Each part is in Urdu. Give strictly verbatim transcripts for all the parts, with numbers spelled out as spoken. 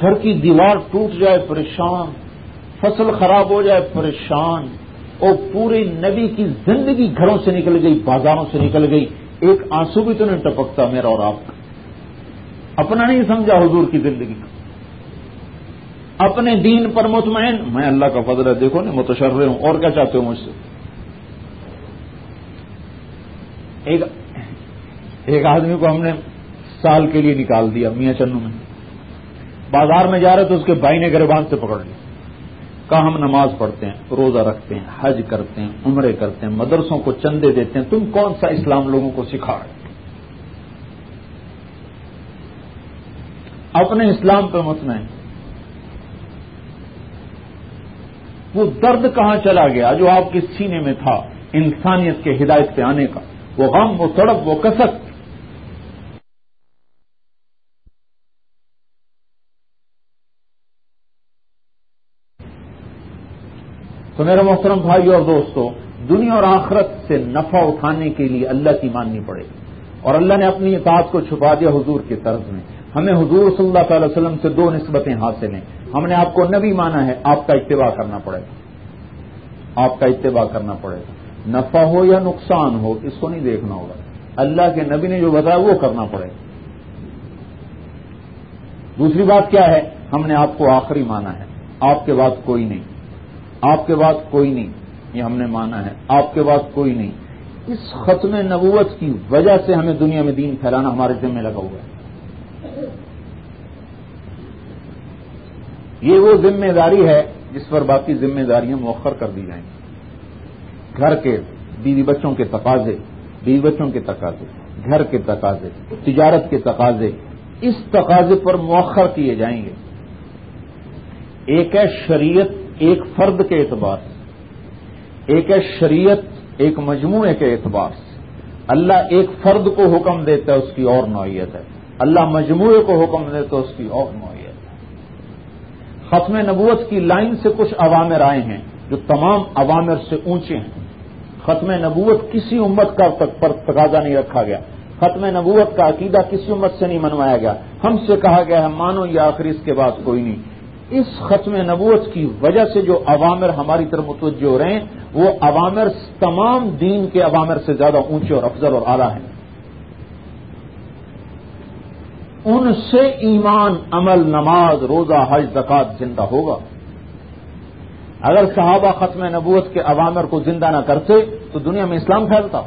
گھر کی دیوار ٹوٹ جائے پریشان، فصل خراب ہو جائے پریشان، اور پوری نبی کی زندگی گھروں سے نکل گئی، بازاروں سے نکل گئی، ایک آنسو بھی تو نہیں ٹپکتا میرا اور آپ کا. اپنا نہیں سمجھا حضور کی زندگی کا، اپنے دین پر مطمئن. میں اللہ کا فضل ہے، دیکھو نا متشرع ہوں، اور کیا چاہتے ہو مجھ سے. ایک ایک آدمی کو ہم نے سال کے لیے نکال دیا میاں چنو میں، بازار میں جا رہے تو اس کے بھائی نے گریبان سے پکڑ لیا، کہا ہم نماز پڑھتے ہیں، روزہ رکھتے ہیں، حج کرتے ہیں، عمرے کرتے ہیں، مدرسوں کو چندے دیتے ہیں، تم کون سا اسلام لوگوں کو سکھا رہے؟ اپنے اسلام پہ مطمئن. وہ درد کہاں چلا گیا جو آپ کے سینے میں تھا انسانیت کے ہدایت پہ آنے کا؟ وہ غم، وہ تڑپ، وہ کسک. تو میرے محترم بھائیو اور دوستو، دنیا اور آخرت سے نفع اٹھانے کے لیے اللہ کی ماننی پڑے گی. اور اللہ نے اپنی اطاعت کو چھپا دیا حضور کی طرز میں. ہمیں حضور صلی اللہ تعالی وسلم سے دو نسبتیں حاصل ہیں. ہم نے آپ کو نبی مانا ہے، آپ کا اتباع کرنا پڑے گا، آپ کا اتباع کرنا پڑے گا. نفع ہو یا نقصان ہو اس کو نہیں دیکھنا ہوگا، اللہ کے نبی نے جو بتایا وہ کرنا پڑے گا. دوسری بات کیا ہے؟ ہم نے آپ کو آخری مانا ہے، آپ کے بعد کوئی نہیں، آپ کے بعد کوئی نہیں، یہ ہم نے مانا ہے، آپ کے بعد کوئی نہیں. اس ختم نبوت کی وجہ سے ہمیں دنیا میں دین پھیلانا ہمارے ذمہ لگا ہوا ہے. یہ وہ ذمہ داری ہے جس پر باقی ذمہ داریاں مؤخر کر دی جائیں گی. گھر کے بیوی بچوں کے تقاضے، بیوی بچوں کے تقاضے، گھر کے تقاضے، تجارت کے تقاضے، اس تقاضے پر مؤخر کیے جائیں گے. ایک ہے شریعت ایک فرد کے اعتبار سے، ایک ہے شریعت ایک مجموعے کے اعتبار سے. اللہ ایک فرد کو حکم دیتا ہے، اس کی اور نوعیت ہے. اللہ مجموعے کو حکم دیتا ہے، اس کی اور نوعیت ہے. ختم نبوت کی لائن سے کچھ اوامر آئے ہیں جو تمام اوامر سے اونچے ہیں. ختم نبوت کسی امت کا پر تقاضا نہیں رکھا گیا، ختم نبوت کا عقیدہ کسی امت سے نہیں منوایا گیا. ہم سے کہا گیا ہے مانو یا آخری اس کے بعد کوئی نہیں. اس ختم نبوت کی وجہ سے جو اوامر ہماری طرف متوجہ ہو رہے ہیں وہ اوامر تمام دین کے اوامر سے زیادہ اونچے اور افضل اور اعلیٰ ہیں. ان سے ایمان، عمل، نماز، روزہ، حج، زکوٰۃ زندہ ہوگا. اگر صحابہ ختم نبوت کے اوامر کو زندہ نہ کرتے تو دنیا میں اسلام پھیلتا.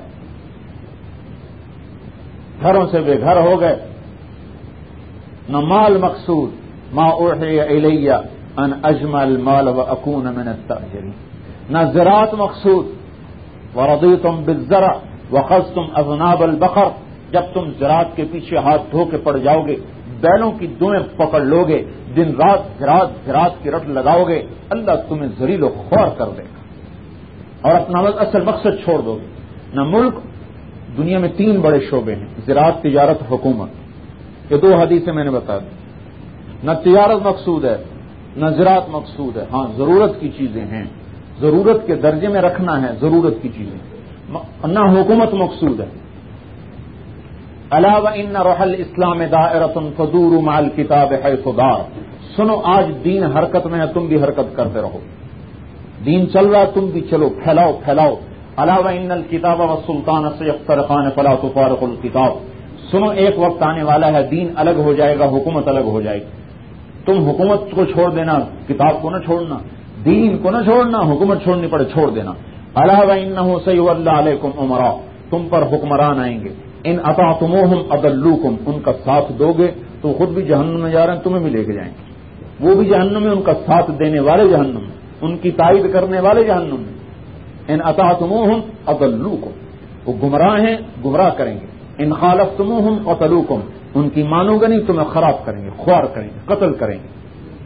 گھروں سے بے گھر ہو گئے، نہ مال مقصود، ما اوحی الی ان اجمع المال واکون من التاجرین، نہ زراعت مقصود، ورضیتم بالزرع وخذتم اذناب البقر. جب تم زراعت کے پیچھے ہاتھ دھو کے پڑ جاؤ گے، بیلوں کی دویں پکڑ لو گے، دن رات زراعت زراعت کی رٹ لگاؤ گے، اللہ تمہیں ذلیل و خوار کر دے گا اور اپنا اصل مقصد چھوڑ دو گے. نہ ملک، دنیا میں تین بڑے شعبے ہیں، زراعت، تجارت، حکومت. یہ دو حدیثیں میں نے بتا دی. نہ تجارت مقصود ہے نہ زراعت مقصود ہے. ہاں ضرورت کی چیزیں ہیں، ضرورت کے درجے میں رکھنا ہے ضرورت کی چیزیں. نہ حکومت مقصود ہے. الا وان روح الاسلام دائرۃ فدوروا مع الکتاب حیث دار. سنو آج دین حرکت میں ہے، تم بھی حرکت کرتے رہو. دین چل رہا تم بھی چلو، پھیلاؤ پھیلاؤ. الا وان الکتاب والسلطان سیفترقان فلا تفارقوا الکتاب. سنو ایک وقت آنے والا ہے دین الگ ہو جائے گا، حکومت الگ ہو جائے گی. تم حکومت کو چھوڑ دینا، کتاب کو نہ چھوڑنا، دین کو نہ چھوڑنا، حکومت چھوڑنی پڑے چھوڑ دینا. الا وانه سیولى علیکم امراء. تم پر حکمران آئیں گے، ان اطعتموہم اضلوکم. ان کا ساتھ دو گے تو خود بھی جہنم میں جا رہے ہیں، تمہیں بھی لے کے جائیں گے. وہ بھی جہنم میں، ان کا ساتھ دینے والے جہنم میں، ان کی تائید کرنے والے جہنم میں. ان اطعتموہم اضلوکم. وہ گمراہ ہیں، گمراہ کریں گے. ان خالفتموہم قتلوکم. ان کی مانو گے نہیں تمہیں خراب کریں گے، خوار کریں گے، قتل کریں گے.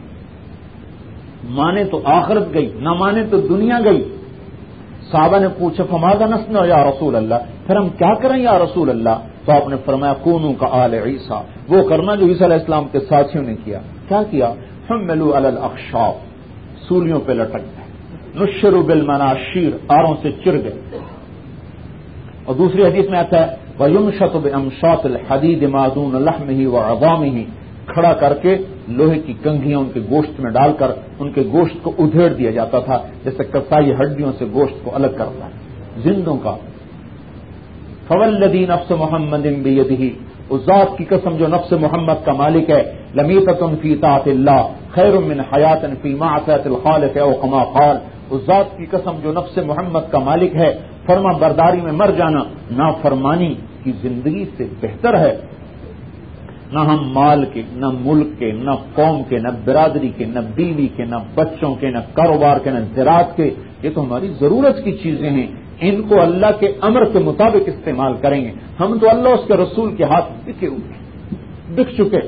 مانے تو آخرت گئی، نہ مانے تو دنیا گئی. صحابہ نے پوچھا فماذا نصنع یا رسول اللہ، پھر ہم کیا کریں یا رسول اللہ؟ تو آپ نے فرمایا کونوا کآل عیسیٰ. وہ کرنا جو عیسیٰ علیہ السلام کے ساتھیوں نے کیا. کیا کیا؟ حملوا علی الاخشاب. سولیوں پہ لٹک گئے. نشروا بالمناشیر. آروں سے چر گئے. اور دوسری حدیث میں آتا ہے وَيُمْشَطُ بِأَمْشَاطِ الْحَدِيدِ مَا دُونَ لَحْمِهِ وَعِظَامِهِ. کھڑا کر کے لوہے کی کنگھیاں ان کے گوشت میں ڈال کر ان کے گوشت کو ادھیڑ دیا جاتا تھا، جیسے کسائی ہڈیوں سے گوشت کو الگ کرتا ہے زندوں کا۔ فوالذی نفس محمد بیدہ، اس ذات کی قسم جو نفس محمد کا مالک ہے، لمیتۃ فی طاعۃ اللہ خیر من حیات فی معصیۃ الخالق او کما قال، اس ذات کی قسم جو نفس محمد کا مالک ہے، فرما برداری میں مر جانا نافرمانی کی زندگی سے بہتر ہے۔ نہ ہم مال کے، نہ ملک کے، نہ قوم کے، نہ برادری کے، نہ بیوی کے، نہ بچوں کے، نہ کاروبار کے، نہ زراعت کے، یہ تو ہماری ضرورت کی چیزیں ہیں، ان کو اللہ کے امر کے مطابق استعمال کریں گے۔ ہم تو اللہ اس کے رسول کے ہاتھ دکھے ہوئے دکھ چکے۔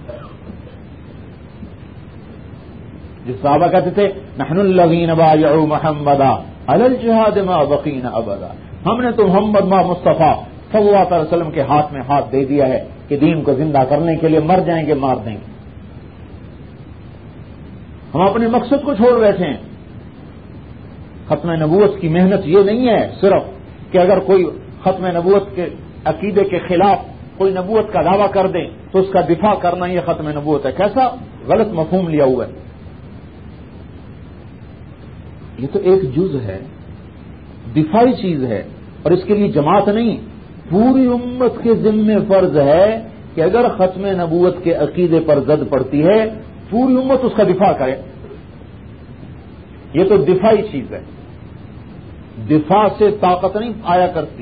جس صحابہ کہتے تھے نحن الذین بایعوا محمدا علی الجہاد ما بقینا ابدا، ہم نے تو محمد ما مصطفیٰ صلی اللہ علیہ وسلم کے ہاتھ میں ہاتھ دے دیا ہے کہ دین کو زندہ کرنے کے لیے مر جائیں گے، مار دیں گے۔ ہم اپنے مقصد کو چھوڑ بیٹھے ہیں۔ ختم نبوت کی محنت یہ نہیں ہے صرف کہ اگر کوئی ختم نبوت کے عقیدے کے خلاف کوئی نبوت کا دعویٰ کر دے تو اس کا دفاع کرنا یہ ختم نبوت ہے۔ کیسا غلط مفہوم لیا ہوا ہے۔ یہ تو ایک جز ہے، دفاعی چیز ہے، اور اس کے لیے جماعت نہیں، پوری امت کے ذمے فرض ہے کہ اگر ختم نبوت کے عقیدے پر زد پڑتی ہے پوری امت اس کا دفاع کرے۔ یہ تو دفاعی چیز ہے، دفاع سے طاقت نہیں آیا کرتی،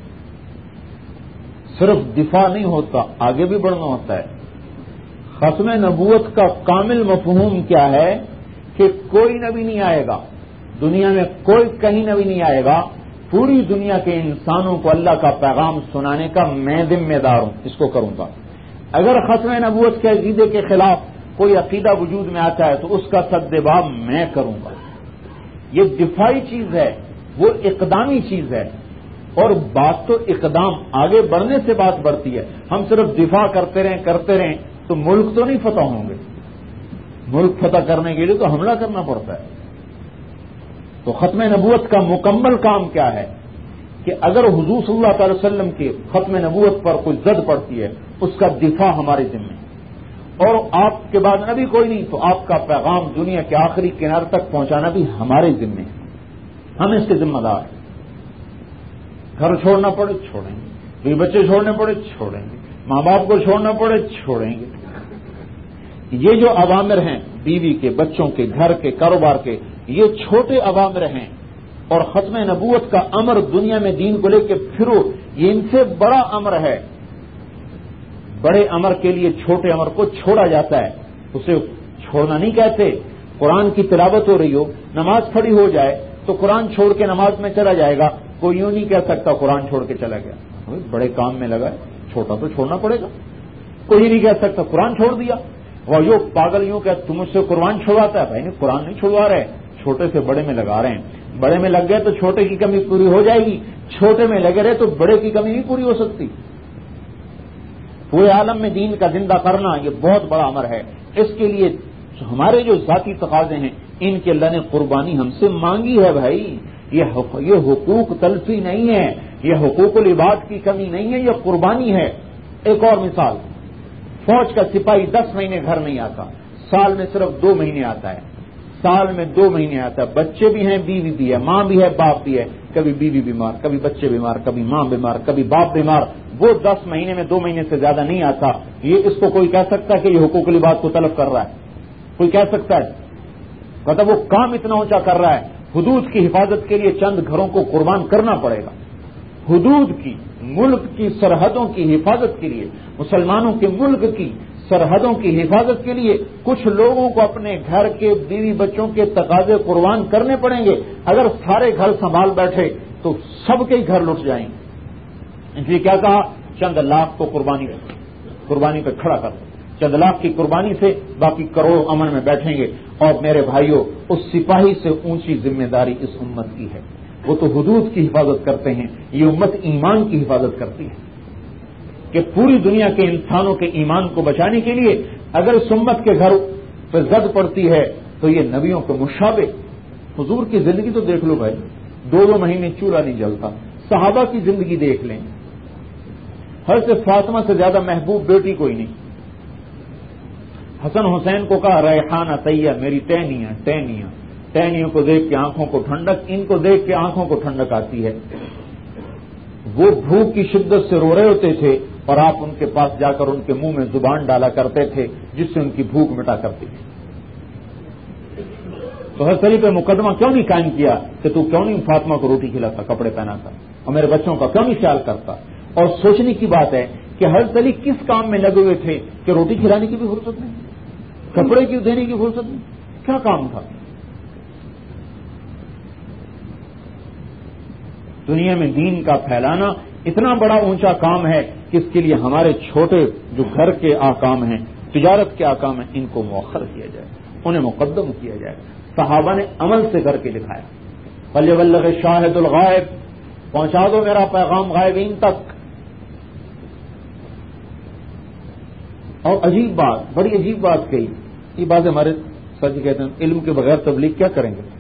صرف دفاع نہیں ہوتا، آگے بھی بڑھنا ہوتا ہے۔ ختم نبوت کا کامل مفہوم کیا ہے کہ کوئی نبی نہیں آئے گا دنیا میں، کوئی کہیں نبی نہیں آئے گا، پوری دنیا کے انسانوں کو اللہ کا پیغام سنانے کا میں ذمہ دار ہوں، اس کو کروں گا۔ اگر ختم نبوت کے عقیدے کے خلاف کوئی عقیدہ وجود میں آتا ہے تو اس کا سدباب میں کروں گا۔ یہ دفاعی چیز ہے، وہ اقدامی چیز ہے، اور بات تو اقدام آگے بڑھنے سے بات بڑھتی ہے۔ ہم صرف دفاع کرتے رہیں کرتے رہیں تو ملک تو نہیں فتح ہوں گے، ملک فتح کرنے کے لیے تو حملہ کرنا پڑتا ہے۔ تو ختم نبوت کا مکمل کام کیا ہے کہ اگر حضور صلی اللہ علیہ وسلم کے ختم نبوت پر کوئی زد پڑتی ہے اس کا دفاع ہمارے ذمہ ہے، اور آپ کے بعد نبی کوئی نہیں تو آپ کا پیغام دنیا کے آخری کنارے تک پہنچانا بھی ہمارے ذمہ ہے، ہم اس کے ذمہ دار ہیں۔ گھر چھوڑنا پڑے چھوڑیں گے، بیوی بچے چھوڑنے پڑے چھوڑیں گے، ماں باپ کو چھوڑنا پڑے چھوڑیں گے۔ یہ جو عوامر ہیں بیوی کے، بچوں کے، گھر کے، کاروبار کے، یہ چھوٹے عوامر ہیں، اور ختم نبوت کا امر دنیا میں دین کو لے کے پھرو یہ ان سے بڑا امر ہے۔ بڑے امر کے لیے چھوٹے امر کو چھوڑا جاتا ہے، اسے چھوڑنا نہیں کہتے۔ قرآن کی تلاوت ہو رہی ہو، نماز کھڑی ہو جائے تو قرآن چھوڑ کے نماز میں چلا جائے گا، کوئی یوں نہیں کہہ سکتا قرآن چھوڑ کے چلا گیا، بڑے کام میں لگا ہے، چھوٹا تو چھوڑنا پڑے گا۔ کوئی نہیں کہہ سکتا قرآن چھوڑ دیا، وہ یوں پاگل یوں کہ تم مجھ سے قرآن چھوڑواتا ہے، بھائی نہیں، قرآن نہیں چھوڑوا رہے، چھوٹے سے بڑے میں لگا رہے ہیں۔ بڑے میں لگ گئے تو چھوٹے کی کمی پوری ہو جائے گی، چھوٹے میں لگے رہے تو بڑے کی کمی نہیں پوری ہو سکتی۔ پورے عالم میں دین کا زندہ کرنا یہ بہت بڑا امر ہے۔ اس کے لیے ہمارے جو ذاتی تقاضے ہیں ان کے اللہ نے قربانی ہم سے مانگی ہے۔ بھائی یہ حقوق تلفی نہیں ہے، یہ حقوق العباد کی کمی نہیں ہے، یہ قربانی ہے۔ ایک اور مثال، فوج کا سپاہی دس مہینے گھر نہیں آتا، سال میں صرف دو مہینے آتا ہے، سال میں دو مہینے آتا ہے، بچے بھی ہیں، بیوی بھی ہے، ماں بھی ہے، باپ بھی ہے، کبھی بیوی بیمار، کبھی بچے بیمار، کبھی ماں بیمار، کبھی باپ بیمار، وہ دس مہینے میں دو مہینے سے زیادہ نہیں آتا۔ یہ اس کو کوئی کہہ سکتا ہے کہ یہ حقوق العباد کو طلب کر رہا ہے؟ کوئی کہہ سکتا ہے؟ مطلب وہ کام اتنا اونچا کر رہا ہے، حدود کی حفاظت کے لیے چند گھروں کو قربان کرنا پڑے گا، حدود کی، ملک کی سرحدوں کی حفاظت کے لیے، مسلمانوں کے ملک کی سرحدوں کی حفاظت کے لیے کچھ لوگوں کو اپنے گھر کے، بیوی بچوں کے تقاضے قربان کرنے پڑیں گے۔ اگر سارے گھر سنبھال بیٹھے تو سب کے گھر لٹ جائیں گے۔ اس لیے کیا کہا؟ چند لاکھ کو قربانی قربانی پہ کھڑا کر دو، چند لاکھ کی قربانی سے باقی کروڑوں امن میں بیٹھیں گے۔ اور میرے بھائیوں، اس سپاہی سے اونچی ذمہ داری اس امت کی ہے، وہ تو حدود کی حفاظت کرتے ہیں، یہ امت ایمان کی حفاظت کرتی ہے کہ پوری دنیا کے انسانوں کے ایمان کو بچانے کے لیے اگر اس امت کے گھر پہ زد پڑتی ہے تو یہ نبیوں کے مشابہ۔ حضور کی زندگی تو دیکھ لو بھائی، دو دو مہینے چولہا نہیں جلتا۔ صحابہ کی زندگی دیکھ لیں، حضرت فاطمہ سے زیادہ محبوب بیٹی کوئی نہیں، حسن حسین کو کہا ریحانہ طیہ، میری ٹہنیاں ٹہنیاں ٹہنیوں کو دیکھ کے آنکھوں کو ٹھنڈک، ان کو دیکھ کے آنکھوں کو ٹھنڈک آتی ہے۔ وہ بھوک کی شدت سے رو رہے ہوتے تھے اور آپ ان کے پاس جا کر ان کے منہ میں زبان ڈالا کرتے تھے جس سے ان کی بھوک مٹا کرتی تھی۔ تو حضرت علی پہ مقدمہ کیوں نہیں قائم کیا کہ تو کیوں نہیں فاطمہ کو روٹی کھلاتا، کپڑے پہناتا اور میرے بچوں کا کیوں نہیں خیال کرتا؟ اور سوچنے کی بات ہے کہ حضرت علی کس کام میں لگے ہوئے تھے کہ روٹی کھلانے کی بھی فرصت نہیں، کپڑے کی دینے کی فرصت نہیں، کیا کام تھا؟ دنیا میں دین کا پھیلانا اتنا بڑا اونچا کام ہے کہ اس کے لیے ہمارے چھوٹے جو گھر کے آکام ہیں، تجارت کے آکام ہیں، ان کو مؤخر کیا جائے، انہیں مقدم کیا جائے۔ صحابہ نے عمل سے کر کے دکھایا۔ فَلْيُبَلِّغِ الشَّاهِدُ الْغَائِبَ، پہنچا دو میرا پیغام غائبین تک۔ اور عجیب بات، بڑی عجیب بات کہی، یہ بات ہمارے سر جی کہتے ہیں علم کے بغیر تبلیغ کیا کریں گے؟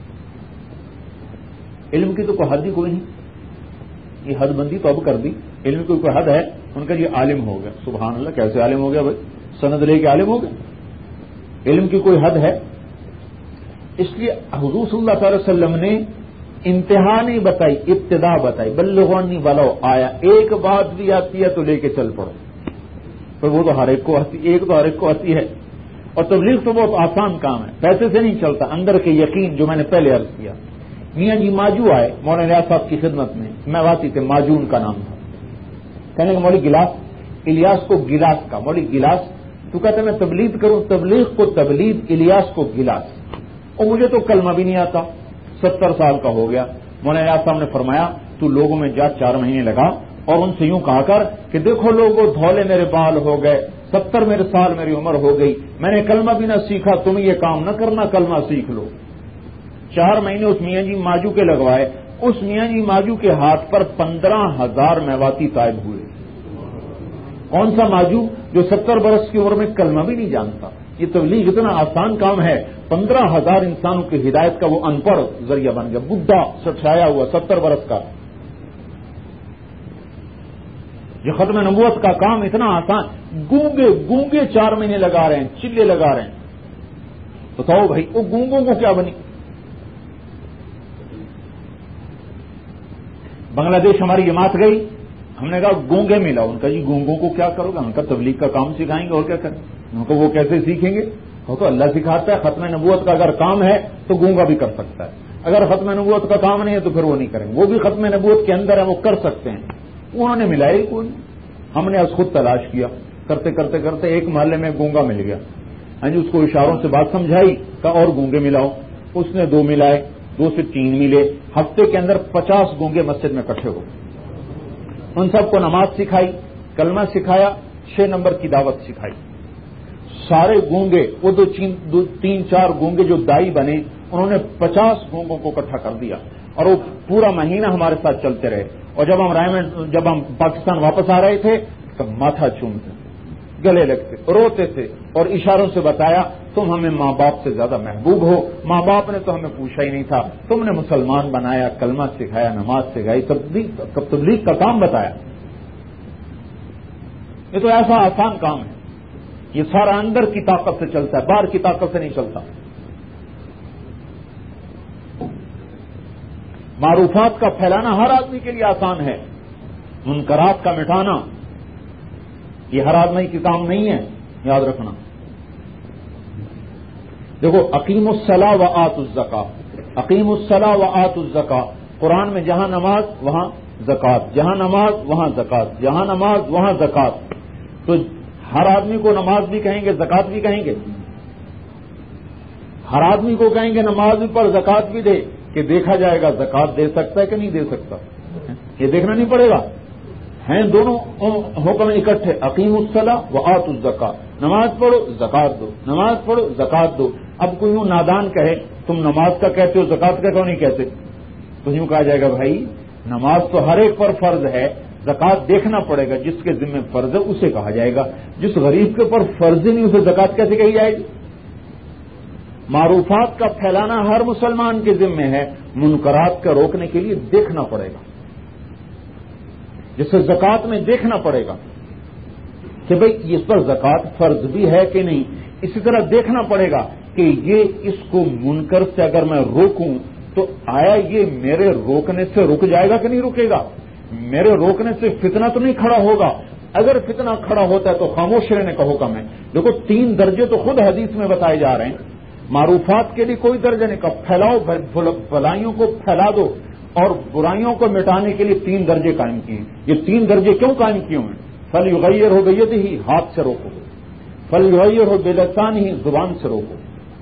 علم کی تو کوئی حد ہی کوئی نہیں، یہ حد بندی تو اب کر دی، علم کی کوئی حد ہے؟ ان کا یہ عالم ہو گیا، سبحان اللہ، کیسے عالم ہو گیا بھائی؟ سند لے کے عالم ہو گیا؟ علم کی کوئی حد ہے؟ اس لیے حضور صلی اللہ علیہ وسلم نے انتہا نہیں بتائی، ابتدا بتائی، بلغوا انی ولو آیا، ایک بات بھی آتی ہے تو لے کے چل پڑو، پر وہ تو ہر ایک کو آتی، ایک تو ہر ایک کو آتی ہے۔ اور تبلیغ تو بہت آسان کام ہے، پیسے سے نہیں چلتا، اندر کے یقین، جو میں نے پہلے عرض کیا۔ میاں جی ماجو آئے مولانا الیاس صاحب کی خدمت میں، میں واسی تھے، ماجو ان کا نام تھا، کہنے کا مولوی گلاس، الیاس کو گلاس کا، مولوی گلاس، تو کہتے میں تبلیغ کروں، تبلیغ کو تبلیغ، الیاس کو گلاس، اور مجھے تو کلمہ بھی نہیں آتا، ستر سال کا ہو گیا۔ مولانا الیاس صاحب نے فرمایا تو لوگوں میں جا چار مہینے لگا اور ان سے یوں کہا کر کہ دیکھو لوگوں، دھولے میرے بال ہو گئے، ستر میرے سال میری عمر ہو گئی، میں نے کلمہ بھی نہ سیکھا، تم یہ کام نہ کرنا، کلمہ سیکھ لو۔ چار مہینے اس میاں جی ماجو کے لگوائے، اس میاں جی ماجو کے ہاتھ پر پندرہ ہزار میواتی طائب ہوئے۔ کون سا ماجو جو ستر برس کی عمر میں کلمہ بھی نہیں جانتا؟ یہ تبلیغ اتنا آسان کام ہے، پندرہ ہزار انسانوں کی ہدایت کا وہ ان پڑھ ذریعہ بن گیا، بڈھا سٹسایا ہوا ستر برس کا۔ یہ ختم نبوت کا کام اتنا آسان، گونگے گونگے چار مہینے لگا رہے ہیں، چلے لگا رہے ہیں، بتاؤ بھائی وہ گونگوں کو کیا بنی؟ بنگلہ دیش ہماری جماعت گئی، ہم نے کہا گونگے ملا، ان کا جی گونگوں کو کیا کرو گے؟ ہم کا تبلیغ کا کام سکھائیں گے اور کیا کریں؟ ان کو وہ کیسے سیکھیں گے؟ وہ تو اللہ سکھاتا ہے، ختم نبوت کا اگر کام ہے تو گونگا بھی کر سکتا ہے، اگر ختم نبوت کا کام نہیں ہے تو پھر وہ نہیں کریں گے، وہ بھی ختم نبوت کے اندر ہے، وہ کر سکتے ہیں، انہوں نے ملایا ہی کوئی نہیں۔ ہم نے از خود تلاش کیا، کرتے کرتے کرتے ایک محلے میں گونگا مل گیا، ہاں جی، اس کو اشاروں سے بات سمجھائی، کہا اور گونگے ملاؤ، اس نے دو ملائے، دو سے تین ملے، ہفتے کے اندر پچاس گونگے مسجد میں اکٹھے ہو، ان سب کو نماز سکھائی، کلمہ سکھایا، چھ نمبر کی دعوت سکھائی۔ سارے گونگے، وہ دو تین چار گونگے جو دائی بنے، انہوں نے پچاس گونگوں کو اکٹھا کر دیا اور وہ پورا مہینہ ہمارے ساتھ چلتے رہے۔ اور جب ہم رائے میں جب ہم پاکستان واپس آ رہے تھے تو ماتھا چومتے، گلے لگتے، روتے تھے اور اشاروں سے بتایا تم ہمیں ماں باپ سے زیادہ محبوب ہو، ماں باپ نے تو ہمیں پوچھا ہی نہیں تھا، تم نے مسلمان بنایا، کلمہ سکھایا، نماز سکھائی، تبلیغ تبلیغ کا کام بتایا۔ یہ تو ایسا آسان کام ہے، یہ سارا اندر کی طاقت سے چلتا ہے، باہر کی طاقت سے نہیں چلتا۔ معروفات کا پھیلانا ہر آدمی کے لیے آسان ہے، منکرات کا مٹانا یہ ہر آدمی کی کام نہیں ہے، یاد رکھنا۔ دیکھو اقیم الصلاۃ و آتوا الزکاۃ، اقیم الصلاۃ و آتوا الزکاۃ، قرآن میں جہاں نماز وہاں زکات، جہاں نماز وہاں زکات، جہاں نماز وہاں زکات۔ تو ہر آدمی کو نماز بھی کہیں گے، زکات بھی کہیں گے، ہر آدمی کو کہیں گے نماز بھی پڑھ، زکات بھی دے، کہ دیکھا جائے گا زکات دے سکتا ہے کہ نہیں دے سکتا، یہ دیکھنا نہیں پڑے گا۔ ہیں دونوں حکم اکٹھے، اقیم الصلاۃ و آتوا الزکاۃ، نماز پڑھو زکات دو، نماز پڑھو زکات دو۔ اب کوئی یوں نادان کہے تم نماز کا کہتے ہو زکات کا کیوں نہیں کہتے، تو یوں کہا جائے گا بھائی نماز تو ہر ایک پر فرض ہے، زکات دیکھنا پڑے گا، جس کے ذمہ فرض ہے اسے کہا جائے گا، جس غریب کے اوپر فرض ہی نہیں اسے زکات کیسے کہی جائے گی؟ معروفات کا پھیلانا ہر مسلمان کے ذمہ ہے، منکرات کا روکنے کے لیے دیکھنا پڑے گا، جسے زکات میں دیکھنا پڑے گا کہ بھئی اس پر زکات فرض بھی ہے کہ نہیں، اسی طرح دیکھنا پڑے گا کہ یہ اس کو منکر سے اگر میں روکوں تو آیا یہ میرے روکنے سے رک جائے گا کہ نہیں رکے گا؟ میرے روکنے سے فتنہ تو نہیں کھڑا ہوگا. اگر فتنہ کھڑا ہوتا ہے تو خاموش رہنے کا حکم ہے. دیکھو تین درجے تو خود حدیث میں بتائے جا رہے ہیں. معروفات کے لیے کوئی درجہ نہیں کہا، پھیلاؤ، بھلائیوں کو پھیلا دو اور برائیوں کو مٹانے کے لیے تین درجے قائم کیے ہیں. یہ تین درجے کیوں قائم کیے ہیں؟ فل یغیر ہو بیدہ ہی، ہاتھ سے روکو، فل یغیر ہو بلسانہ ہی، زبان سے روکو،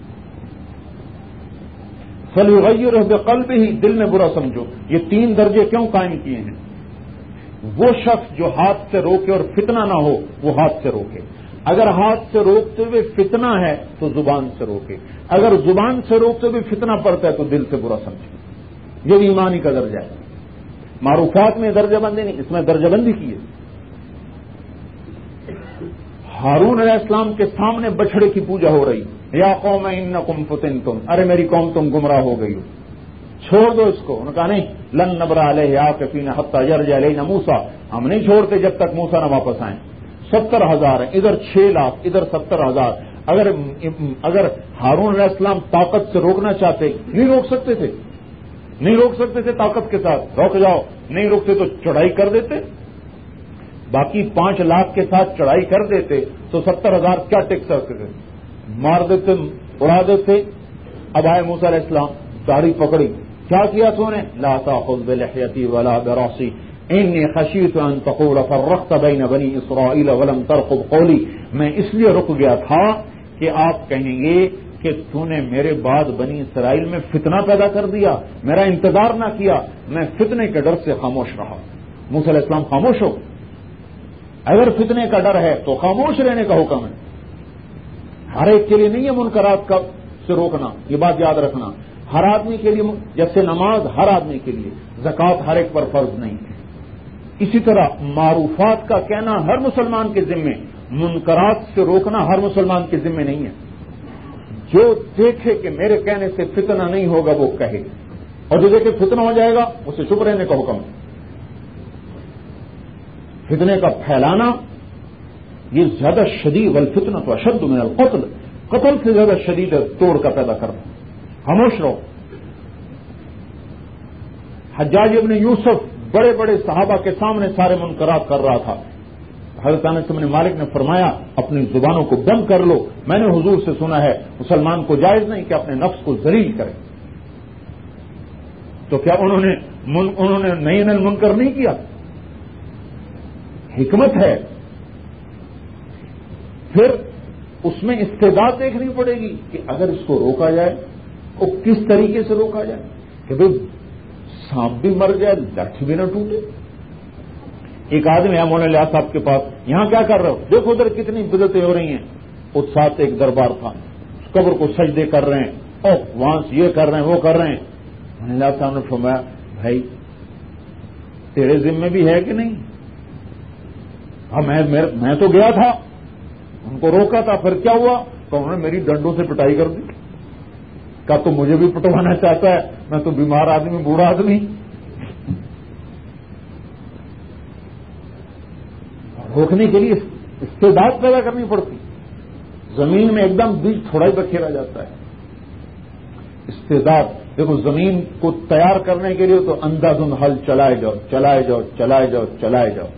فل یغیر ہو بقلبہ ہی، دل میں برا سمجھو. یہ تین درجے کیوں قائم کیے ہیں؟ وہ شخص جو ہاتھ سے روکے اور فتنہ نہ ہو وہ ہاتھ سے روکے. اگر ہاتھ سے روکتے ہوئے فتنہ ہے تو زبان سے روکے. اگر زبان سے روکتے ہوئے فتنہ پڑتا ہے تو دل سے برا سمجھے. یہ بھی ایمانی کا درجہ ہے. معروفات میں درجہ بندی نہیں، اس میں درجہ بندی کی ہے. ہارون علیہ السلام کے سامنے بچڑے کی پوجا ہو رہی، یا قوم انکم فتنتم، ارے میری قوم تم گمراہ ہو گئی ہو، چھوڑ دو اس کو. انہوں نے کہا نہیں، لن نبرا علیہ عاکفین حتی یرجع الینا موسیٰ، ہم نہیں چھوڑتے جب تک موسیٰ نہ واپس آئیں. ستر ہزار ہیں، ادھر چھ لاکھ، ادھر ستر ہزار. اگر اگر ہارون علیہ السلام طاقت سے روکنا چاہتے نہیں روک سکتے تھے، نہیں روک سکتے تھے طاقت کے ساتھ. روک جاؤ، نہیں روکتے تو چڑھائی کر دیتے. باقی پانچ لاکھ کے ساتھ چڑھائی کر دیتے تو ستر ہزار کیا ٹک سکتے تھے؟ مار دیتے، اڑا دیتے. اب آئے موسیٰ علیہ السلام، داڑھی پکڑی، کیا کیا تو نے؟ لا تاخذ بلحیتی ولا براسی انی خشیت ان تقول فرقت بین بنی اسرائیل ولم ترقب قولی. میں اس لیے رک گیا تھا کہ آپ کہیں گے کہ تو نے میرے بعد بنی اسرائیل میں فتنہ پیدا کر دیا، میرا انتظار نہ کیا، میں فتنے کے ڈر سے خاموش رہا. موسیٰ علیہ السلام خاموش ہو. اگر فتنے کا ڈر ہے تو خاموش رہنے کا حکم ہے. ہر ایک کے لیے نہیں ہے منکرات کا سے روکنا، یہ بات یاد رکھنا. ہر آدمی کے لیے، جیسے نماز ہر آدمی کے لیے، زکوٰۃ ہر ایک پر فرض نہیں ہے. اسی طرح معروفات کا کہنا ہر مسلمان کے ذمے، منکرات سے روکنا ہر مسلمان کے ذمے نہیں ہے. جو دیکھے کہ میرے کہنے سے فتنہ نہیں ہوگا وہ کہے، اور جو دیکھے فتنہ ہو جائے گا اسے چپ رہنے کا حکم ہے. فتنے کا پھیلانا یہ زیادہ شدید، والفتنہ تو اشد من القتل، قتل سے زیادہ شدید ہے توڑ کا پیدا کرنا. خاموش رہو. حجاج ابن یوسف بڑے بڑے صحابہ کے سامنے سارے منکرات کر رہا تھا. حضرت انس بن مالک نے فرمایا اپنی زبانوں کو بند کر لو، میں نے حضور سے سنا ہے مسلمان کو جائز نہیں کہ اپنے نفس کو ذلیل کرے. تو کیا انہوں نے انہوں نے نئی نئی منکر نہیں کیا؟ حکمت ہے. پھر اس میں استعداد دیکھنی پڑے گی کہ اگر اس کو روکا جائے تو کس طریقے سے روکا جائے کہ بھئی سانپ بھی مر جائے، لاٹھی بھی نہ ٹوٹے. ایک آدمی ہے مولانا الیاس صاحب کے پاس، یہاں کیا کر رہے ہو؟ دیکھو ادھر کتنی بدعتیں ہو رہی ہیں. اس ساتھ ایک دربار تھا، اس قبر کو سجدے کر رہے ہیں، اور وہاں سے یہ کر رہے ہیں وہ کر رہے ہیں. مولانا الیاس صاحب نے فرمایا بھائی تیرے ذمہ بھی ہے کہ نہیں؟ ہاں میں میں تو گیا تھا، ان کو روکا تھا، پھر کیا ہوا؟ تو انہوں نے میری ڈنڈوں سے پٹائی کر دی. کہا تو مجھے بھی پٹوانا چاہتا ہے، میں تو بیمار آدمی، بوڑھا آدمی. روکنے کے لیے استعداد پیدا کرنی پڑتی. زمین میں ایک دم بیج تھوڑا ہی بکھیرا جاتا ہے. استعداد دیکھو، زمین کو تیار کرنے کے لیے تو اندھا دھند ہل چلائے جاؤ چلائے جاؤ چلائے جاؤ چلائے جاؤ،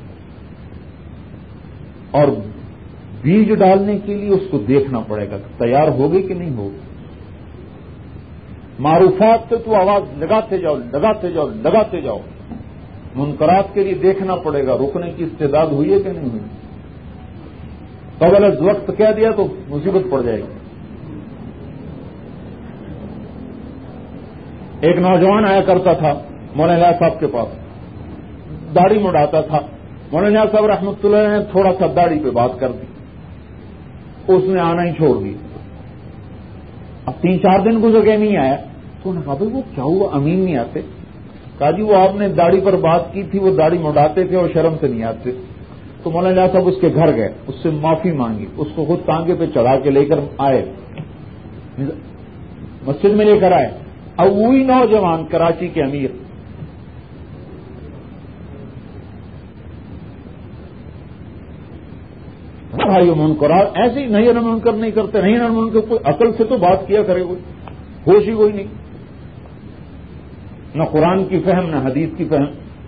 اور بیج ڈالنے کے لیے اس کو دیکھنا پڑے گا تیار ہوگی کہ نہیں ہوگی. معروفات سے تو آواز لگاتے جاؤ لگاتے جاؤ لگاتے جاؤ. منکرات کے لیے دیکھنا پڑے گا روکنے کی استعداد ہوئی ہے کہ نہیں ہوئی. تو غلط وقت کہہ دیا تو مصیبت پڑ جائے گی. ایک نوجوان آیا کرتا تھا مولانا الیاس صاحب کے پاس، داڑھی مڈاتا تھا. مولانا الیاس صاحب رحمۃ اللہ نے تھوڑا سا داڑھی پہ بات کر دی، اس نے آنا ہی چھوڑ دی. اب تین چار دن گزر گئے نہیں آیا، تو انہوں نے کہا بھائی وہ کیا ہوا، امین نہیں آتے؟ کہا جی وہ آپ نے داڑھی پر بات کی تھی، وہ داڑھی مڈاتے تھے اور شرم سے نہیں آتے. تو مولانا الیاس صاحب اس کے گھر گئے، اس سے معافی مانگی، اس کو خود ٹانگے پہ چڑھا کے لے کر آئے، مسجد میں لے کر آئے. اب وہی نوجوان کراچی کے امیر بھائیو منکرات ایسی نہیں نہ منکر نہیں کرتے, نہیں نہ منکر, کوئی عقل سے تو بات کیا کرے, کوئی ہوش ہی کوئی نہیں, نہ قرآن کی فہم نہ حدیث کی فہم.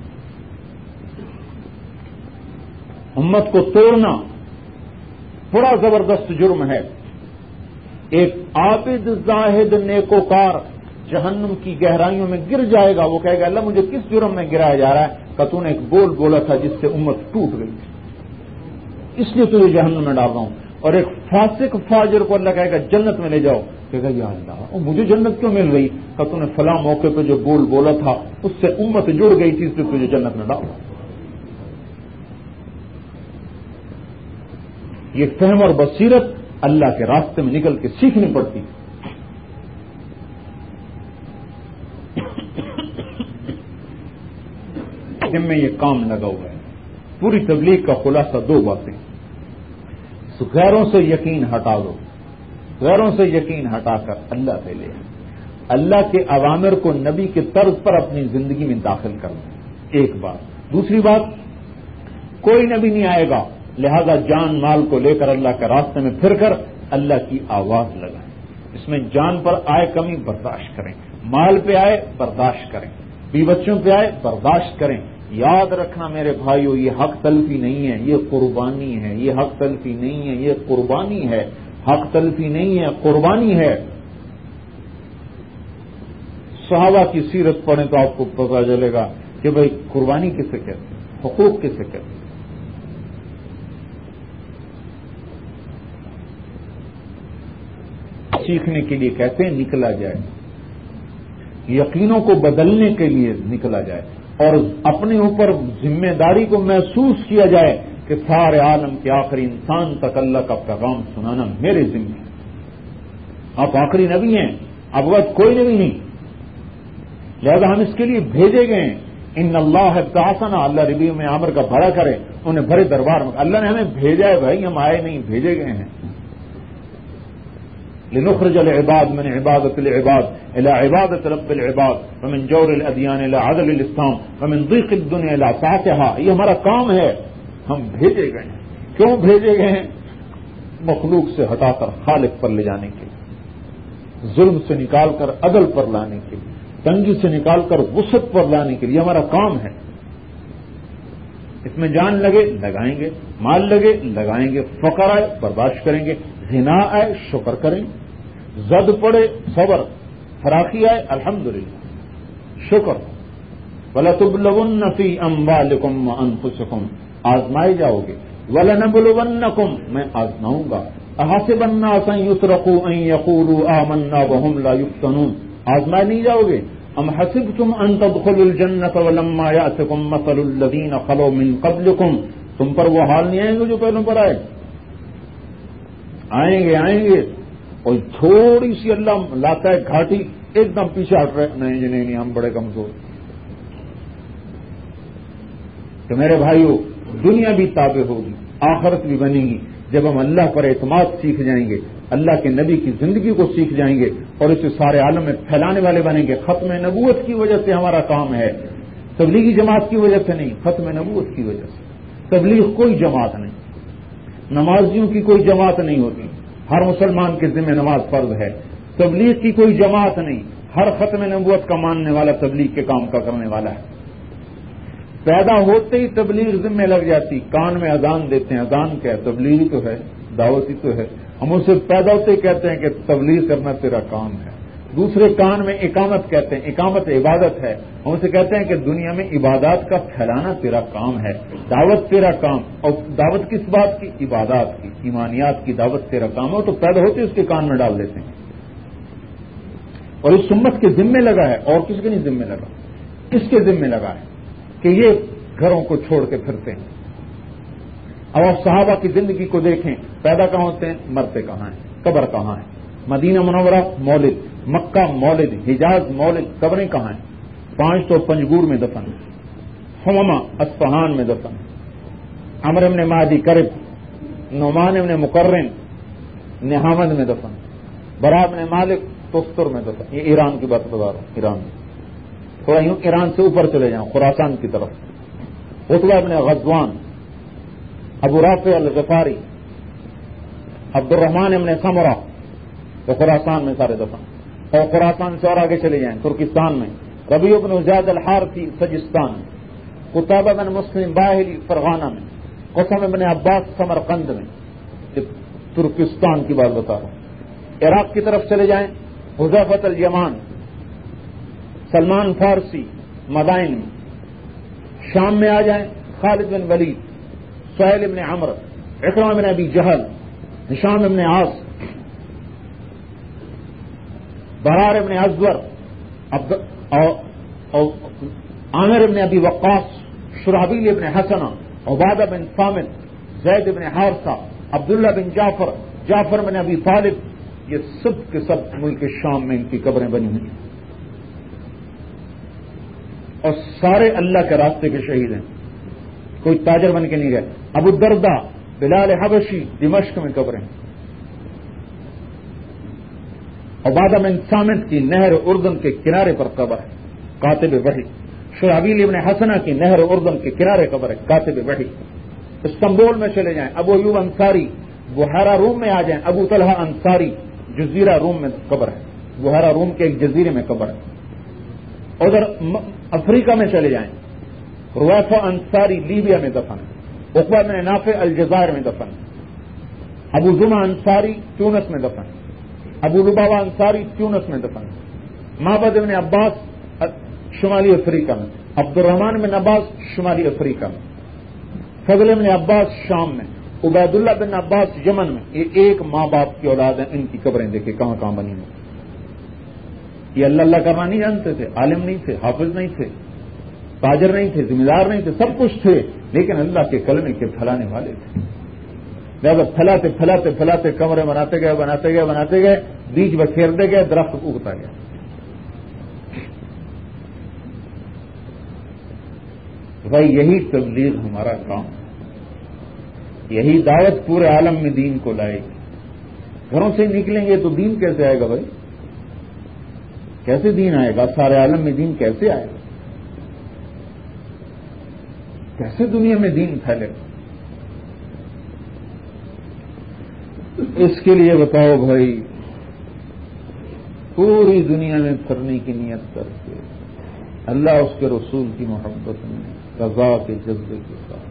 امت کو توڑنا بڑا زبردست جرم ہے. ایک عابد زاہد نیکوکار جہنم کی گہرائیوں میں گر جائے گا, وہ کہے گا اللہ مجھے کس جرم میں گرایا جا رہا ہے, کہ تو نے ایک بول بولا تھا جس سے امت ٹوٹ گئی تھی, اس لیے تجھے جہنم میں ڈال رہا ہوں. اور ایک فاسق فاجر کو اللہ کہے گا جنت میں لے جاؤ, کہے گا یا اللہ مجھے جنت کیوں مل گئی, کہ تو نے فلاں موقع پہ جو بول بولا تھا اس سے امت جڑ گئی تھی, اس لیے تجھے جنت میں ڈال رہا ہوں. یہ فہم اور بصیرت اللہ کے راستے میں نکل کے سیکھنی پڑتی. جن میں یہ کام لگا ہوا ہے. پوری تبلیغ کا خلاصہ دو باتیں, غیروں سے یقین ہٹا دو, غیروں سے یقین ہٹا کر اللہ پہ لے, اللہ کے اوامر کو نبی کے طرز پر اپنی زندگی میں داخل کر دو, ایک بات. دوسری بات, کوئی نبی نہیں آئے گا, لہذا جان مال کو لے کر اللہ کے راستے میں پھر کر اللہ کی آواز لگائیں. اس میں جان پر آئے کمی برداشت کریں, مال پہ آئے برداشت کریں, بی بچوں پہ آئے برداشت کریں. یاد رکھنا میرے بھائیو, یہ حق تلفی نہیں ہے, یہ قربانی ہے. یہ حق تلفی نہیں ہے, یہ قربانی ہے. حق تلفی نہیں ہے, قربانی ہے. صحابہ کی سیرت پڑھیں تو آپ کو پتہ چلے گا کہ بھئی قربانی کسے کہتے ہیں, حقوق کسے کہتے ہیں. سیکھنے کے لیے کہتے ہیں نکلا جائے, یقینوں کو بدلنے کے لیے نکلا جائے, اور اپنے اوپر ذمہ داری کو محسوس کیا جائے کہ سارے عالم کے آخری انسان تک اللہ کا پیغام سنانا میرے ذمہ ہے. آپ آخری نبی ہیں, اب وقت کوئی نبی نہیں, لہذا ہم اس کے لیے بھیجے گئے ہیں. ان اللہ ابتعثنا, اللہ ربی میں عامر کا بھلا کرے, انہیں بھرے دربار میں, اللہ نے ہمیں بھیجا ہے بھائی, ہم آئے نہیں, بھیجے گئے ہیں. لنخرج العباد من عبادة العباد الى عبادة رب العباد ومن جور الادیان الى عدل الاسلام ومن ضيق الدنيا الى سعتها. یہ ہمارا کام ہے, ہم بھیجے گئے ہیں. کیوں بھیجے گئے ہیں؟ مخلوق سے ہٹا کر خالق پر لے جانے کے لیے, ظلم سے نکال کر عدل پر لانے کے لیے, تنگی سے نکال کر وسعت پر لانے کے لیے ہمارا کام ہے. اس میں جان لگے لگائیں گے, مال لگے لگائیں گے, فقر آئے برداشت کریں گے, غنا آئے شکر کریں, زد پڑے صبر, فراخی آئے الحمدللہ شکر. وَلَتُبْلَوُنَّ فِي أَمْوَالِكُمْ وَأَنفُسِكُمْ, آزمائے جاؤ گے. وَلَنَبْلُوَنَّكُمْ, میں آزماؤں گا. أَحَسِبَ النَّاسَ أَن يُتْرَكُوا أَن يَقُولُوا آمَنَّا وَهُمْ لَا يُفْتَنُونَ, آزمائے نہیں جاؤ گے. أَمْ حَسِبْتُمْ أَن تَدْخُلُوا الْجَنَّةَ وَلَمَّا يَأْتِكُمْ مَثَلُ الَّذِينَ خَلَوْا مِن قَبْلِكُمْ, تم پر وہ حال نہیں آئیں گے جو پہلوں پر آئے. آئیں گے آئیں گے اور تھوڑی سی اللہ لاتا ہے گھاٹی, ایک دم پیچھے ہٹ رہے, نہیں جی نہیں نہیں ہم بڑے کمزور. تو میرے بھائیو, دنیا بھی تابع ہوگی, آخرت بھی بنے گی جب ہم اللہ پر اعتماد سیکھ جائیں گے, اللہ کے نبی کی زندگی کو سیکھ جائیں گے اور اسے سارے عالم میں پھیلانے والے بنیں گے. ختم نبوت کی وجہ سے ہمارا کام ہے, تبلیغی جماعت کی وجہ سے نہیں, ختم نبوت کی وجہ سے. تبلیغ کوئی جماعت نہیں, نمازیوں کی کوئی جماعت نہیں ہوتی, ہر مسلمان کے ذمہ نماز فرض ہے. تبلیغ کی کوئی جماعت نہیں, ہر ختم نبوت کا ماننے والا تبلیغ کے کام کا کرنے والا ہے. پیدا ہوتے ہی تبلیغ ذمہ لگ جاتی, کان میں اذان دیتے ہیں, اذان کیا ہے, تبلیغ تو ہے, دعوتی تو ہے. ہم اسے پیدا ہوتے ہی کہتے ہیں کہ تبلیغ کرنا تیرا کام ہے. دوسرے کان میں اقامت کہتے ہیں, اقامت عبادت ہے. ہم اسے کہتے ہیں کہ دنیا میں عبادات کا پھیلانا تیرا کام ہے, دعوت تیرا کام. اور دعوت کس بات کی؟ عبادات کی, ایمانیات کی دعوت تیرا کام ہو. تو پیدا ہوتے اس کے کان میں ڈال دیتے ہیں. اور اس امت کے ذمے لگا ہے, اور کس کے نہیں ذمے لگا, اس کے ذمے لگا ہے کہ یہ گھروں کو چھوڑ کے پھرتے ہیں. اب آپ صحابہ کی زندگی کو دیکھیں, پیدا کہاں ہوتے ہیں, مرتے کہاں ہیں, قبر کہاں ہے. مدینہ منورہ مولد, مکہ مولد, حجاز مولد, قبریں کہاں ہیں؟ پانچ تو پنجگور میں دفن, حمامہ اصفہان میں دفن, عمرو بن مہدی کرب, نعمان بن مقرن نہامد میں دفن, براء بن مالک تستر میں دفن. یہ ایران کی بات بتا رہا ہوں, ایران میں. تھوڑا یوں ایران سے اوپر چلے جاؤں, خراسان کی طرف. عتبہ بن غزوان, ابو رافع الغفاری, عبد الرحمن ابن سمرہ تو خراسان میں سارے دفن، اور خراسان سے اور آگے چلے جائیں ترکستان میں ربیع بن زیاد الحارثی سجستان میں، قطابہ بن مسلم باہلی فرغانہ میں، قسم ابن عباس سمرقند میں، ترکستان کی بات بتا رہا ہوں۔ عراق کی طرف چلے جائیں حذیفۃ الیمان، سلمان فارسی مدائن میں، شام میں آ جائیں خالد بن ولید، سہیل ابن عمرو، اکرمہ بن ابی جہل، ہشام ابن عاص، برار ابن ازور، عامر ابن ابی وقاص، شرحبیل ابن حسنہ، عبادہ بن صامت، زید ابن حارثہ، عبداللہ بن جعفر، جعفر بن ابی طالب، یہ سب کے سب ملک شام میں ان کی قبریں بنی ہوئی ہیں، اور سارے اللہ کے راستے کے شہید ہیں، کوئی تاجر بن کے نہیں گئے۔ ابو الدرداء، بلال حبشی دمشق میں قبریں، عبادہ بن صامت کی نہر اردن کے کنارے پر قبر ہے، کاتب وحی۔ شرحبیل ابن حسنہ کی نہر اردن کے کنارے قبر ہے، کاتب وحی۔ استنبول میں چلے جائیں ابو ایوب انصاری، بحیرہ روم میں آ جائیں ابو طلحہ انصاری، جزیرہ روم میں قبر ہے، بحیرہ روم کے ایک جزیرے میں قبر ہے۔ ادھر افریقہ میں چلے جائیں رویفہ انصاری لیبیا میں دفن ہے، عقبہ بن نافع الجزائر میں دفن ہے، ابو زمع انصاری تیونس میں دفن ہے، ابو لبابہ انصاری تیونس میں دفن ہے، معبد ابن عباس شمالی افریقہ میں، عبد الرحمن بن عباس شمالی افریقہ میں، فضل بن عباس شام میں، عبید اللہ بن عباس یمن میں۔ یہ ایک ماں باپ کی اولاد ہیں، ان کی قبریں دیکھیں کہاں کہاں بنی ہوئی۔ یہ اللہ اللہ کرنا نہیں جانتے تھے، عالم نہیں تھے، حافظ نہیں تھے، تاجر نہیں تھے، ذمہ دار نہیں تھے، سب کچھ تھے، لیکن اللہ کے کلمے کے پھیلانے والے تھے۔ لہٰذا پھیلاتے پھیلاتے پھیلاتے کمرے بناتے گئے بناتے گئے بناتے گئے بیج بکھیرتے گئے، درخت اگتا گیا۔ بھائی یہی تبلیغ ہمارا کام ہے، یہی دعوت پورے عالم میں دین کو لائے گی۔ گھروں سے نکلیں گے تو دین کیسے آئے گا بھائی؟ کیسے دین آئے گا؟ سارے عالم میں دین کیسے آئے گا؟ کیسے دنیا میں دین پھیلے گا؟ اس کے لیے بتاؤ بھائی، پوری دنیا میں پھرنے کی نیت کر کے اللہ اس کے رسول کی محبت میں رضا کے جذبے کے ساتھ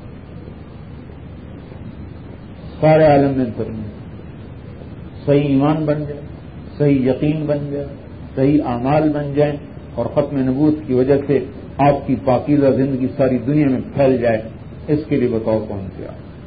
سارے عالم میں پھرنے، صحیح ایمان بن جائے، صحیح یقین بن جائے، صحیح اعمال بن جائیں، اور ختم نبوت کی وجہ سے آپ کی پاکیزہ زندگی ساری دنیا میں پھیل جائے۔ اس کے لیے بتاؤ کون کیا؟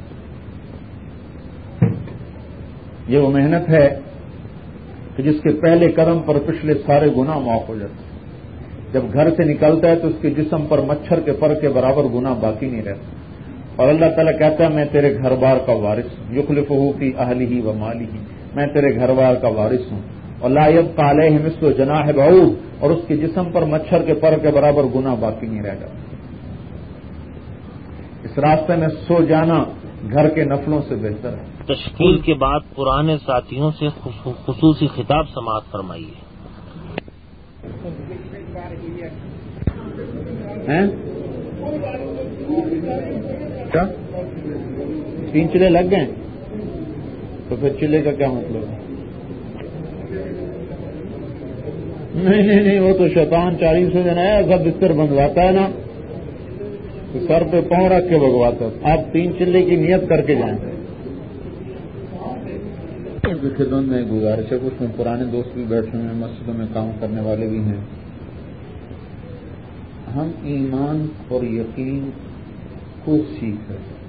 یہ وہ محنت ہے کہ جس کے پہلے قدم پر پچھلے سارے گناہ معاف ہو جاتے ہیں۔ جب گھر سے نکلتا ہے تو اس کے جسم پر مچھر کے پر کے برابر گناہ باقی نہیں رہتا، اور اللہ تعالیٰ کہتا ہے میں تیرے گھر بار کا وارث ہوں، یخلفہ فی اہلہ و مالہ، میں تیرے گھر بار کا وارث ہوں، اور لا یبقی علیہ مثل جناح بعوض، اور اس کے جسم پر مچھر کے پر کے برابر گناہ باقی نہیں رہ جاتا۔ اس راستے میں سو جانا گھر کے نفلوں سے بہتر ہے۔ تشکیل کے بعد پرانے ساتھیوں سے خصوصی خطاب سماعت فرمائیے۔ کیا تین چلے لگ گئے تو پھر چلے کا کیا مطلب ہے؟ نہیں نہیں نہیں، وہ تو شیطان چالیس سو دن ہے، سب بستر بندواتا ہے نا، تو سر پہ پاؤں رکھ کے بگواتا ہے۔ آپ تین چلے کی نیت کر کے جائیں۔ خدمت میں گزارش ہے، کچھ میں پرانے دوست بھی بیٹھے ہیں، مسجدوں میں کام کرنے والے بھی ہیں۔ ہم ایمان اور یقین کو سیکھ رہے ہیں۔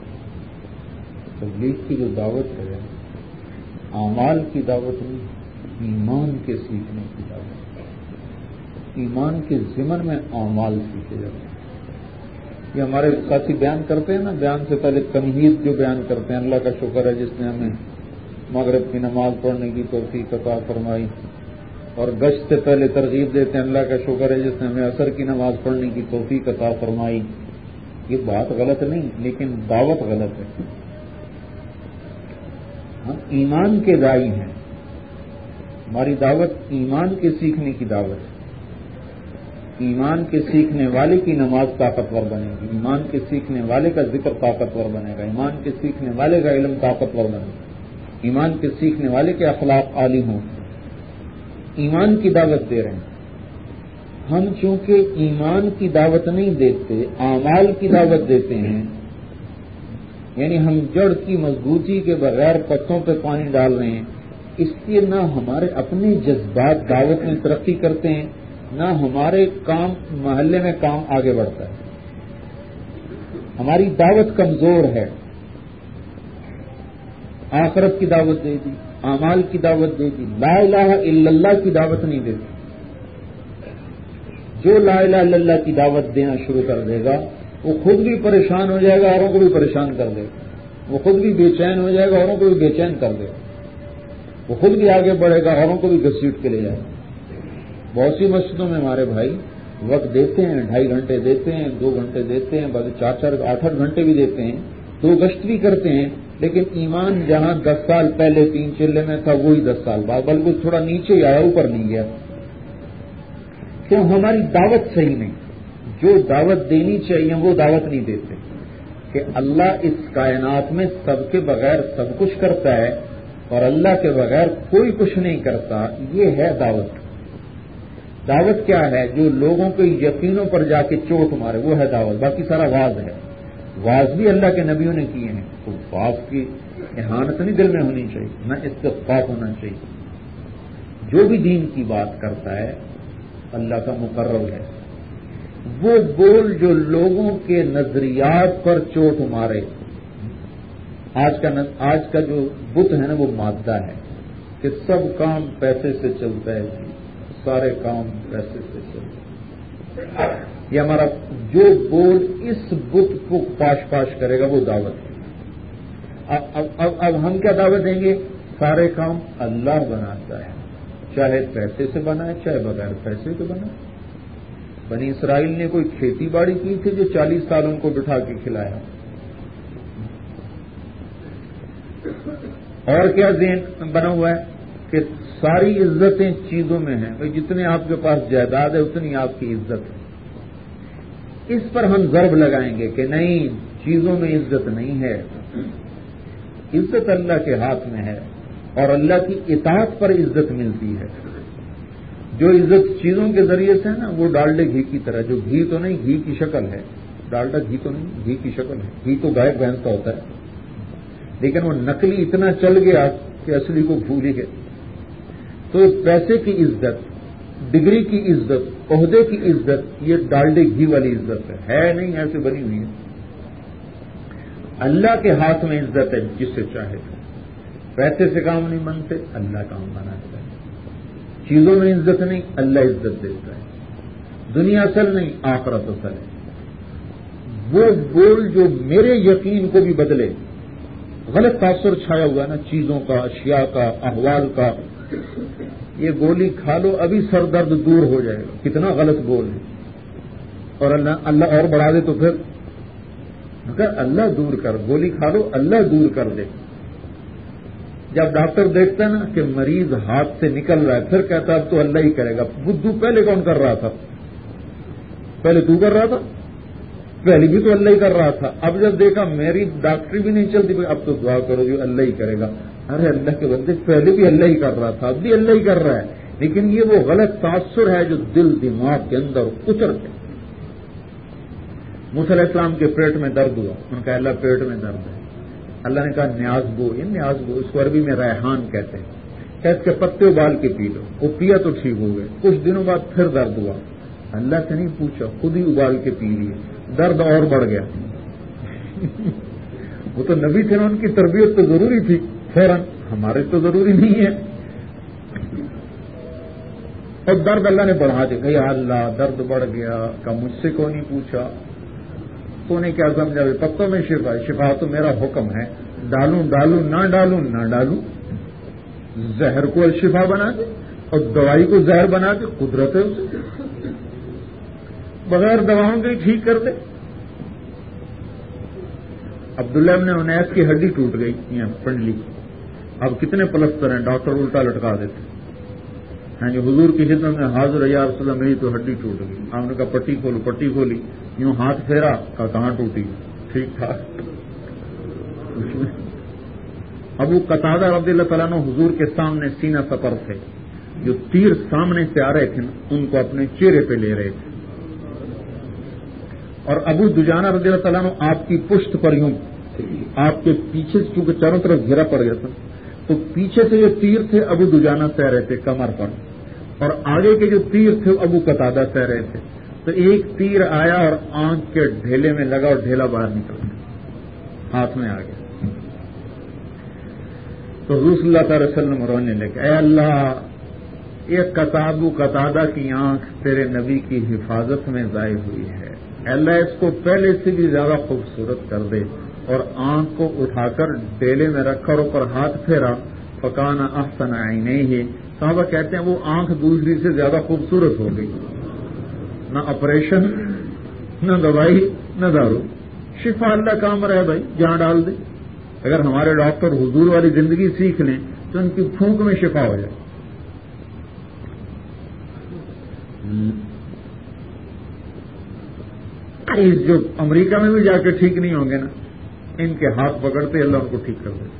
تبلیغ کی جو دعوت ہے اعمال کی دعوت نہیں، ایمان کے سیکھنے کی دعوت ہے۔ ایمان کے ضمن میں اعمال سیکھے جاتے ہیں۔ یہ ہمارے ساتھی بیان کرتے ہیں نا، بیان سے پہلے تمہید جو بیان کرتے ہیں، اللہ کا شکر ہے جس نے ہمیں مغرب کی نماز پڑھنے کی توفیق عطا فرمائی، اور گشت سے پہلے ترغیب دیتے ہیں، اللہ کا شکر ہے جس نے ہمیں عصر کی نماز پڑھنے کی توفیق عطا فرمائی۔ یہ بات غلط نہیں، لیکن دعوت غلط ہے۔ ہم ایمان کے داعی ہیں، ہماری دعوت ایمان کے سیکھنے کی دعوت ہے۔ ایمان کے سیکھنے والے کی نماز طاقتور بنے گی، ایمان کے سیکھنے والے کا ذکر طاقتور بنے گا، ایمان کے سیکھنے والے کا علم طاقتور بنے گا۔ ایمان کے سیکھنے والے کے اخلاق عالی ہوں، ایمان کی دعوت دے رہے ہیں. ہم چونکہ ایمان کی دعوت نہیں دیتے، اعمال کی دعوت دیتے ہیں، یعنی ہم جڑ کی مضبوطی کے بغیر پتوں پہ پانی ڈال رہے ہیں، اس لیے نہ ہمارے اپنے جذبات دعوت میں ترقی کرتے ہیں، نہ ہمارے کام محلے میں کام آگے بڑھتا ہے. ہماری دعوت کمزور ہے. آخرت کی دعوت دے دی، اعمال کی دعوت دے دی، لا الہ الا اللہ کی دعوت نہیں دیتی. جو لا الہ الا اللہ کی دعوت دینا شروع کر دے گا وہ خود بھی پریشان ہو جائے گا، اوروں کو بھی پریشان کر دے گا. وہ خود بھی بے چین ہو جائے گا، اوروں کو بھی بے چین کر دے گا. وہ خود بھی آگے بڑھے گا، اوروں کو بھی گھسیٹ کے لے جائے گا. بہت سی مسجدوں میں ہمارے بھائی وقت دیتے ہیں، ڈھائی گھنٹے دیتے ہیں، دو گھنٹے دیتے ہیں، بعد چار چار آٹھ آٹھ گھنٹے بھی دیتے ہیں، دو گشت بھی کرتے ہیں، لیکن ایمان جہاں دس سال پہلے تین چلے میں تھا وہی دس سال بعد بلکہ تھوڑا نیچے آیا، اوپر نہیں گیا. کیوں؟ ہماری دعوت صحیح نہیں. جو دعوت دینی چاہیے وہ دعوت نہیں دیتے کہ اللہ اس کائنات میں سب کے بغیر سب کچھ کرتا ہے اور اللہ کے بغیر کوئی کچھ نہیں کرتا. یہ ہے دعوت. دعوت کیا ہے؟ جو لوگوں کے یقینوں پر جا کے چوٹ مارے، وہ ہے دعوت. باقی سارا واز ہے. واز بھی اللہ کے نبیوں نے کیے ہیں، تو واز کی احانت نہیں دل میں ہونی چاہیے، نہ استخفاف ہونا چاہیے. جو بھی دین کی بات کرتا ہے اللہ کا مقرر ہے. وہ بول جو لوگوں کے نظریات پر چوٹ مارے. آج کا آج کا جو بت ہے نا وہ مادہ ہے کہ سب کام پیسے سے چلتا ہے، سارے کام پیسے سے چلتے ہیں. یہ ہمارا جو بول اس بت کو پاش پاش کرے گا وہ دعوت ہے. اب, اب, اب, اب ہم کیا دعوت دیں گے؟ سارے کام اللہ بناتا ہے، چاہے پیسے سے بنائے چاہے بغیر پیسے کے بنائے. بنی اسرائیل نے کوئی کھیتی باڑی کی تھی جو چالیس سال ان کو بٹھا کے کھلایا. اور کیا ذہن بنا ہوا ہے کہ ساری عزتیں چیزوں میں ہیں، بھائی جتنے آپ کے پاس جائیداد ہے اتنی آپ کی عزت ہے. اس پر ہم ضرب لگائیں گے کہ نہیں، چیزوں میں عزت نہیں ہے، عزت اللہ کے ہاتھ میں ہے اور اللہ کی اطاعت پر عزت ملتی ہے. جو عزت چیزوں کے ذریعے سے ہے نا وہ ڈالڈے گھی کی طرح، جو گھی تو نہیں، گھی کی شکل ہے، ڈالڈا گھی تو نہیں، گھی کی شکل ہے. گھی تو گائے بھینس کا ہوتا ہے، لیکن وہ نقلی اتنا چل گیا کہ اصلی کو بھول ہی گئے. تو پیسے کی عزت، ڈگری کی عزت، عہدے کی عزت، یہ ڈالڈے گھی والی عزت ہے، ہے نہیں ایسے بنی ہوئی ہے. اللہ کے ہاتھ میں عزت ہے، جس سے چاہے. پیسے سے کام نہیں بنتے، اللہ کام بناتا ہے. چیزوں میں عزت نہیں، اللہ عزت دیتا ہے. دنیا اصل نہیں، آخرت اصل ہے. وہ بول جو میرے یقین کو بھی بدلے. غلط تاثر چھایا ہوا ہے نا چیزوں کا، اشیاء کا، احوال کا. یہ گولی کھا لو ابھی سر درد دور ہو جائے گا. کتنا غلط بول ہے. اور اللہ اللہ اور بڑھا دے تو پھر اگر اللہ دور کر، گولی کھا لو اللہ دور کر دے. جب ڈاکٹر دیکھتا ہے نا کہ مریض ہاتھ سے نکل رہا ہے، پھر کہتا اب تو اللہ ہی کرے گا. بدھو پہلے کون کر رہا تھا؟ پہلے تو کر رہا تھا، پہلے بھی تو اللہ ہی کر رہا تھا. اب جب دیکھا میری ڈاکٹری بھی نہیں چلتی، اب تو دعا کرو جو اللہ ہی کرے گا. ارے اللہ کے بندے، پہلے بھی اللہ ہی کر رہا تھا، اب بھی اللہ ہی کر رہا ہے. لیکن یہ وہ غلط تاثر ہے جو دل دماغ کے اندر اتر کے. موسیٰ علیہ السلام کے پیٹ میں درد ہوا، ان کا اللہ پیٹ میں درد ہے. اللہ نے کہا نیاز بو. یہ نیاز بو اس کو عربی میں ریحان کہتے ہیں. کہ اس کے پتے ابال کے پی لو. وہ پیا تو ٹھیک ہو گئے. کچھ دنوں بعد پھر درد ہوا. اللہ سے نہیں پوچھا، خود ہی ابال کے پی لیے. درد اور بڑھ گیا. وہ تو نبی تھے نا، ان کی تربیت تو ضروری تھی فوراً. ہمارے تو ضروری نہیں ہے. اور درد اللہ نے بڑھا دیا. یا اللہ درد بڑھ گیا. کہ مجھ سے کیوں نہیں پوچھا؟ تو نے کیا سمجھا؟ پتوں میں شفا ہے. شفا تو میرا حکم ہے. ڈالوں ڈالوں نہ ڈالوں نہ ڈالوں. زہر کو شفا بنا دے اور دوائی کو زہر بنا دے. قدرت ہے اسے. بغیر دواؤں کے ٹھیک کر دے. عبداللہ ابن انیس کی ہڈی ٹوٹ گئی یہاں پنڈلی. اب کتنے پلستر ہیں، ڈاکٹر الٹا لٹکا دیتے. ہاں جی، حضور کی خدمت میں حاضر یا رسول اللہ میری تو ہڈی ٹوٹ گئی. آپ نے کہا پٹی کھولو. پٹی کھولی، یوں ہاتھ پھیرا، کہا کہاں ٹوٹی؟ ٹھیک ٹھاک. ابو قتادہ رضی اللہ تعالیٰ عنہ حضور کے سامنے سینہ سپر تھے، جو تیر سامنے سے آ رہے تھے ان کو اپنے چہرے پہ لے رہے تھے، اور ابو دجانہ رضی اللہ تعالیٰ عنہ آپ کی پشت پر یوں، آپ کے پیچھے سے چونکہ چاروں طرف گھرا پڑ گیا تھا، تو پیچھے سے جو تیر تھے ابو دجانہ سہ رہے تھے کمر پر، اور آگے کے جو تیر تھے ابو قتادہ سہ رہے تھے. تو ایک تیر آیا اور آنکھ کے ڈھیلے میں لگا اور ڈھیلا باہر نکل گیا، ہاتھ میں آ گیا. تو حضور صلی اللہ تعالی وسلم رونے لگے، اے اللہ، یہ قتابو قتادہ کی آنکھ تیرے نبی کی حفاظت میں ضائع ہوئی ہے، اے اللہ اس کو پہلے سے بھی زیادہ خوبصورت کر دے. اور آنکھ کو اٹھا کر ڈیلے میں رکھا اور اوپر ہاتھ پھیرا، فکانا احسن عینیہ. صحابہ کہتے ہیں وہ آنکھ دوسری سے زیادہ خوبصورت ہو گئی، نہ آپریشن، نہ دوائی، نہ دارو، شفا اللہ کا امر ہے بھائی، جہاں ڈال دے. اگر ہمارے ڈاکٹر حضور والی زندگی سیکھ لیں تو ان کی پھونک میں شفا ہو جائے. اس جو امریکہ میں بھی جا کے ٹھیک نہیں ہوں گے نا، ان کے ہاتھ پکڑتے اللہ ان کو ٹھیک کر دے.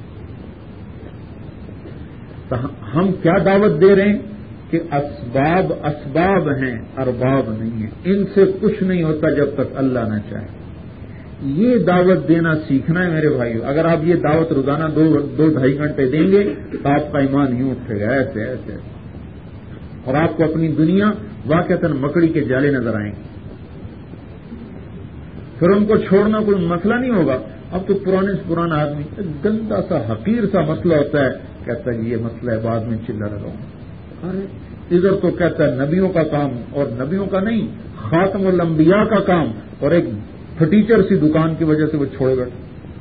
تو ہم کیا دعوت دے رہے ہیں کہ اسباب اسباب ہیں، ارباب نہیں ہیں. ان سے کچھ نہیں ہوتا جب تک اللہ نہ چاہے. یہ دعوت دینا سیکھنا ہے میرے بھائیو. اگر آپ یہ دعوت روزانہ دو دو ڈھائی گھنٹے دیں گے تو آپ کا ایمان یوں اٹھے گا ایسے ایسے، اور آپ کو اپنی دنیا واقعتاً مکڑی کے جالے نظر آئیں گے. پھر ان کو چھوڑنا کوئی مسئلہ نہیں ہوگا. اب تو پرانے سے پرانا آدمی گندا سا حقیر سا مسئلہ ہوتا ہے، کہتا ہے یہ مسئلہ ہے بعد میں چلا لگاؤں. ارے ادھر تو کہتا ہے نبیوں کا کام، اور نبیوں کا نہیں، خاتم الانبیاء کا کام، اور ایک پھٹیچر سی دکان کی وجہ سے وہ چھوڑ گئے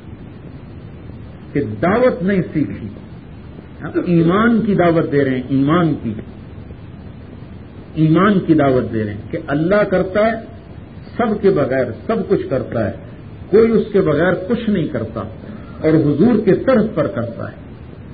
کہ دعوت نہیں سیکھی. ایمان کی دعوت دے رہے ہیں، ایمان کی ایمان کی دعوت دے رہے ہیں کہ اللہ کرتا ہے، سب کے بغیر سب کچھ کرتا ہے، کوئی اس کے بغیر کچھ نہیں کرتا، اور حضور کے طرز پر کرتا ہے.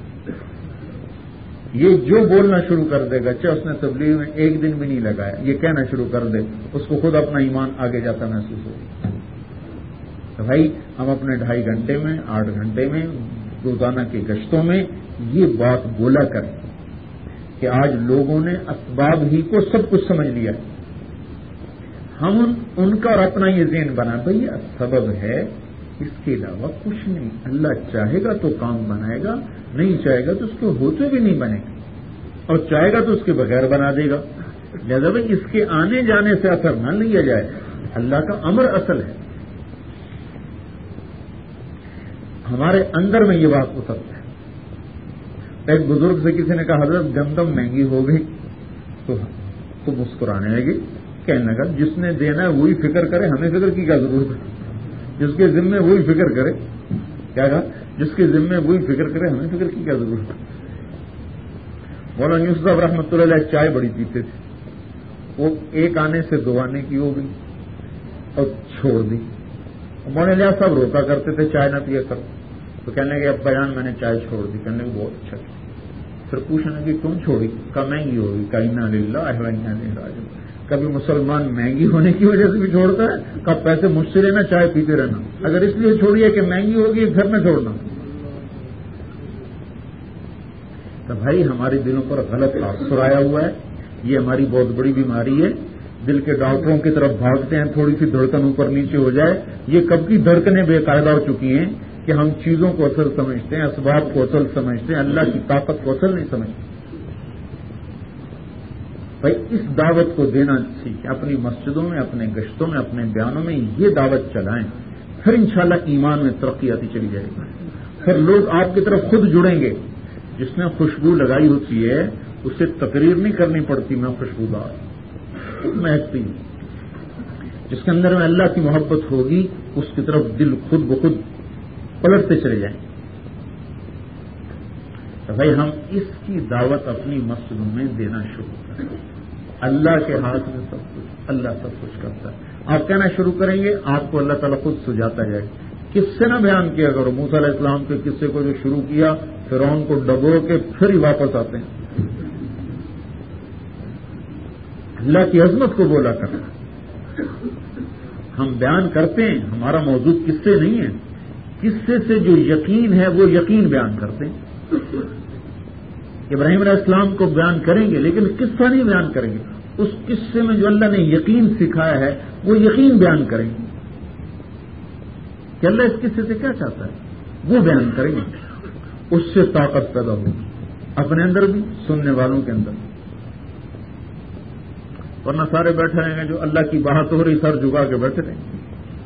یہ جو بولنا شروع کر دے گا، چاہے اس نے تبلیغ میں ایک دن بھی نہیں لگایا، یہ کہنا شروع کر دے، اس کو خود اپنا ایمان آگے جاتا محسوس ہوگا. تو بھائی ہم اپنے ڈھائی گھنٹے میں، آٹھ گھنٹے میں، روزانہ کی گشتوں میں یہ بات بولا کریں کہ آج لوگوں نے اسباب ہی کو سب کچھ سمجھ لیا. ہم ان, ان کا اور اپنا یہ ذہن بنا بھائی یہ سبب ہے، اس کے علاوہ کچھ نہیں. اللہ چاہے گا تو کام بنائے گا، نہیں چاہے گا تو اس کے ہوتے بھی نہیں بنے گا، اور چاہے گا تو اس کے بغیر بنا دے گا. لہذا بھائی اس کے آنے جانے سے اثر نہ لیا جائے. اللہ کا امر اصل ہے. ہمارے اندر میں یہ بات اترتا ہے. ایک بزرگ سے کسی نے کہا حضرت گندم مہنگی ہو گئی، تو تو مسکرانے لگے، کہنے لگا جس نے دینا ہے وہی فکر کرے، ہمیں فکر کی کیا ضرورت ہے. جس کے ذمے وہی فکر کرے، کیا کہا، جس کے ذمے وہی فکر کرے، ہمیں فکر کی کیا ضرورت ہے. مولانا یوسف صاحب رحمۃ اللہ علیہ چائے بڑی پیتے تھے، وہ ایک آنے سے دو آنے کی ہو گئی اور چھوڑ دی. مولانا علیہ صاحب روکا کرتے تھے چائے نہ پیا کرو، تو کہنے لگے اب بیان میں نے چائے چھوڑ دی. کہنے لگے بہت اچھا کیا. پھر پوچھنے لگے کیوں چھوڑی؟ کا مہنگی ہوگی. کا انا للہ و انا الیہ راجعون. کبھی مسلمان مہنگی ہونے کی وجہ سے بھی چھوڑتا ہے، کب پیسے مجھ سے لینا، چائے پیتے رہنا. اگر اس لیے چھوڑیے کہ مہنگی ہوگی پھر میں چھوڑنا. تو بھائی ہمارے دلوں پر غلط اثر آیا ہوا ہے. یہ ہماری بہت بڑی بیماری ہے. دل کے ڈاکٹروں کی طرف بھاگتے ہیں، تھوڑی سی دھڑکن اوپر نیچے ہو جائے. یہ کب کی دھڑکنیں بے قاعدہ ہو چکی ہیں کہ ہم چیزوں کو اصل سمجھتے ہیں، اسباب کو اصل سمجھتے ہیں، اللہ کی طاقت کو اصل نہیں سمجھتے. بھائی اس دعوت کو دینا سیکھیں. اپنی مسجدوں میں، اپنے گشتوں میں، اپنے بیانوں میں یہ دعوت چلائیں. پھر انشاءاللہ ایمان میں ترقی آتی چلی جائے گی. پھر لوگ آپ کی طرف خود جڑیں گے. جس نے خوشبو لگائی ہوتی ہے اسے تقریر نہیں کرنی پڑتی میں خوشبودار مہکتی. جس کے اندر میں اللہ کی محبت ہوگی اس کی طرف دل خود بخود پلٹتے چلے جائیں. تو بھائی ہم اس کی دعوت اپنی مسجدوں میں دینا شروع کریں. اللہ کے ہاتھ میں سب کچھ، اللہ سب کچھ کرتا ہے. آپ کہنا شروع کریں گے آپ کو اللہ تعالیٰ خود سجاتا جائے. کس سے نہ بیان کیا کرو. موسیٰ علیہ السلام کے قصے کو جو شروع کیا فرعون کو ڈبو کے پھر ہی واپس آتے ہیں. اللہ کی عظمت کو بولا کرنا. ہم بیان کرتے ہیں، ہمارا موضوع قصے نہیں ہے. قصے سے جو یقین ہے وہ یقین بیان کرتے ہیں. ابراہیم علیہ السلام کو بیان کریں گے لیکن قصہ نہیں بیان کریں گے. اس قصے میں جو اللہ نے یقین سکھایا ہے وہ یقین بیان کریں گے کہ اللہ اس قصے سے کیا چاہتا ہے وہ بیان کریں گے. اس سے طاقت پیدا ہوگی اپنے اندر بھی سننے والوں کے اندر. ورنہ سارے بیٹھے رہیں گے جو اللہ کی بات ہو رہی سر جھکا کے بیٹھے رہیں گے.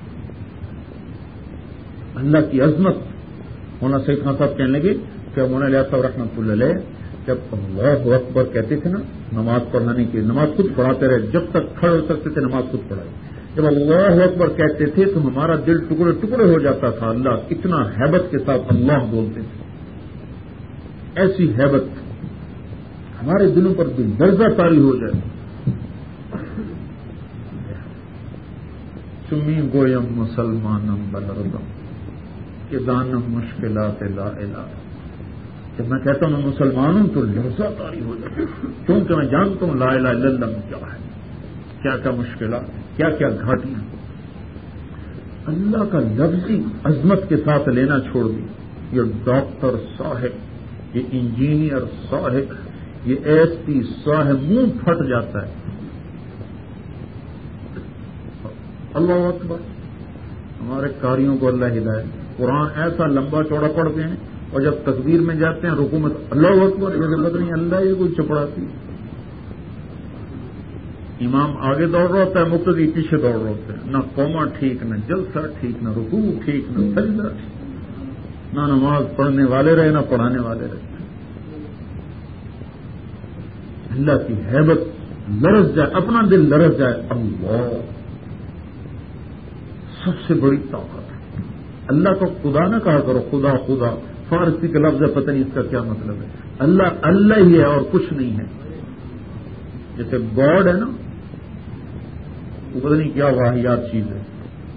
اللہ کی عظمت. مولانا سعید خان صاحب کہنے لگے کہ مولانا الیاس صاحب رحمۃ اللہ علیہ جب اللہ اکبر کہتے تھے نا نماز پڑھانے کی نماز خود پڑھاتے رہے جب تک کھڑے ہو سکتے تھے نماز خود پڑھائی. جب اللہ اکبر کہتے تھے تو ہمارا دل ٹکڑے ٹکڑے ہو جاتا تھا. اللہ اتنا ہیبت کے ساتھ اللہ بولتے تھے. ایسی ہیبت ہمارے دلوں پر بھی درجہ طاری ہو جائے. چمی گویم مسلمانم بلردم کہ دانم مشکلات لا الہ. جب میں کہتا ہوں میں مسلمان ہوں تو لرزہ طاری ہو جائے کیونکہ میں جانتا ہوں لا الہ الا اللہ کیا ہے, کیا کیا مشکلات, کیا کیا گھاٹیاں. اللہ کا لفظی عظمت کے ساتھ لینا چھوڑ دی. یہ ڈاکٹر صاحب, یہ انجینئر صاحب, یہ ایس پی صاحب منہ پھٹ جاتا ہے. اللہ اکبر. ہمارے قاریوں کو اللہ ہدایت. قرآن ایسا لمبا چوڑا پڑھتے ہیں اور جب تکبیر میں جاتے ہیں رکوع میں اللہ اکبر یہ پتہ نہیں اللہ یہ کوئی چپڑاتی. امام آگے دوڑ رہا ہوتا ہے مقتدی پیچھے دوڑ رہا ہوتا ہے. نہ قوما ٹھیک, نہ جلسہ ٹھیک, نہ رکوع ٹھیک, نہ سجدہ ٹھیک, نہ نماز پڑھنے والے رہے نہ پڑھانے والے رہے. اللہ کی ہیبت لرز جائے, اپنا دل لرز جائے. اللہ سب سے بڑی طاقت ہے. اللہ کو خدا نہ کہا کرو خدا خدا, فارسی کا لفظ ہے پتہ نہیں اس کا کیا مطلب ہے. اللہ اللہ ہی ہے اور کچھ نہیں ہے. جیسے گاڈ ہے نا وہ پتہ نہیں کیا واحیات چیز ہے.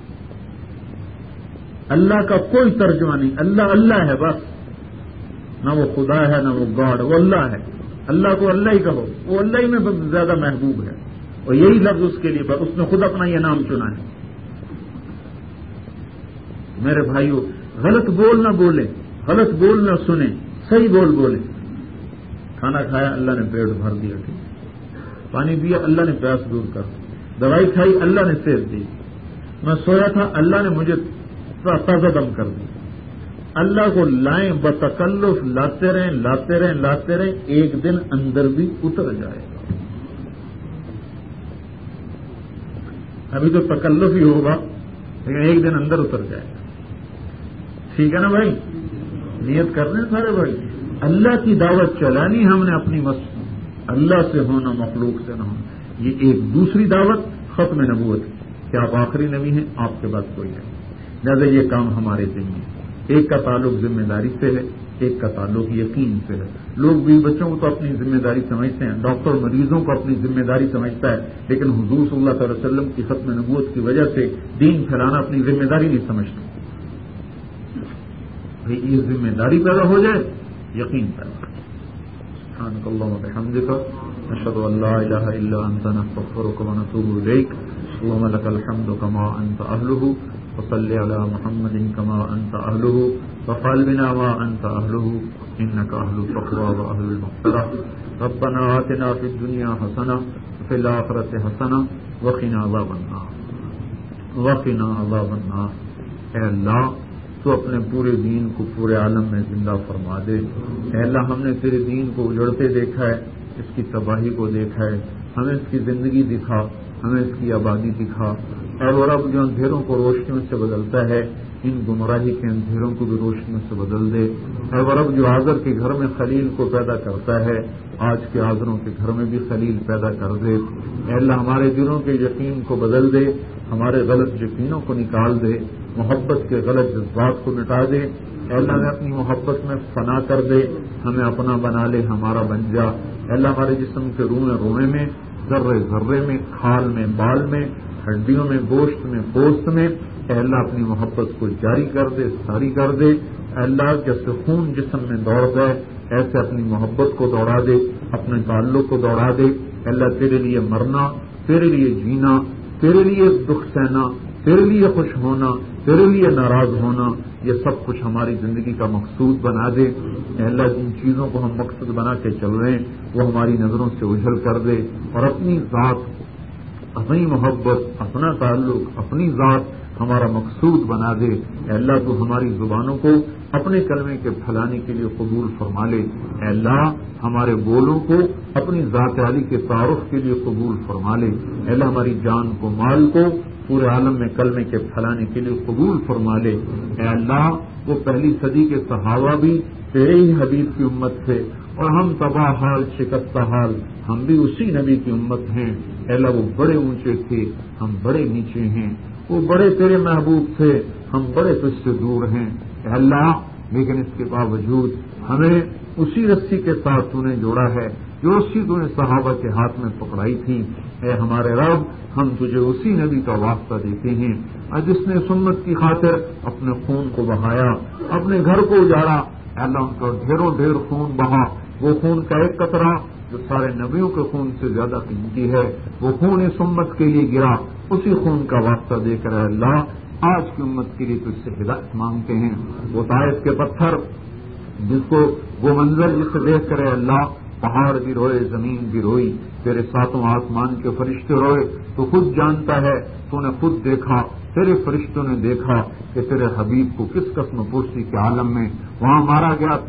اللہ کا کوئی ترجمہ نہیں. اللہ اللہ ہے بس. نہ وہ خدا ہے نہ وہ گاڈ, وہ اللہ ہے. اللہ کو اللہ ہی کہو, وہ اللہ ہی میں زیادہ محبوب ہے اور یہی لفظ اس کے لیے اس نے خود اپنا یہ نام چنا ہے. میرے بھائیوں غلط بول نہ بولے, غلط بول نہ سنیں, صحیح بول بولے. کھانا کھایا اللہ نے پیٹ بھر دیا, پانی پیا اللہ نے پیاس دور کر, دوائی کھائی اللہ نے صحت دی, میں سویا تھا اللہ نے مجھے تازہ دم کر دی. اللہ کو لائیں بتکلف لاتے رہیں لاتے رہیں لاتے رہیں, ایک دن اندر بھی اتر جائے گا. ابھی تو تکلف ہی ہوگا لیکن ایک دن اندر اتر جائے گا. ٹھیک ہے نا بھائی, نیت کرنے سارے بھائی. اللہ کی دعوت چلانی ہم نے اپنی مسجد, اللہ سے ہونا مخلوق سے نہ ہونا. یہ ایک دوسری دعوت ختم نبوت کہ آپ آخری نبی ہیں, آپ کے بعد کوئی ہے. لہٰذا یہ کام ہمارے ذمہ ہے. ایک کا تعلق ذمہ داری سے ہے, ایک کا تعلق یقین سے ہے. لوگ بھی بچوں کو تو اپنی ذمہ داری سمجھتے ہیں, ڈاکٹر مریضوں کو اپنی ذمہ داری سمجھتا ہے, لیکن حضور صلی اللہ علیہ وسلم کی ختم نبوت کی وجہ سے دین پھیلانا اپنی ذمہ داری نہیں سمجھتا. بھائی یہ ذمہ داری پیدا ہو جائے, یقین پیدا ہو. سبحانک اللہم و بحمدک نشہد ان لا الہ الا انت نستغفرک و نتوب الیک. اللہم لک الحمد کما انت اہلہ وصلی علی محمد کما انت اہلہ وفعل بنا ما انت اہلہ انک اہل التقوی و اہل المغفرہ. ربنا آتنا فی الدنیا حسنہ وفی الآخرۃ حسنہ وقنا عذاب النار وقنا عذاب النار. اے اللہ تو اپنے پورے دین کو پورے عالم میں زندہ فرما دے. اے اللہ ہم نے تیرے دین کو اجڑتے دیکھا ہے, اس کی تباہی کو دیکھا ہے, ہمیں اس کی زندگی دکھا, ہمیں اس کی آبادی دکھا. اور رب جو اندھیروں کو روشنیوں سے بدلتا ہے ان گمراہی کے اندھیروں کو بھی روشنیوں سے بدل دے. اور رب جو آزر کے گھر میں خلیل کو پیدا کرتا ہے آج کے آزروں کے گھر میں بھی خلیل پیدا کر دے. اے اللہ ہمارے دلوں کے یقین کو بدل دے, ہمارے غلط یقینوں کو نکال دے, محبت کے غلط جذبات کو مٹا دے. اے اللہ نے اپنی محبت میں فنا کر دے, ہمیں اپنا بنا لے, ہمارا بن جا. اے اللہ ہمارے جسم کے روئے روئے میں, ذرے ذرے میں, کھال میں, بال میں, ہڈیوں میں, گوشت میں, پوست میں اے اللہ اپنی محبت کو جاری کر دے, ساری کر دے. اے اللہ جیسے خون جسم میں دوڑ گئے ایسے اپنی محبت کو دوڑا دے, اپنے تعلق کو دوڑا دے. اے اللہ تیرے لیے مرنا, تیرے لیے جینا, تیرے لیے دکھ سہنا, تیرے لیے خوش ہونا, تیرے لیے ناراض ہونا, یہ سب کچھ ہماری زندگی کا مقصود بنا دے. اے اللہ جن چیزوں کو ہم مقصد بنا کے چل رہے ہیں وہ ہماری نظروں سے اجھل کر دے اور اپنی ذات، اپنی محبت، اپنا تعلق، اپنی ذات ہمارا مقصود بنا دے. اے اللہ تو ہماری زبانوں کو اپنے کلمے کے پھیلانے کے لیے قبول فرما لے. اے اللہ ہمارے بولوں کو اپنی ذات عالی کے تعارف کے لیے قبول فرما لے. اے اللہ ہماری جان کو، مال کو پورے عالم میں کلمے کے پھیلانے کے لیے قبول فرما لے. اے اللہ وہ پہلی صدی کے صحابہ بھی تیرے ہی حبیب کی امت تھے اور ہم تباہ حال شکستہ حال ہم بھی اسی نبی کی امت ہیں. اے اللہ وہ بڑے اونچے تھے، ہم بڑے نیچے ہیں. وہ بڑے تیرے محبوب تھے، ہم بڑے تجھ سے دور ہیں. اے اللہ لیکن اس کے باوجود ہمیں اسی رسی کے ساتھ تو نے جوڑا ہے جو رسی تو نے صحابہ کے ہاتھ میں پکڑائی تھی. اے ہمارے رب ہم تجھے اسی نبی کا واسطہ دیتے ہیں اور جس نے سنت کی خاطر اپنے خون کو بہایا، اپنے گھر کو اجاڑا. اے اللہ ان کا ڈھیروں ڈھیر خون بہا، وہ خون کا ایک قطرہ جو سارے نبیوں کے خون سے زیادہ قیمتی ہے وہ خون اس امت کے لیے گرا. اسی خون کا واسطہ دے کر اے اللہ آج کی امت کے لیے تجھ سے ہدایت مانگتے ہیں. وہ طائف کے پتھر جس کو وہ منظر جسے دیکھ کر اے اللہ پہاڑ بھی روئے، زمین بھی روئی، تیرے ساتوں آسمان کے فرشتے روئے. تو خود جانتا ہے، تو نے خود دیکھا، تیرے فرشتوں نے دیکھا کہ تیرے حبیب کو کس قسم پرسی کے عالم میں وہاں مارا گیا.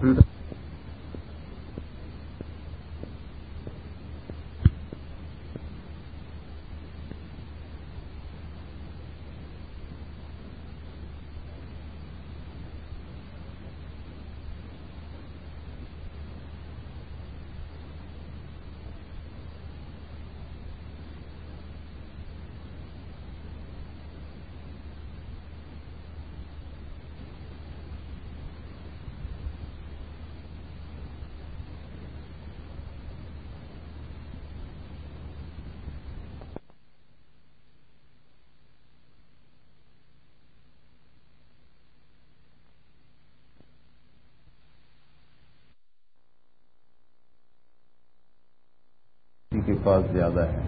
کے پاس زیادہ ہے.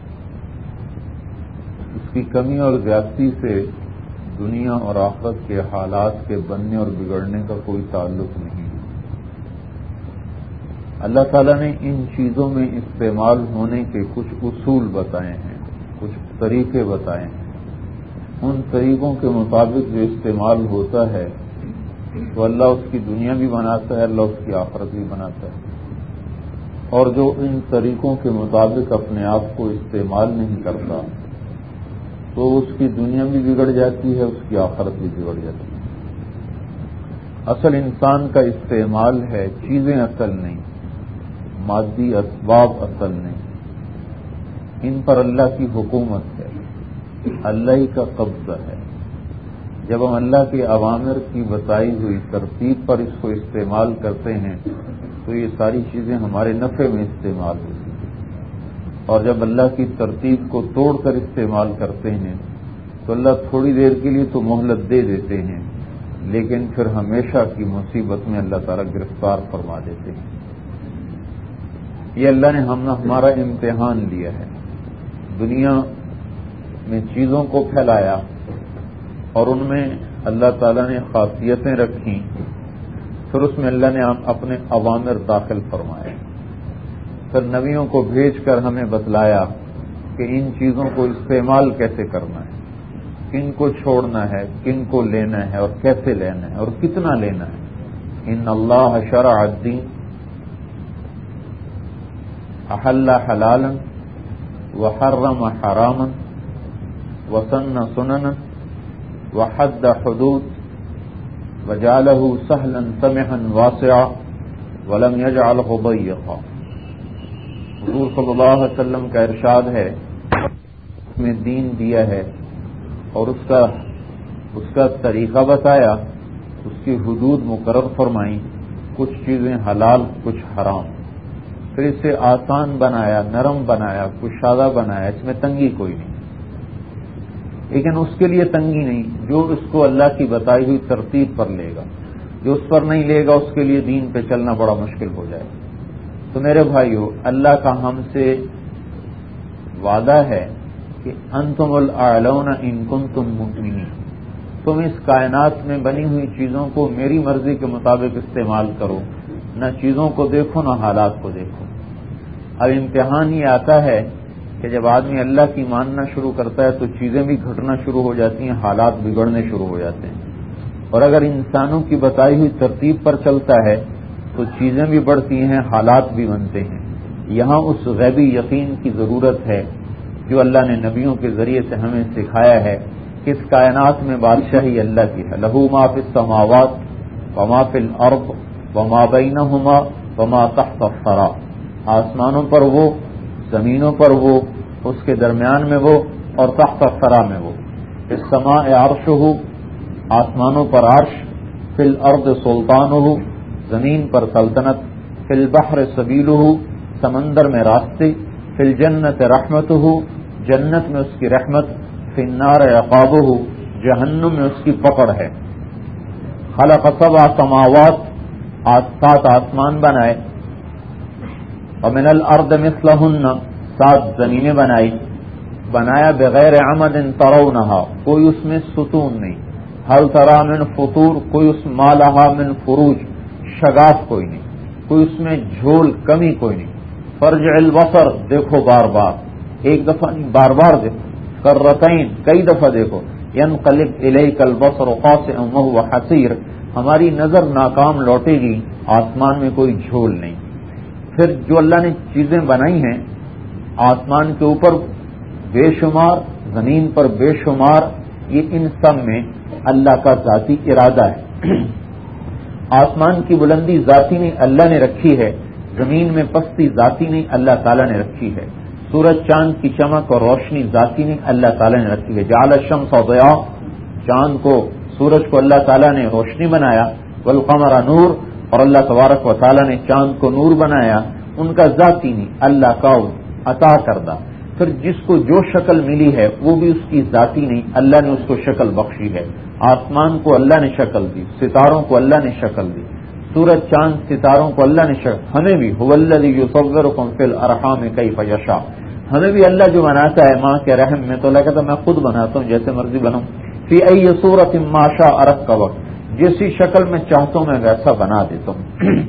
اس کی کمی اور زیادتی سے دنیا اور آخرت کے حالات کے بننے اور بگڑنے کا کوئی تعلق نہیں ہے. اللہ تعالیٰ نے ان چیزوں میں استعمال ہونے کے کچھ اصول بتائے ہیں، کچھ طریقے بتائے ہیں. ان طریقوں کے مطابق جو استعمال ہوتا ہے تو اللہ اس کی دنیا بھی بناتا ہے، اللہ اس کی آخرت بھی بناتا ہے. اور جو ان طریقوں کے مطابق اپنے آپ کو استعمال نہیں کرتا تو اس کی دنیا بھی بگڑ جاتی ہے، اس کی آخرت بھی بگڑ جاتی ہے. اصل انسان کا استعمال ہے، چیزیں اصل نہیں، مادی اسباب اصل نہیں. ان پر اللہ کی حکومت ہے، اللہ ہی کا قبضہ ہے. جب ہم اللہ کے اوامر کی بتائی ہوئی ترتیب پر اس کو استعمال کرتے ہیں تو یہ ساری چیزیں ہمارے نفع میں استعمال ہوتی ہیں. اور جب اللہ کی ترتیب کو توڑ کر استعمال کرتے ہیں تو اللہ تھوڑی دیر کے لیے تو مہلت دے دیتے ہیں، لیکن پھر ہمیشہ کی مصیبت میں اللہ تعالیٰ گرفتار فرما دیتے ہیں. یہ اللہ نے ہم ہمارا امتحان لیا ہے. دنیا میں چیزوں کو پھیلایا اور ان میں اللہ تعالیٰ نے خاصیتیں رکھیں، پھر اس میں اللہ نے اپنے اوامر داخل فرمائے. پھر نبیوں کو بھیج کر ہمیں بتلایا کہ ان چیزوں کو استعمال کیسے کرنا ہے، کن کو چھوڑنا ہے، کن کو لینا ہے اور کیسے لینا ہے اور کتنا لینا ہے. ان اللہ شرع الدین احل حلالا وحرم حراما وسن سننا وحد حدود وجعله سهلا سمحا واسعا ولم يجعله ضيقا. حضور صلی اللہ علیہ وسلم کا ارشاد ہے، اس میں دین دیا ہے اور اس کا اس کا طریقہ بتایا، اس کی حدود مقرر فرمائیں، کچھ چیزیں حلال کچھ حرام. پھر اسے آسان بنایا، نرم بنایا، کشادہ بنایا، اس میں تنگی کوئی نہیں. لیکن اس کے لیے تنگی نہیں، جو اس کو اللہ کی بتائی ہوئی ترتیب پر لے گا. جو اس پر نہیں لے گا اس کے لیے دین پہ چلنا بڑا مشکل ہو جائے. تو میرے بھائیو، اللہ کا ہم سے وعدہ ہے کہ انتم الاعلون ان کنتم مؤمنین، تم اس کائنات میں بنی ہوئی چیزوں کو میری مرضی کے مطابق استعمال کرو، نہ چیزوں کو دیکھو نہ حالات کو دیکھو۔ اب امتحان یہ آتا ہے کہ جب آدمی اللہ کی ماننا شروع کرتا ہے تو چیزیں بھی گھٹنا شروع ہو جاتی ہیں، حالات بگڑنے شروع ہو جاتے ہیں، اور اگر انسانوں کی بتائی ہوئی ترتیب پر چلتا ہے تو چیزیں بھی بڑھتی ہیں، حالات بھی بنتے ہیں۔ یہاں اس غیبی یقین کی ضرورت ہے جو اللہ نے نبیوں کے ذریعے سے ہمیں سکھایا ہے کہ اس کائنات میں بادشاہی اللہ کی ہے۔ لہو ما فی السماوات وما فی الارض وما بینہما وما تحت الثری، آسمانوں پر وہ، زمینوں پر وہ، اس کے درمیان میں وہ، اور تحت الثری میں وہ۔ السماء عرشہ، آسمانوں پر عرش، فی الارض سلطانہ، زمین پر سلطنت، فی البحر سبیلہ، سمندر میں راستے، فی الجنت رحمتہ، جنت میں اس کی رحمت، فی النار عقابہ، جہنم میں اس کی پکڑ ہے۔ خلق سبع سماوات، سات آسمان بنائے، ومن الارض مثلہن، سات زمینیں بنائی، بنایا بغیر عمد ترونہا، کوئی اس میں ستون نہیں، ہل تری من فطور، کوئی اس ما لہا من فروج، شگاف کوئی نہیں، کوئی اس میں جھول کمی کوئی نہیں۔ فرجع البصر، دیکھو بار بار، ایک دفعہ نہیں بار بار دیکھو، کرتین، کئی دفعہ دیکھو، ینقلب الیک البصر خاسئا وهو حسیر، ہماری نظر ناکام لوٹے گی، آسمان میں کوئی جھول نہیں۔ پھر جو اللہ نے چیزیں بنائی ہیں، آسمان کے اوپر بے شمار، زمین پر بے شمار، یہ ان سب میں اللہ کا ذاتی ارادہ ہے۔ آسمان کی بلندی ذاتی نہیں اللہ نے رکھی ہے، زمین میں پستی ذاتی نہیں اللہ تعالیٰ نے رکھی ہے، سورج چاند کی چمک اور روشنی ذاتی نہیں اللہ تعالیٰ نے رکھی ہے۔ جعل الشمس ضیاء، چاند کو، سورج کو اللہ تعالیٰ نے روشنی بنایا، والقمر نور، اور اللہ تبارک و تعالیٰ نے چاند کو نور بنایا، ان کا ذاتی نہیں اللہ کا عطا کردہ۔ پھر جس کو جو شکل ملی ہے وہ بھی اس کی ذاتی نہیں، اللہ نے اس کو شکل بخشی ہے۔ آسمان کو اللہ نے شکل دی، ستاروں کو اللہ نے شکل دی، سورج چاند ستاروں کو اللہ نے شکل، ہمیں بھی هو الذی یصورکم فی الارحام کیف یشاء، ہمیں بھی اللہ جو بناتا ہے ماں کے رحم میں، تو اللہ کہتا ہے میں خود بناتا ہوں جیسے مرضی بناؤں، فی ای صورت ما شاء رکبک، جیسی شکل میں چاہتا ہوں میں ویسا بنا دیتا ہوں۔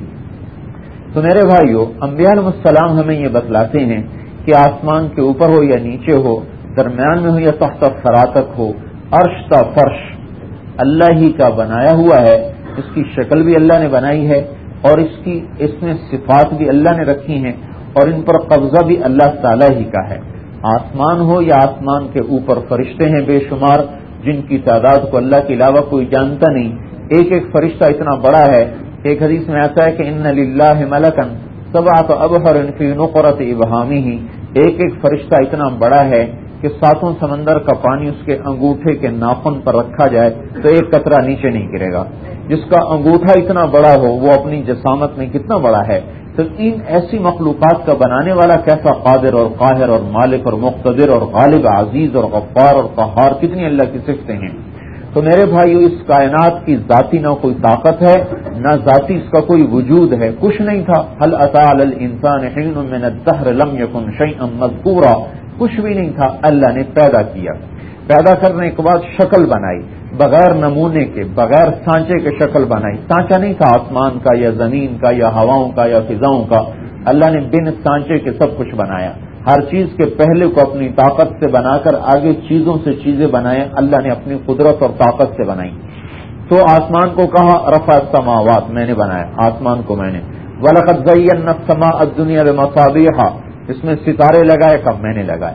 تو میرے بھائیو، انبیاء علیہ السلام ہمیں یہ بتلاتے ہیں کہ آسمان کے اوپر ہو یا نیچے ہو، درمیان میں ہو یا تحت الثری تک ہو، عرش تا فرش اللہ ہی کا بنایا ہوا ہے، اس کی شکل بھی اللہ نے بنائی ہے، اور اس کی اس میں صفات بھی اللہ نے رکھی ہیں، اور ان پر قبضہ بھی اللہ تعالیٰ ہی کا ہے۔ آسمان ہو یا آسمان کے اوپر فرشتے ہیں بے شمار، جن کی تعداد کو اللہ کے علاوہ کوئی جانتا نہیں۔ ایک ایک فرشتہ اتنا بڑا ہے، ایک حدیث میں آتا ہے کہ ان للہ ملکا سبعۃ ابحر فی نقرۃ ابہامہ، ایک ایک فرشتہ اتنا بڑا ہے کہ ساتوں سمندر کا پانی اس کے انگوٹھے کے ناخن پر رکھا جائے تو ایک قطرہ نیچے نہیں گرے گا۔ جس کا انگوٹھا اتنا بڑا ہو وہ اپنی جسامت میں کتنا بڑا ہے، تو ان ایسی مخلوقات کا بنانے والا کیسا قادر اور قاہر اور مالک اور مقتدر اور غالب عزیز اور غفار اور قہار، کتنی اللہ کی صفتیں ہیں۔ تو میرے بھائیو، اس کائنات کی ذاتی نہ کوئی طاقت ہے نہ ذاتی اس کا کوئی وجود ہے، کچھ نہیں تھا۔ هل اتى على الانسان حين من الدهر لم يكن شيئا مذكورا، کچھ بھی نہیں تھا، اللہ نے پیدا کیا، پیدا کرنے کے بعد شکل بنائی، بغیر نمونے کے، بغیر سانچے کے شکل بنائی، سانچا نہیں تھا آسمان کا یا زمین کا یا ہواؤں کا یا فضاؤں کا، اللہ نے بن سانچے کے سب کچھ بنایا، ہر چیز کے پہلے کو اپنی طاقت سے بنا کر آگے چیزوں سے چیزیں بنائیں، اللہ نے اپنی قدرت اور طاقت سے بنائی۔ تو آسمان کو کہا رفع السماوات، میں نے بنایا آسمان کو، میں نے وَلَقَدْ زَيَّنَّا السَّمَاءَ الدُّنْيَا بِمَصَابِيحَ، اس میں ستارے لگائے، کب میں نے لگائے۔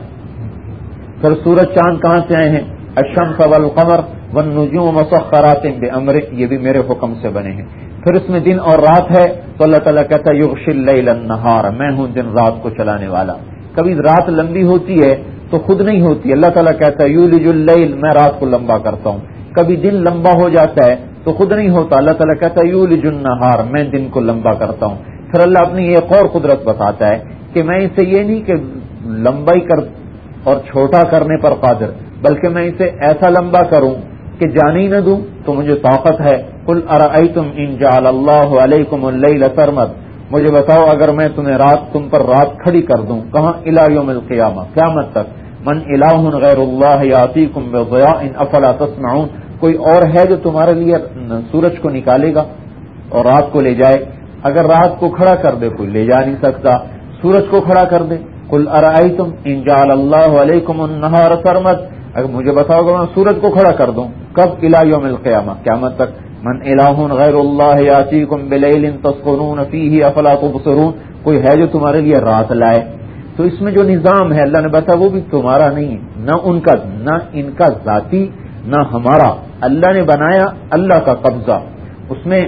پھر سورج چاند کہاں سے آئے ہیں؟ الشمس والقمر والنجوم مسخرات بأمرہ، یہ بھی میرے حکم سے بنے ہیں۔ پھر اس میں دن اور رات ہے تو اللہ تعالیٰ کہتا ہے یغشی اللیل النہار، میں ہوں دن رات کو چلانے والا۔ کبھی رات لمبی ہوتی ہے تو خود نہیں ہوتی، اللہ تعالیٰ کہتا ہے یولج اللیل، میں رات کو لمبا کرتا ہوں۔ کبھی دن لمبا ہو جاتا ہے تو خود نہیں ہوتا، اللہ تعالیٰ کہتا ہے یولج النہار، میں دن کو لمبا کرتا ہوں۔ پھر اللہ اپنی ایک اور قدرت بتاتا ہے کہ میں اسے یہ نہیں کہ لمبائی کر اور چھوٹا کرنے پر قادر، بلکہ میں اسے ایسا لمبا کروں کہ جانے ہی نہ دوں، تو مجھے طاقت ہے۔ قل ارأیتم ان جعل اللہ علیکم اللیل سرمد، مجھے بتاؤ اگر میں تمہیں رات تم پر رات کھڑی کر دوں، کہاں؟ الی یوم القیامہ، قیامت تک، من الہ غیر اللہ یاتیکم بضیاء افلا تسمعون، کوئی اور ہے جو تمہارے لیے سورج کو نکالے گا اور رات کو لے جائے؟ اگر رات کو کھڑا کر دے کوئی لے جا نہیں سکتا، سورج کو کھڑا کر دے. قل ارأیتم ان جعل اللہ علیکم النہار سرمد، اگر مجھے بتاؤ گا میں سورج کو کھڑا کر دوں کب؟ الی یوم القیامہ، قیامت تک. من الہ غیر اللہ یاتیکم بلیل تسکنون فیہ افلا تبصرون، کوئی ہے جو تمہارے لیے رات لائے؟ تو اس میں جو نظام ہے اللہ نے بتایا وہ بھی تمہارا نہیں ہے، نہ ان کا، نہ ان کا ذاتی، نہ ہمارا. اللہ نے بنایا، اللہ کا قبضہ. اس میں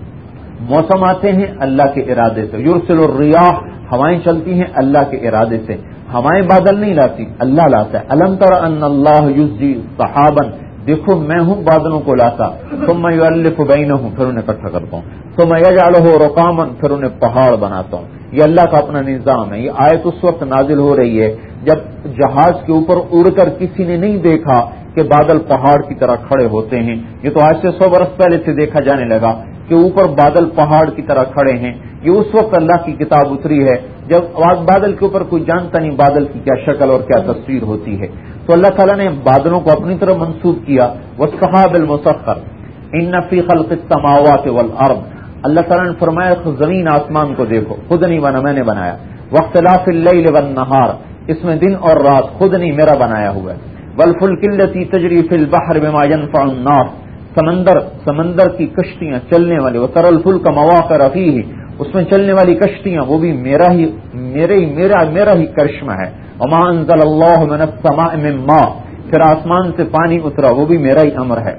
موسم آتے ہیں اللہ کے ارادے سے. یرسل الریاح، ہوائیں چلتی ہیں اللہ کے ارادے سے. ہوائیں بادل نہیں لاتی، اللہ لاتا ہے. الم تر ان اللہ یزجی صحابا، دیکھو میں ہوں بادلوں کو لاتا. ثم یؤلف بینہم، پھر انہیں اکٹھا کرتا ہوں. ثم یجعلہ رقاما، پھر انہیں پہاڑ بناتا ہوں. یہ اللہ کا اپنا نظام ہے. یہ آیت اس وقت نازل ہو رہی ہے جب جہاز کے اوپر اڑ کر کسی نے نہیں دیکھا کہ بادل پہاڑ کی طرح کھڑے ہوتے ہیں. یہ تو آج سے سو برس پہلے سے دیکھا جانے لگا کہ اوپر بادل پہاڑ کی طرح کھڑے ہیں. یہ اس وقت اللہ کی کتاب اتری ہے جب بادل کے اوپر کوئی جانتا نہیں بادل کی کیا شکل اور کیا تصویر ہوتی ہے. تو اللہ تعالیٰ نے بادلوں کو اپنی طرف منسوب کیا. والسحاب المسخر ان فی خلق السماوات والارض، اللہ تعالیٰ نے فرمایا زمین آسمان کو دیکھو، خود نہیں بنا میں نے بنایا. واختلاف اللیل والنہار، اس میں دن اور رات خود نہیں میرا بنایا ہوا ہے. والفلک التی تجری فی البحر بما ینفع الناس، سمندر سمندر کی کشتیاں چلنے والی. وتری الفلک مواخر فیہ، اس میں چلنے والی کشتیاں وہ بھی میرا ہی میرے ہی میرا میرا ہی کرشمہ ہے. وما انزل اللہ من السماء من ماء، پھر آسمان سے پانی اترا وہ بھی میرا ہی امر ہے.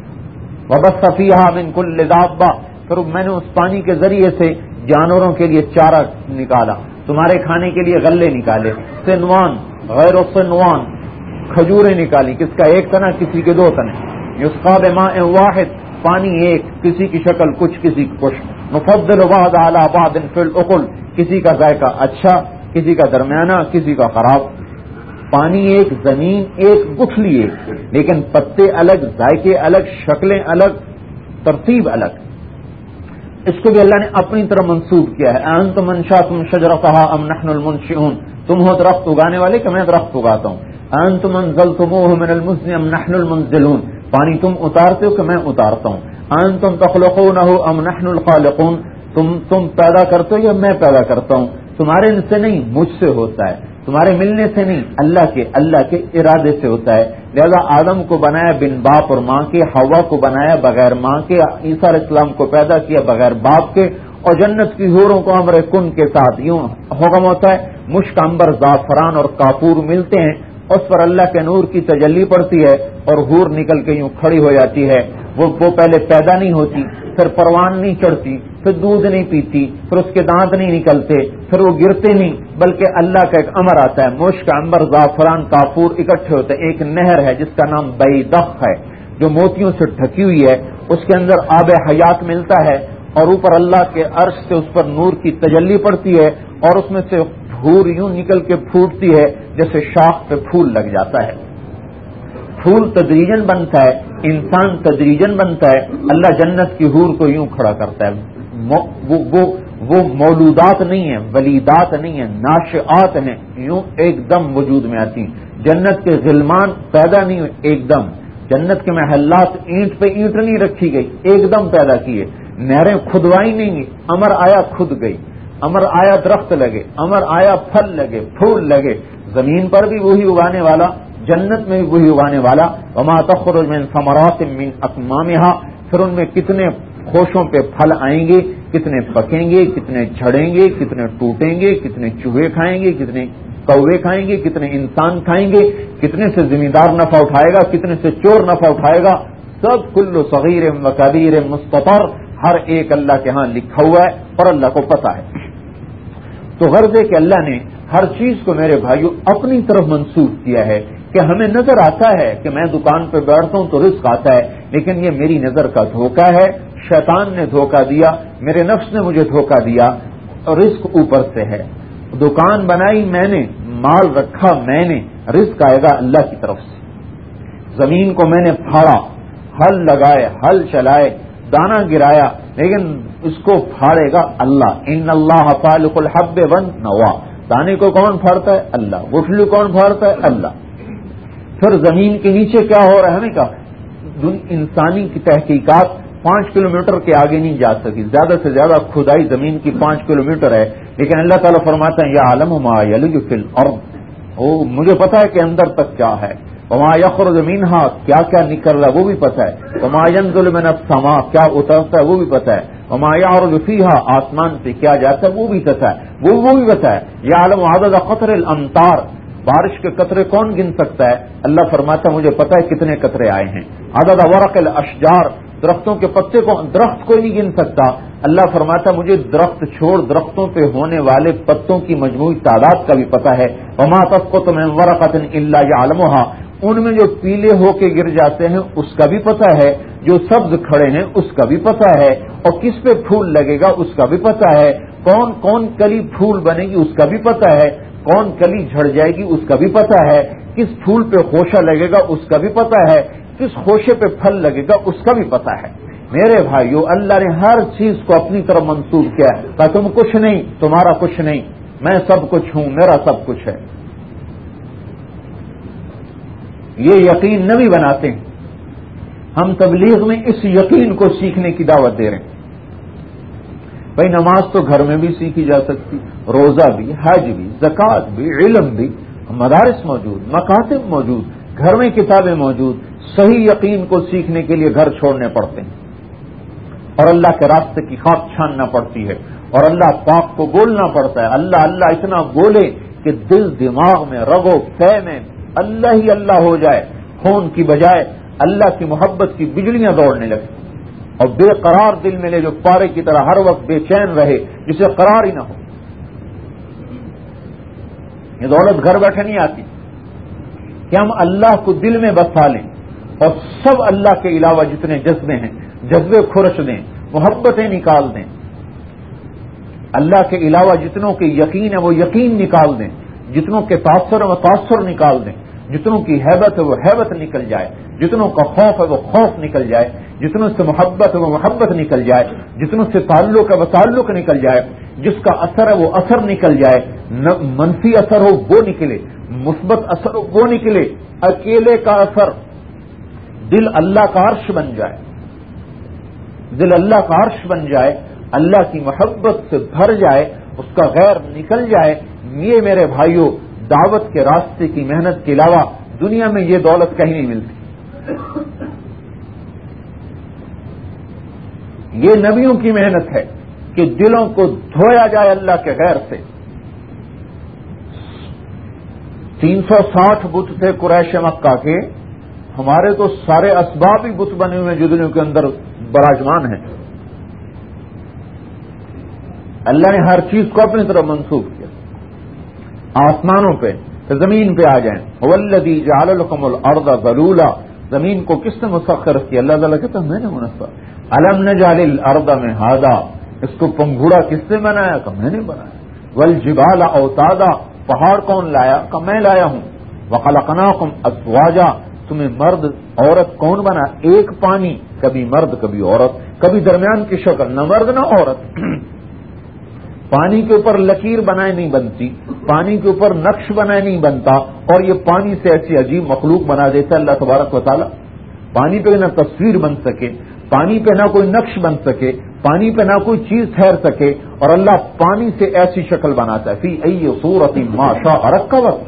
وبث فیہا من کل دابہ، پھر میں نے اس پانی کے ذریعے سے جانوروں کے لیے چارہ نکالا، تمہارے کھانے کے لیے غلے نکالے. سنوان غیر سنوان، کھجوریں نکالی، کس کا ایک تنا کسی کے دو تنے. یسقا بماء واحد، پانی ایک، کسی کی شکل کچھ کسی کی کچھ. نفضل بعض علی بعض فی الاکل، کسی کا ذائقہ اچھا کسی کا درمیانہ کسی کا خراب. پانی ایک، زمین ایک، گٹھلی ایک، لیکن پتے الگ، ذائقے الگ، شکلیں الگ، ترتیب الگ. اس کو بھی اللہ نے اپنی طرف منسوب کیا ہے. انتم انشأتم شجرتها ام نحن المنشئون، تم ہو درخت اگانے والے کہ میں درخت اگاتا ہوں. انتم انزلتموه من المزن ام نحن المنزلون، پانی تم اتارتے ہو کہ میں اتارتا ہوں. انتم تخلقونه ام نحن الخالقون، تم تم پیدا کرتے ہو یا میں پیدا کرتا ہوں. تمہارے سے نہیں مجھ سے ہوتا ہے، تمہارے ملنے سے نہیں، اللہ کے اللہ کے ارادے سے ہوتا ہے. لہذا آدم کو بنایا بن باپ اور ماں کے، حوا کو بنایا بغیر ماں کے، عیسیٰ علیہ السلام کو پیدا کیا بغیر باپ کے، اور جنت کی حوروں کو امر کن کے ساتھ یوں حکم ہوتا ہے. مشک، عنبر، زعفران اور کافور ملتے ہیں، اس پر اللہ کے نور کی تجلی پڑتی ہے اور حور نکل کے یوں کھڑی ہو جاتی ہے. وہ وہ پہلے پیدا نہیں ہوتی، پھر پروان نہیں چڑھتی، پھر دودھ نہیں پیتی، پھر اس کے دانت نہیں نکلتے، پھر وہ گرتے نہیں، بلکہ اللہ کا ایک امر آتا ہے. مشک، عنبر، زعفران، کافور اکٹھے ہوتے ہیں. ایک نہر ہے جس کا نام بیدخ ہے جو موتیوں سے ڈھکی ہوئی ہے، اس کے اندر آب حیات ملتا ہے اور اوپر اللہ کے عرش سے اس پر نور کی تجلی پڑتی ہے اور اس میں سے پھول یوں نکل کے پھوٹتی ہے جیسے شاخ پہ پھول لگ جاتا ہے. پھول تدریجن بنتا ہے، انسان تدریجن بنتا ہے. اللہ جنت کی حور کو یوں کھڑا کرتا ہے. وہ, وہ, وہ مولودات نہیں ہیں، ولیدات نہیں ہیں، ناشئات ہیں، یوں ایک دم وجود میں آتی ہیں. جنت کے غلمان پیدا نہیں ہوئے، ایک دم. جنت کے محلات اینٹ پہ اینٹ نہیں رکھی گئی، ایک دم پیدا کیے. نہریں کھدوائی نہیں گئی، امر آیا کھد گئی. امر آیا درخت لگے، امر آیا پھل لگے، پھول لگے. زمین پر بھی وہی اگانے والا، جنت میں بھی وہی اگانے والا. وما تخرج من ثمرات من اکمامها، پھر ان میں کتنے خوشوں پہ پھل آئیں گے، کتنے پکیں گے، کتنے جھڑیں گے، کتنے ٹوٹیں گے، کتنے چوہے کھائیں گے، کتنے کوے کھائیں گے، کتنے انسان کھائیں گے، کتنے سے زمیندار نفع اٹھائے گا، کتنے سے چور نفع اٹھائے گا. سب کل صغیر و کبیر مستطر، ہر ایک اللہ کے ہاں لکھا ہوا ہے اور اللہ کو پتہ ہے. تو غرض ہے کہ اللہ نے ہر چیز کو میرے بھائیوں اپنی طرف منسوخ کیا ہے کہ ہمیں نظر آتا ہے کہ میں دکان پہ بیٹھتا ہوں تو رزق آتا ہے، لیکن یہ میری نظر کا دھوکہ ہے. شیطان نے دھوکہ دیا، میرے نفس نے مجھے دھوکہ دیا، اور رزق اوپر سے ہے. دکان بنائی میں نے، مال رکھا میں نے، رزق آئے گا اللہ کی طرف سے. زمین کو میں نے پھاڑا، ہل لگائے، ہل چلائے، دانا گرایا، لیکن اس کو پھاڑے گا اللہ. ان اللہ فالق الحب والنوى، دانے کو کون پھاڑتا ہے؟ اللہ. گٹھلی کون پھاڑتا ہے؟ اللہ. پھر زمین کے نیچے کیا ہو رہا ہے ہمیں کہا انسانی کی تحقیقات پانچ کلومیٹر کے آگے نہیں جا سکی، زیادہ سے زیادہ کھدائی زمین کی پانچ کلومیٹر ہے، لیکن اللہ تعالیٰ فرماتا ہے یا عالم ما یلج فی الارض، او مجھے پتا ہے کہ اندر تک کیا ہے، وما یخرج منہا کیا کیا نکل رہا وہ بھی پتا ہے، وما ینزل من السماء کیا اترتا ہے وہ بھی پتا ہے، وما یعرج فیہا آسمان سے کیا جاتا ہے وہ بھی پتا ہے، وہ وہ بھی پتا ہے، یعلم عدد قطر الامطار، بارش کے قطرے کون گن سکتا ہے؟ اللہ فرماتا ہے مجھے پتا ہے کتنے قطرے آئے ہیں، عدد ورق الاشجار، درختوں کے پتے کو درخت کوئی نہیں گن سکتا، اللہ فرماتا مجھے درخت چھوڑ درختوں پہ ہونے والے پتوں کی مجموعی تعداد کا بھی پتا ہے، وما تسقط من ورقۃ الا یعلمها، ان میں جو پیلے ہو کے گر جاتے ہیں اس کا بھی پتا ہے، جو سبز کھڑے ہیں اس کا بھی پتا ہے، اور کس پہ پھول لگے گا اس کا بھی پتا ہے، کون کون کلی پھول بنے گی اس کا بھی پتا ہے، کون کلی جھڑ جائے گی اس کا بھی پتا ہے، کس پھول پہ خوشہ لگے گا اس کا بھی پتا ہے، کس خوشے پہ پھل لگے گا اس کا بھی پتا ہے۔ میرے بھائیو اللہ نے ہر چیز کو اپنی طرف منسوب کیا ہے، کہ تم کچھ نہیں، تمہارا کچھ نہیں، میں سب کچھ ہوں، میرا سب کچھ ہے۔ یہ یقین نبی بناتے ہیں، ہم تبلیغ میں اس یقین کو سیکھنے کی دعوت دے رہے ہیں۔ بھائی نماز تو گھر میں بھی سیکھی جا سکتی، روزہ بھی، حج بھی، زکوٰۃ بھی، علم بھی، مدارس موجود، مکاتب موجود، گھر میں کتابیں موجود، صحیح یقین کو سیکھنے کے لیے گھر چھوڑنے پڑتے ہیں اور اللہ کے راستے کی خاک چھاننا پڑتی ہے اور اللہ پاک کو بولنا پڑتا ہے، اللہ اللہ اتنا بولے کہ دل دماغ میں رگو پے میں اللہ ہی اللہ ہو جائے، خون کی بجائے اللہ کی محبت کی بجلیاں دوڑنے لگے، اور بے قرار دل میں لے جو پارے کی طرح ہر وقت بے چین رہے، جسے قرار ہی نہ ہو۔ یہ دولت گھر بیٹھے نہیں آتی کہ ہم اللہ کو دل میں بسا لیں اور سب اللہ کے علاوہ جتنے جذبے ہیں جذبے کھرچ دیں، محبتیں نکال دیں، اللہ کے علاوہ جتنوں کے یقین ہے وہ یقین نکال دیں، جتنوں کے تاثر ہے وہ تاثر نکال دیں، جتنوں کی ہیبت ہے وہ ہیبت نکل جائے، جتنوں کا خوف ہے وہ خوف نکل جائے، جتنوں سے محبت ہے وہ محبت نکل جائے، جتنوں سے تعلق ہے وہ تعلق نکل جائے، جس کا اثر ہے وہ اثر نکل جائے، منفی اثر ہو وہ نکلے، مثبت اثر ہو وہ نکلے، اکیلے کا اثر دل اللہ کا عرش بن جائے، دل اللہ کا عرش بن جائے، اللہ کی محبت سے بھر جائے، اس کا غیر نکل جائے۔ یہ میرے بھائیوں دعوت کے راستے کی محنت کے علاوہ دنیا میں یہ دولت کہیں نہیں ملتی۔ یہ نبیوں کی محنت ہے کہ دلوں کو دھویا جائے اللہ کے غیر سے۔ تین سو ساٹھ بت تھے قریش مکہ کے، ہمارے تو سارے اسباب ہی بت بنے ہوئے جو دنوں کے اندر براجمان ہیں۔ اللہ نے ہر چیز کو اپنی طرف منسوخ کیا، آسمانوں پہ زمین پہ آ جائیں۔ والذی جعل لکم الارض ذلولا، زمین کو کس نے مسخر کیا؟ اللہ تعالیٰ کہتا میں نے منسخر۔ الم نجعل الارض مہادا، اس کو پنگھوڑا کس نے بنایا؟ کہ میں نے بنایا۔ والجبال اوتادا، پہاڑ کون لایا؟ کہ میں لایا ہوں۔ وخلقناکم ازواجا، تمہیں مرد عورت کون بنا؟ ایک پانی، کبھی مرد کبھی عورت، کبھی درمیان کی شکل، نہ مرد نہ عورت۔ پانی کے اوپر لکیر بنائے نہیں بنتی، پانی کے اوپر نقش بنائے نہیں بنتا، اور یہ پانی سے ایسی عجیب مخلوق بنا دیتا ہے اللہ تبارک و تعالیٰ۔ پانی پہ نہ تصویر بن سکے، پانی پہ نہ کوئی نقش بن سکے، پانی پہ نہ کوئی چیز ٹھہر سکے، اور اللہ پانی سے ایسی شکل بناتا ہے۔ فی ای صورت ما شاء رکبک۔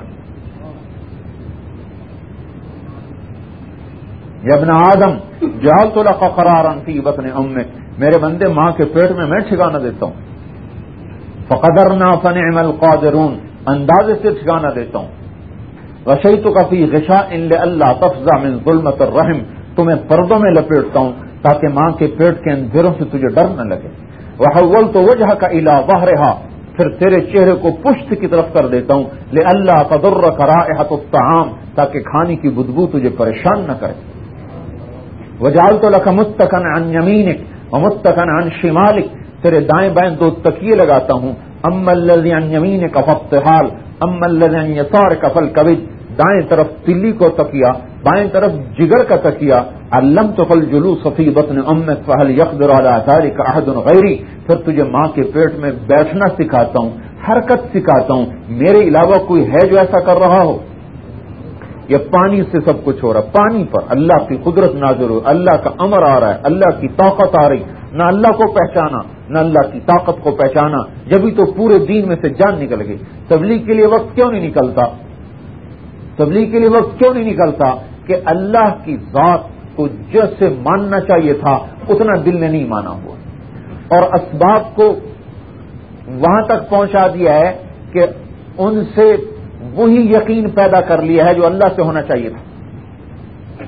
یا ابن آدم جعلت لک قرارا فی بطن امک، میرے بندے ماں کے پیٹ میں میں ٹھکانہ دیتا ہوں۔ فقدرنا فنعم القادرون، اندازے سے ٹھکانہ دیتا ہوں۔ غشیتک فی غشاء لئلا تفزع من ظلمۃ الرحم، تمہیں پردوں میں لپیٹتا ہوں تاکہ ماں کے پیٹ کے اندھیروں سے تجھے ڈر نہ لگے۔ وحولت وجهک الی ظہرها، پھر تیرے چہرے کو پشت کی طرف کر دیتا ہوں۔ لئلا تضرک رائحۃ الطعام، تاکہ کھانے کی بدبو تجھے پریشان نہ کرے۔ وجعلت لک متکئا عن یمینک ومتکئا عن شمالک، تیرے دائیں بائیں دو تکیے لگاتا ہوں۔ اما الذی عن یمینک فالطحال اما الذی عن یسارک فالکبد، دائیں طرف تلی کو تکیا، بائیں طرف جگر کا تکیا۔ علمتک الجلوس فی بطن امک فهل یقدر علی ذلک احد غیری، پھر تجھے ماں کے پیٹ میں بیٹھنا سکھاتا ہوں، حرکت سکھاتا ہوں، میرے علاوہ کوئی ہے جو ایسا کر رہا ہو؟ یہ پانی سے سب کچھ ہو رہا ہے، پانی پر اللہ کی قدرت نازل ہو، اللہ کا امر آ رہا ہے، اللہ کی طاقت آ رہی، نہ اللہ کو پہچانا نہ اللہ کی طاقت کو پہچانا، جبھی تو پورے دین میں سے جان نکل گئی۔ تبلیغ کے لیے وقت کیوں نہیں نکلتا؟ تبلیغ کے لیے وقت کیوں نہیں نکلتا؟ کہ اللہ کی ذات کو جیسے ماننا چاہیے تھا اتنا دل نے نہیں مانا ہوا، اور اسباب کو وہاں تک پہنچا دیا ہے کہ ان سے وہی یقین پیدا کر لیا ہے جو اللہ سے ہونا چاہیے تھا۔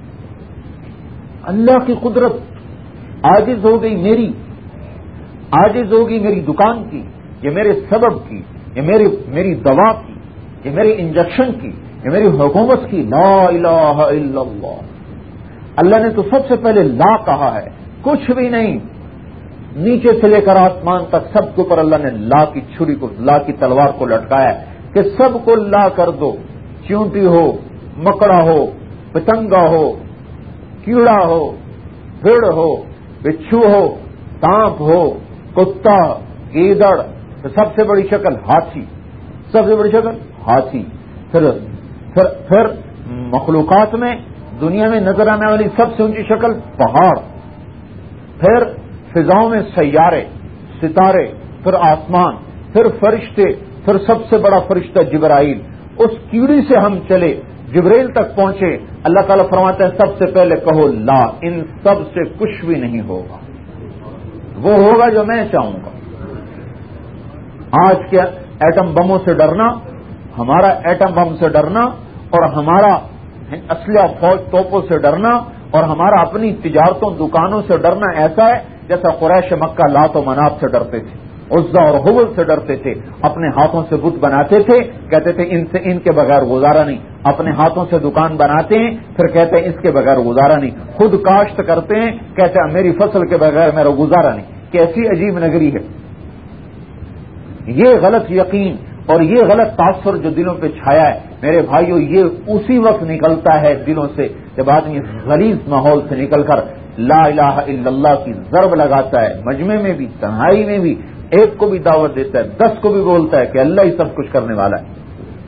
اللہ کی قدرت عاجز ہو گئی، میری عاجز ہوگی میری دکان کی، یہ میرے سبب کی، یہ میری میری دوا کی، یہ میرے انجیکشن کی، یہ میری حکومت کی۔ لا الہ الا اللہ، اللہ نے تو سب سے پہلے لا کہا ہے، کچھ بھی نہیں، نیچے سے لے کر آسمان تک سب کے اوپر اللہ نے لا کی چھری کو، لا کی تلوار کو لٹکایا ہے کہ سب کو لا کر دو، چیونٹی ہو، مکڑا ہو، پتنگا ہو، کیڑا ہو، بھیڑ ہو، بچھو ہو، سانپ ہو، کتا، گیدڑ، سب سے بڑی شکل ہاتھی، سب سے بڑی شکل ہاتھی، پھر پھر پھر مخلوقات میں دنیا میں نظر آنے والی سب سے اونچی شکل پہاڑ، پھر فضاؤں میں سیارے، ستارے، پھر آسمان، پھر فرشتے، پھر سب سے بڑا فرشتہ جبرائیل۔ اس کیڑی سے ہم چلے، جبرائیل تک پہنچے، اللہ تعالیٰ فرماتے ہیں سب سے پہلے کہو لا، ان سب سے کچھ بھی نہیں ہوگا، وہ ہوگا جو میں چاہوں گا۔ آج کے ایٹم بموں سے ڈرنا، ہمارا ایٹم بم سے ڈرنا، اور ہمارا اسلحہ فوج توپوں سے ڈرنا، اور ہمارا اپنی تجارتوں دکانوں سے ڈرنا ایسا ہے جیسا قریش مکہ لات و منات سے ڈرتے تھے، عزا اور حبل سے ڈرتے تھے، اپنے ہاتھوں سے بت بناتے تھے، کہتے تھے ان سے ان کے بغیر گزارا نہیں، اپنے ہاتھوں سے دکان بناتے ہیں، پھر کہتے ہیں اس کے بغیر گزارا نہیں، خود کاشت کرتے ہیں، کہتے ہیں میری فصل کے بغیر میرا گزارا نہیں۔ کیسی عجیب نگری ہے یہ غلط یقین اور یہ غلط تاثر جو دلوں پہ چھایا ہے میرے بھائیوں، یہ اسی وقت نکلتا ہے دلوں سے جب آدمی غلیظ ماحول سے نکل کر لا الہ الا اللہ کی ضرب لگاتا ہے، مجمع میں بھی، تنہائی میں بھی، ایک کو بھی دعوت دیتا ہے، دس کو بھی بولتا ہے کہ اللہ ہی سب کچھ کرنے والا ہے۔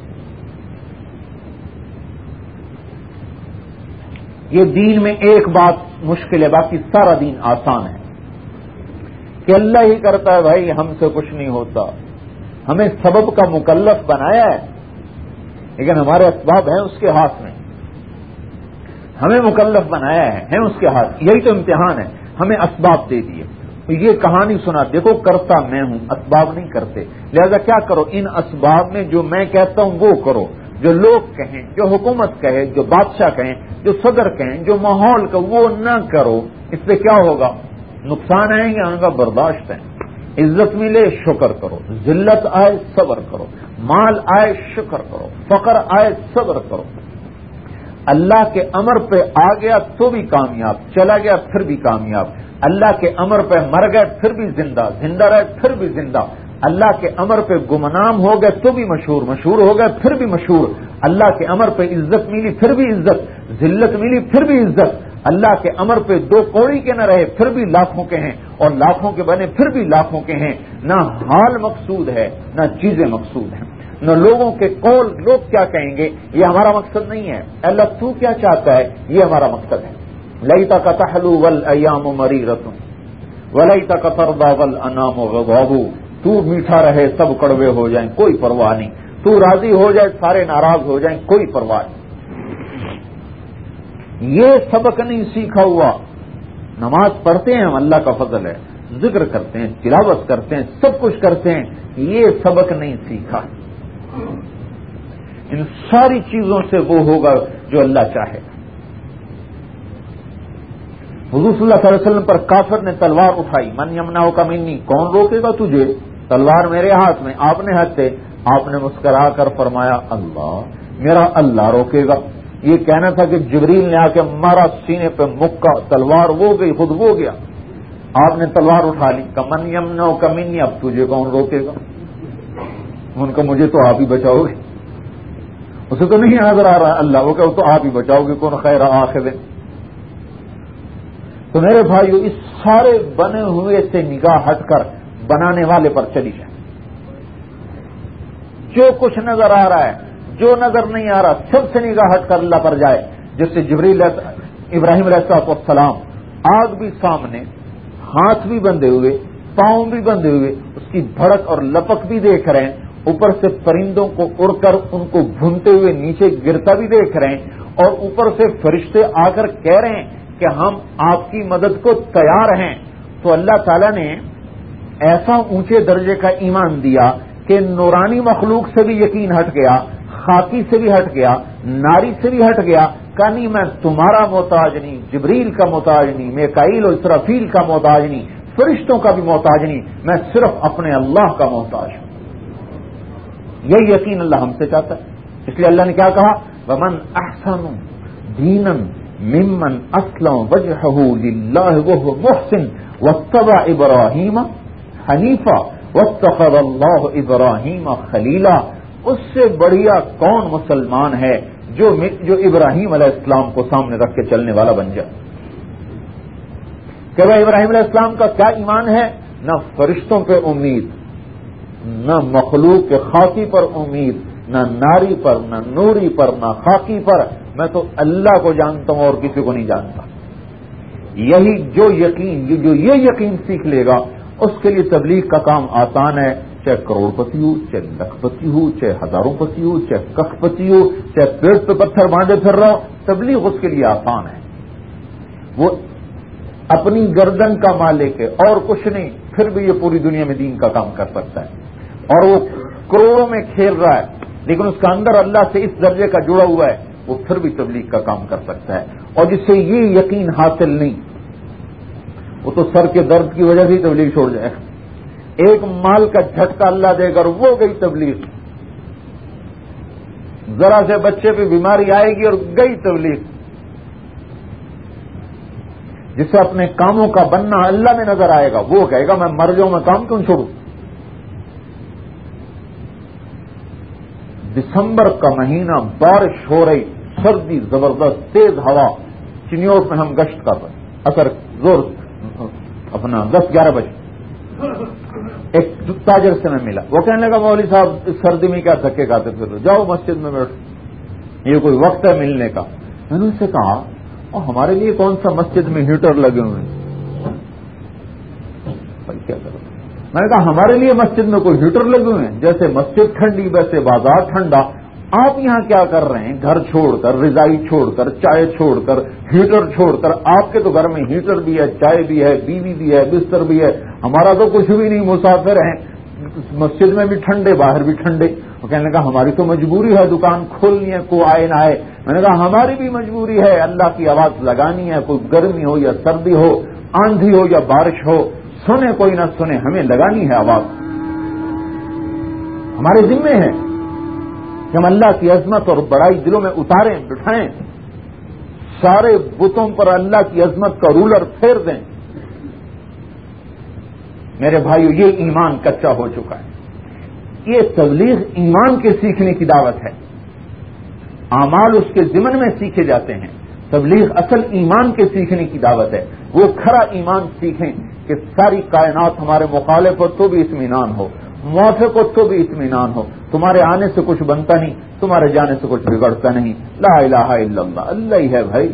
یہ دین میں ایک بات مشکل ہے، باقی سارا دین آسان ہے کہ اللہ ہی کرتا ہے بھائی، ہم سے کچھ نہیں ہوتا، ہمیں سبب کا مکلف بنایا ہے لیکن ہمارے اسباب ہیں اس کے ہاتھ میں، ہمیں مکلف بنایا ہے ہیں اس کے ہاتھ، یہی تو امتحان ہے، ہمیں اسباب دے دیے۔ یہ کہانی سنا، دیکھو کرتا میں ہوں، اسباب نہیں کرتے، لہذا کیا کرو، ان اسباب میں جو میں کہتا ہوں وہ کرو، جو لوگ کہیں، جو حکومت کہے، جو بادشاہ کہیں، جو صدر کہیں، جو ماحول کا، وہ نہ کرو، اس سے کیا ہوگا، نقصان آئیں گے، ان کا برداشت ہے۔ عزت ملے شکر کرو، ذلت آئے صبر کرو، مال آئے شکر کرو، فقر آئے صبر کرو۔ اللہ کے امر پہ آ گیا تو بھی کامیاب، چلا گیا پھر بھی کامیاب، اللہ کے امر پہ مر گئے پھر بھی زندہ، زندہ رہے پھر بھی زندہ، اللہ کے امر پہ گمنام ہو گئے تو بھی مشہور، مشہور ہو گئے پھر بھی مشہور، اللہ کے امر پہ عزت ملی پھر بھی عزت، ذلت ملی پھر بھی عزت، اللہ کے امر پہ دو کوڑی کے نہ رہے پھر بھی لاکھوں کے ہیں، اور لاکھوں کے بنے پھر بھی لاکھوں کے ہیں۔ نہ حال مقصود ہے نہ چیزیں مقصود ہیں، نہ لوگوں کے قول، لوگ کیا کہیں گے، یہ ہمارا مقصد نہیں ہے، اللہ تو کیا چاہتا ہے یہ ہمارا مقصد ہے۔ لیتک تحلو والایام مریرۃ ولیتک ترضی والانام غضاب، تو میٹھا رہے سب کڑوے ہو جائیں کوئی پرواہ نہیں، تو راضی ہو جائے سارے ناراض ہو جائیں کوئی پرواہ نہیں۔ یہ سبق نہیں سیکھا ہوا، نماز پڑھتے ہیں ہم، اللہ کا فضل ہے، ذکر کرتے ہیں، تلاوت کرتے ہیں، سب کچھ کرتے ہیں، یہ سبق نہیں سیکھا۔ ان ساری چیزوں سے وہ ہوگا جو اللہ چاہے۔ حضور صلی اللہ علیہ وسلم پر کافر نے تلوار اٹھائی، من یمنعک کا منی، کون روکے گا تجھے، تلوار میرے ہاتھ میں، آپ نے ہاتھ سے، آپ نے مسکرا کر فرمایا اللہ، میرا اللہ روکے گا۔ یہ کہنا تھا کہ جبریل نے آ کے مارا سینے پہ مکہ، تلوار وہ گئی خود وہ گیا، آپ نے تلوار اٹھا لی، کہ من یمنعک کا منی، اب تجھے کون روکے گا، ان کا مجھے تو آپ ہی بچاؤ گے، اسے تو نہیں نظر آ رہا اللہ، وہ کہ تو آپ ہی بچاؤ گے، کون خیر آخر۔ تو میرے بھائیو، اس سارے بنے ہوئے سے نگاہ ہٹ کر بنانے والے پر چلی جائے۔ جو کچھ نظر آ رہا ہے، جو نظر نہیں آ رہا سب سے نگاہ ہٹ کر اللہ پر جائے، جس سے جبریل ابراہیم علیہ السلام آگ بھی سامنے، ہاتھ بھی بندھے ہوئے، پاؤں بھی بندھے ہوئے، اس کی بھڑک اور لپک بھی دیکھ رہے ہیں، اوپر سے پرندوں کو اڑ کر ان کو بھونتے ہوئے نیچے گرتا بھی دیکھ رہے ہیں، اور اوپر سے فرشتے آ کر کہہ رہے ہیں کہ ہم آپ کی مدد کو تیار ہیں. تو اللہ تعالیٰ نے ایسا اونچے درجے کا ایمان دیا کہ نورانی مخلوق سے بھی یقین ہٹ گیا، خاکی سے بھی ہٹ گیا، ناری سے بھی ہٹ گیا. کہ نہیں میں تمہارا محتاج نہیں، جبریل کا محتاج نہیں، میکائیل اور اسرافیل کا محتاج نہیں، فرشتوں کا بھی محتاج نہیں، میں صرف اپنے اللہ کا محتاج ہوں. یہ یقین اللہ ہم سے چاہتا ہے. اس لیے اللہ نے کیا کہا؟ وَمَنْ أَحْسَنُ دِينًا مِمَّنْ أَسْلَمَ وَجْهَهُ لِلَّهِ وَهُوَ مُحْسِنٌ وَاتَّبَعَ إِبْرَاهِيمَ حَنِيفًا وَاتَّخَذَ اللَّهُ إِبْرَاهِيمَ خَلِيلًا. اس سے بڑھیا کون مسلمان ہے جو جو ابراہیم علیہ السلام کو سامنے رکھ کے چلنے والا بن جائے. کہ بھائی ابراہیم علیہ السلام کا کیا ایمان ہے؟ نہ فرشتوں پہ امید، نہ مخلوق کے خاکی پر امید، نہ ناری پر، نہ نوری پر، نہ خاکی پر. میں تو اللہ کو جانتا ہوں اور کسی کو نہیں جانتا. یہی جو یقین جو یہ یقین سیکھ لے گا اس کے لیے تبلیغ کا کام آسان ہے. چاہے کروڑ پتی ہو، چاہے لاکھ پتی ہو، چاہے ہزاروں پتی ہو، چاہے کخ پتی ہو، چاہے پیٹ پہ پتھر باندھے پھر رہا ہو، تبلیغ اس کے لیے آسان ہے. وہ اپنی گردن کا مالک ہے اور کچھ نہیں، پھر بھی یہ پوری دنیا میں دین کا کام کر سکتا ہے. اور وہ کروڑوں میں کھیل رہا ہے لیکن اس کا اندر اللہ سے اس درجے کا جڑا ہوا ہے، وہ پھر بھی تبلیغ کا کام کر سکتا ہے. اور جس سے یہ یقین حاصل نہیں، وہ تو سر کے درد کی وجہ سے ہی تبلیغ چھوڑ جائے. ایک مال کا جھٹکا اللہ دے کر وہ گئی تبلیغ، ذرا سے بچے پہ بیماری آئے گی اور گئی تبلیغ. جس سے اپنے کاموں کا بننا اللہ میں نظر آئے گا وہ کہے گا میں مر جاؤں، میں کام کیوں چھوڑوں. دسمبر کا مہینہ، بارش ہو رہی، سردی زبردست، تیز ہوا. چنیوٹ میں ہم گشت کر رہے، اثر زور اپنا دس گیارہ بجے ایک تاجر سے میں ملا. وہ کہنے لگا مولوی صاحب اس سردی میں کیا دھکے کھاتے پھر رہے، جاؤ مسجد میں بیٹھو، یہ کوئی وقت ہے ملنے کا. میں نے ان سے کہا اور ہمارے لیے کون سا مسجد میں ہیٹر لگے ہوئے ہیں؟ بھائی کیا کرو. میں نے کہا ہمارے لیے مسجد میں کوئی ہیٹر لگے ہوئے ہیں؟ جیسے مسجد ٹھنڈی ویسے بازار ٹھنڈا. آپ یہاں کیا کر رہے ہیں؟ گھر چھوڑ کر، رضائی چھوڑ کر، چائے چھوڑ کر، ہیٹر چھوڑ کر. آپ کے تو گھر میں ہیٹر بھی ہے، چائے بھی ہے، بیوی بھی ہے، بستر بھی ہے. ہمارا تو کچھ بھی نہیں، مسافر ہیں، مسجد میں بھی ٹھنڈے، باہر بھی ٹھنڈے. وہ کہنے لگا ہماری تو مجبوری ہے، دکان کھولنی ہے، کوئی آئے نہ آئے. میں نے کہا ہماری بھی مجبوری ہے، اللہ کی آواز لگانی ہے، کوئی گرمی ہو یا سردی ہو، آندھی ہو یا بارش ہو، سنے کوئی نہ سنے، ہمیں لگانی ہے آواز. ہمارے ذمے ہے کہ ہم اللہ کی عظمت اور بڑائی دلوں میں اتاریں، بٹھائیں، سارے بتوں پر اللہ کی عظمت کا رولر پھیر دیں. میرے بھائیو یہ ایمان کچا ہو چکا ہے. یہ تبلیغ ایمان کے سیکھنے کی دعوت ہے. اعمال اس کے ضمن میں سیکھے جاتے ہیں، تبلیغ اصل ایمان کے سیکھنے کی دعوت ہے. وہ کھرا ایمان سیکھیں کہ ساری کائنات ہمارے مخالف ہو تو بھی اطمینان ہو، موافق ہو تو بھی اطمینان ہو. تمہارے آنے سے کچھ بنتا نہیں، تمہارے جانے سے کچھ بگڑتا نہیں. لا الہ الا اللہ، اللہ ہی ہے بھائی.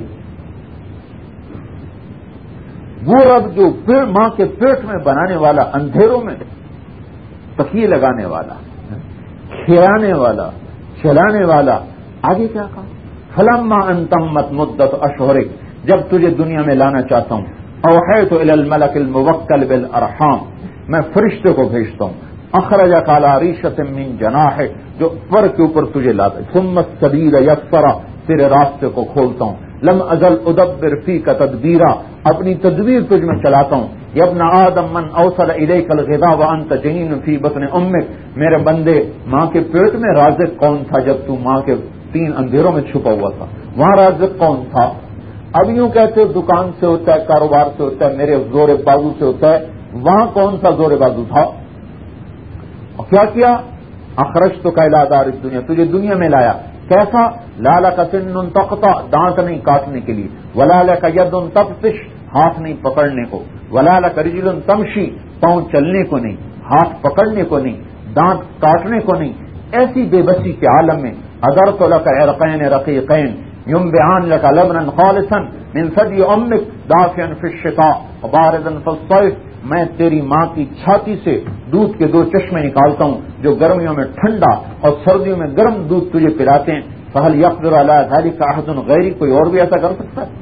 وہ رب جو پھر ماں کے پیٹ میں بنانے والا، اندھیروں میں تکیے لگانے والا، کھلانے والا، چلانے والا. آگے کیا کہا؟ فلما ان تمت مدت اشہرک، جب تجھے دنیا میں لانا چاہتا ہوں، اوحیت الی الملک الموکل بالارحام، میں فرشتے کو بھیجتا ہوں، اخرجک علی ریشۃ من جناح، جو پر کے اوپر تجھے لاتا ہے، ثم السبیل یسرا، تیرے راستے کو کھولتا ہوں. لم ازل ادبر فیک تدبیرا، اپنی تدبیر تجھ میں چلاتا ہوں. یا ابن آدم من اوصل الیک الغذاء وانت جنین فی بطن امک، میرے بندے ماں کے پیٹ میں رازق کون تھا جب تو ماں کے تین اندھیروں میں چھپا ہوا تھا؟ وہاں رازق کون تھا؟ اب یوں کہتے دکان سے ہوتا ہے، کاروبار سے ہوتا ہے، میرے زور بازو سے ہوتا ہے. وہاں کون سا زور بازو تھا؟ اور کیا کیا؟ اخرجتک تو کیلا دار دنیا، تجھے دنیا میں لایا. کیسا؟ لالا کا سن تقطع، دانت نہیں کاٹنے کے لیے، ولالا کا ید تبطش، ہاتھ نہیں پکڑنے کو، ولالا کا رجل تمشی، پاؤں چلنے کو نہیں، ہاتھ پکڑنے کو نہیں، دانت کاٹنے کو نہیں. ایسی بے بسی کے عالم میں حضرت لك عرقين رقيقين ينبعان لك لبنا خالصا من ثدي امك دافئا في الشتاء وباردا في الصيف. میں تیری ماں کی چھاتی سے دودھ کے دو چشمے نکالتا ہوں جو گرمیوں میں ٹھنڈا اور سردیوں میں گرم دودھ تجھے پلاتے ہیں. فهل يقدر على ذلك احد غيري؟ کوئی اور بھی ایسا کر سکتا ہے؟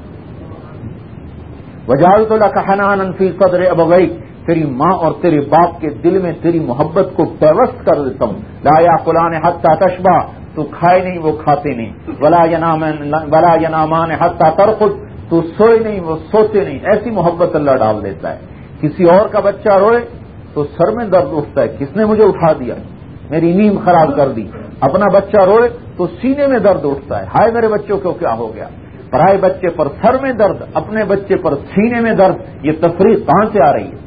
وجعلت لك حنانا في صدر ابويك، تیری ماں اور تیرے باپ کے دل میں تیری محبت کو پیوست کر دیتا ہوں. لا يأكلان حتى تشبع، تو کھائے نہیں وہ کھاتے نہیں. ولا ينامان ولا ينامان حتى ترقد، تو سوئے نہیں وہ سوتے نہیں. ایسی محبت اللہ ڈال دیتا ہے. کسی اور کا بچہ روئے تو سر میں درد اٹھتا ہے، کس نے مجھے اٹھا دیا، میری نیند خراب کر دی. اپنا بچہ روئے تو سینے میں درد اٹھتا ہے، ہائے میرے بچوں کو کیا ہو گیا. پرائے بچے پر سر میں درد، اپنے بچے پر سینے میں درد. یہ تفریق کہاں سے آ رہی ہے؟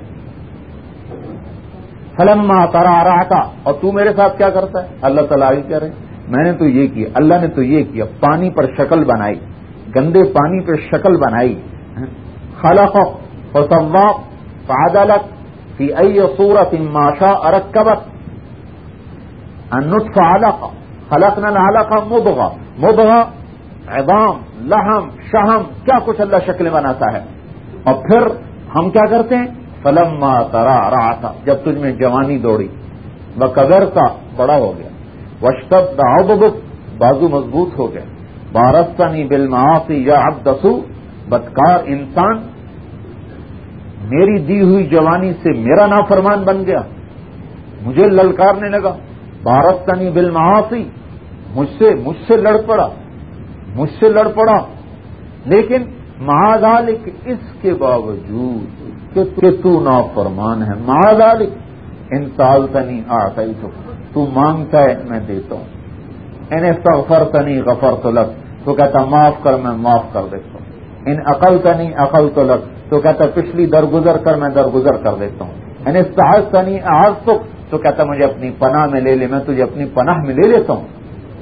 فلما ترعرعت، اور تو میرے ساتھ کیا کرتا ہے؟ اللہ تعالیٰ کہہ رہے میں نے تو یہ کیا، اللہ نے تو یہ کیا، پانی پر شکل بنائی، گندے پانی پر شکل بنائی. خلقک فسواک فعدلک فی ای صورت ما شاء رکبک. النطفہ علقہ، خلقنا العلقہ مضغہ، مضغہ عظام لحم شہم، کیا کچھ اللہ شکلیں بناتا ہے. اور پھر ہم کیا کرتے ہیں؟ فلما ترعرعت، جب تجھ میں جوانی دوڑی، وکبرت، بڑا ہو گیا، واشتد عضدک، بازو مضبوط ہو گئے، بارستنی بالمعاصی یا عبد سوء، بدکار انسان میری دی ہوئی جوانی سے میرا نافرمان بن گیا، مجھے للکارنے لگا. بارستنی بالمعاصی، مجھ سے مجھ سے لڑ پڑا مجھ سے لڑ پڑا لیکن مع ذالک، اس کے باوجود کہ تو نافرمان ہے. مع ذالک ان سالتنی اعطیتک، تو مانگتا ہے میں دیتا ہوں. ان استغفرتنی غفرت لک، تو کہتا معاف کر میں معاف کر دیتا ہوں. ان عقلتنی عقلت لک، تو کہتا پچھلی درگزر کر میں درگزر کر دیتا ہوں. ان استعذتنی اعذتک، تو کہتا مجھے اپنی پناہ میں لے لے، میں تجھے اپنی پناہ میں لے لیتا ہوں.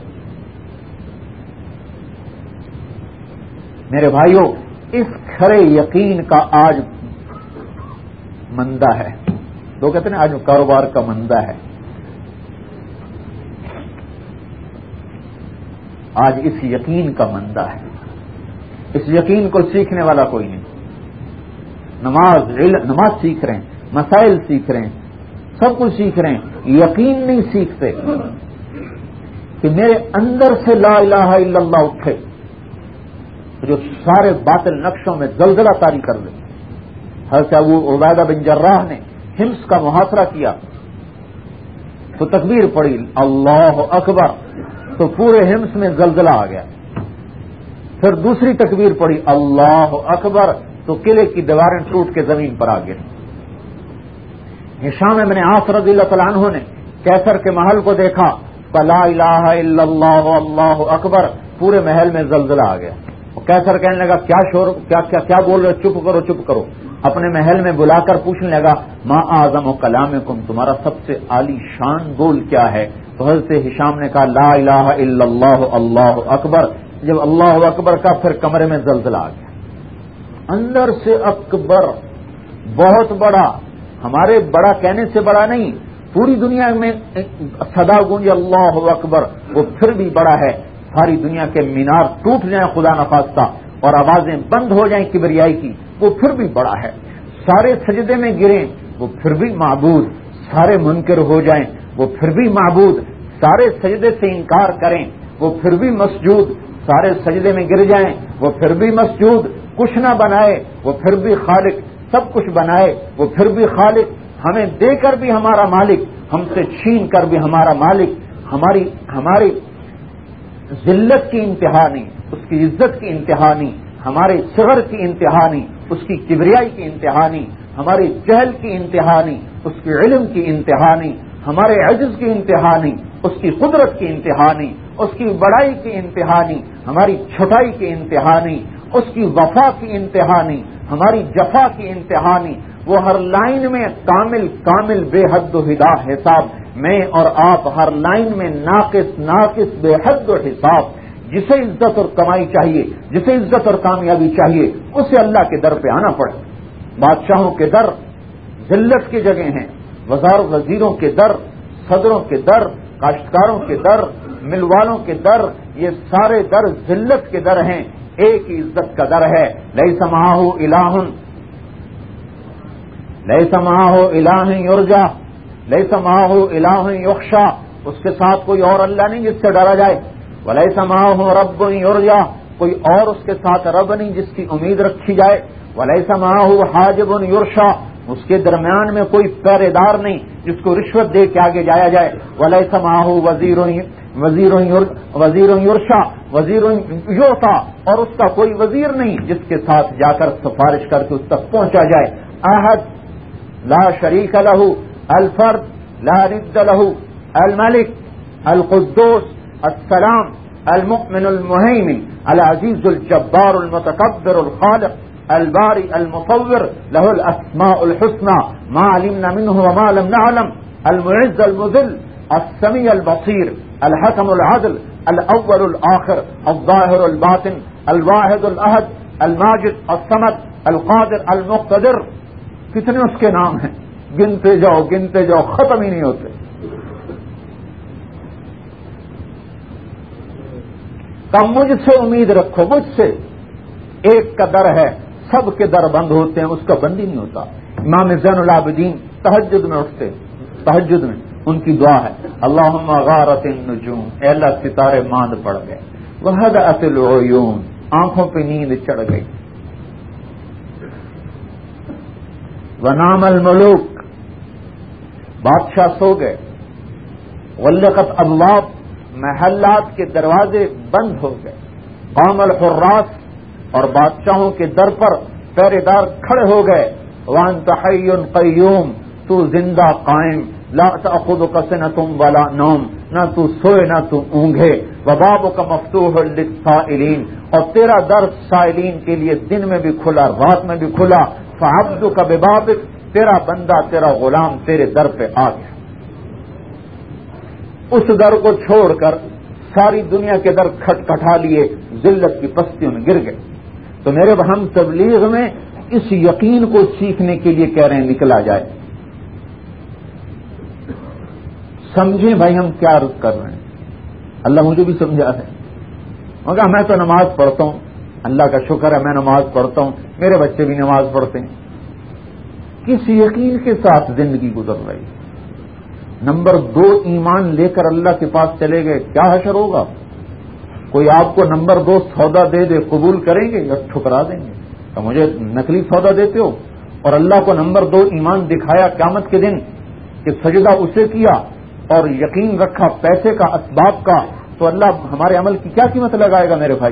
میرے بھائیوں، اس کھرے یقین کا آج مندہ ہے. لوگ کہتے ہیں آج کاروبار کا مندہ ہے. آج اس یقین کا مندہ ہے. اس یقین کو سیکھنے والا کوئی نہیں. نماز نماز سیکھ رہے ہیں، مسائل سیکھ رہے ہیں، سب کچھ سیکھ رہے ہیں، یقین نہیں سیکھتے کہ میرے اندر سے لا الہ الا اللہ اٹھے جو سارے باطل نقشوں میں زلزلہ طاری کر دے. حضرت ابو عبیدہ بن جراح نے حمص کا محاصرہ کیا تو تکبیر پڑی اللہ اکبر، تو پورے حمص میں زلزلہ آ گیا. پھر دوسری تکبیر پڑی اللہ اکبر، تو قلعے کی دیواریں ٹوٹ کے زمین پر آ گئی. ہشام ابن عاص رضی اللہ تعالیٰ عنہ نے کیسر کے محل کو دیکھا، لا الہ الا اللہ اللہ اکبر، پورے محل میں زلزلہ آ گیا. کیسر کہنے لگا کیا شور کیا کیا کیا بول رہے، چپ کرو چپ کرو. اپنے محل میں بلا کر پوچھنے لگا ما اعظم کلامکم، تمہارا سب سے عالی شان بول کیا ہے؟ تو حضرت ہشام نے کہا لا الہ الا اللہ اللہ اکبر. جب اللہ اکبر کا پھر کمرے میں زلزلہ آ گیا. اندر سے اکبر، بہت بڑا، ہمارے بڑا کہنے سے بڑا نہیں، پوری دنیا میں صدا گونجے اللہ اکبر، وہ پھر بھی بڑا ہے. ساری دنیا کے مینار ٹوٹ جائیں خدا نخواستہ اور آوازیں بند ہو جائیں کبریائی کی، وہ پھر بھی بڑا ہے. سارے سجدے میں گریں وہ پھر بھی معبود، سارے منکر ہو جائیں وہ پھر بھی معبود، سارے سجدے سے انکار کریں وہ پھر بھی مسجود، سارے سجدے میں گر جائیں وہ پھر بھی مسجود. کچھ نہ بنائے وہ پھر بھی خالق، سب کچھ بنائے وہ پھر بھی خالق. ہمیں دے کر بھی ہمارا مالک، ہم سے چھین کر بھی ہمارا مالک. ہماری ہماری ذلت کی انتہا نہیں، اس کی عزت کی انتہا نہیں، ہمارے صغر کی انتہا نہیں، اس کی کبریائی کی انتہا نہیں، ہمارے جہل کی انتہا نہیں، اس کے علم کی انتہا نہیں، ہمارے عجز کی انتہا نہیں، اس کی قدرت کی انتہا نہیں، اس کی بڑائی کی انتہا نہیں، ہماری چھٹائی کی انتہا نہیں، اس کی وفا کی انتہا نہیں، ہماری جفا کی انتہا نہیں. وہ ہر لائن میں کامل کامل بے حد و حدا حساب، میں اور آپ ہر لائن میں ناقص ناقص بے حد و حساب. جسے عزت اور کمائی چاہیے، جسے عزت اور کامیابی چاہیے، اسے اللہ کے در پہ آنا پڑے. بادشاہوں کے در ذلت کی جگہ ہیں، وزار وزیروں کے در، صدروں کے در، کاشتکاروں کے در، مل والوں کے در یہ سارے در ذلت کے در ہیں، ایک ہی عزت کا در ہے۔ لیس معہ الہ لیس معہ الہ یرجا لیس معہ الہ یخشا، اس کے ساتھ کوئی اور اللہ نہیں جس سے ڈرا جائے۔ ولیس معہ رب یرجا، کوئی اور اس کے ساتھ رب نہیں جس کی امید رکھی جائے۔ ولیس معہ حاجب یرشا، اس کے درمیان میں کوئی پہرے دار نہیں جس کو رشوت دے کے آگے جایا جائے۔ ولیس معہ وزیر وزیر وزیر یرشا وزیر یوتا، اور اس کا کوئی وزیر نہیں جس کے ساتھ جا کر سفارش کر کے اس تک پہنچا جائے۔ احد لا شریک لہ الفرد لا ند لہ الملک القدوس السلام المؤمن المہیمن العزیز الجبار المتکبر الخالق الباری المصور له الاسماء الحسنى ما علمنا منه وما لم نعلم المعز المذل السمیع البصیر الحکم العدل الاول الآخر الظاہر الباطن الواحد الاحد الماجد الصمد القادر المقتدر، کتنے اس کے نام ہیں، گنتے جاؤ گنتے جاؤ ختم ہی نہیں ہوتے۔ تم مجھ سے امید رکھو، مجھ سے، ایک کا در ہے، سب کے در بند ہوتے ہیں، اس کا بند ہی نہیں ہوتا۔ امام زین العابدین تہجد میں اٹھتے، تہجد میں ان کی دعا ہے اللہم غارت النجوم، اے اللہ ستارے ماند پڑ گئے، وہدأت العیون، آنکھوں پہ نیند چڑھ گئی، ونام الملوک، بادشاہ سو گئے، غلقت ابواب، محلات کے دروازے بند ہو گئے، قام الحراس، اور بادشاہوں کے در پر پہرے دار کھڑے ہو گئے، وانت حی قیوم، تو زندہ قائم، لا تأخذک سنۃ ولا نوم، نہ تو سوئے نہ تو اونگھے، وبابک مفتوح للسائلین، اور تیرا در سائلین کے لیے دن میں بھی کھلا رات میں بھی کھلا، فعبدک ببابک، تیرا بندہ تیرا غلام تیرے در پہ آ گیا۔ اس در کو چھوڑ کر ساری دنیا کے در کھٹکھٹا لیے، ذلت کی پستیوں میں گر گئے۔ تو میرے ہم تبلیغ میں اس یقین کو سیکھنے کے لیے کہہ رہے ہیں نکلا جائے، سمجھیں بھائی ہم کیا عرض کر رہے ہیں۔ اللہ مجھے بھی سمجھا ہے، مگر میں تو نماز پڑھتا ہوں، اللہ کا شکر ہے میں نماز پڑھتا ہوں، میرے بچے بھی نماز پڑھتے ہیں، کس یقین کے ساتھ زندگی گزر رہی۔ نمبر دو، ایمان لے کر اللہ کے پاس چلے گئے، کیا حشر ہوگا؟ کوئی آپ کو نمبر دو سودا دے دے، قبول کریں گے یا ٹھکرا دیں گے؟ تو مجھے نقلی سودا دیتے ہو، اور اللہ کو نمبر دو ایمان دکھایا قیامت کے دن کہ سجدہ اسے کیا اور یقین رکھا پیسے کا اسباب کا، تو اللہ ہمارے عمل کی کیا قیمت لگائے گا میرے بھائی؟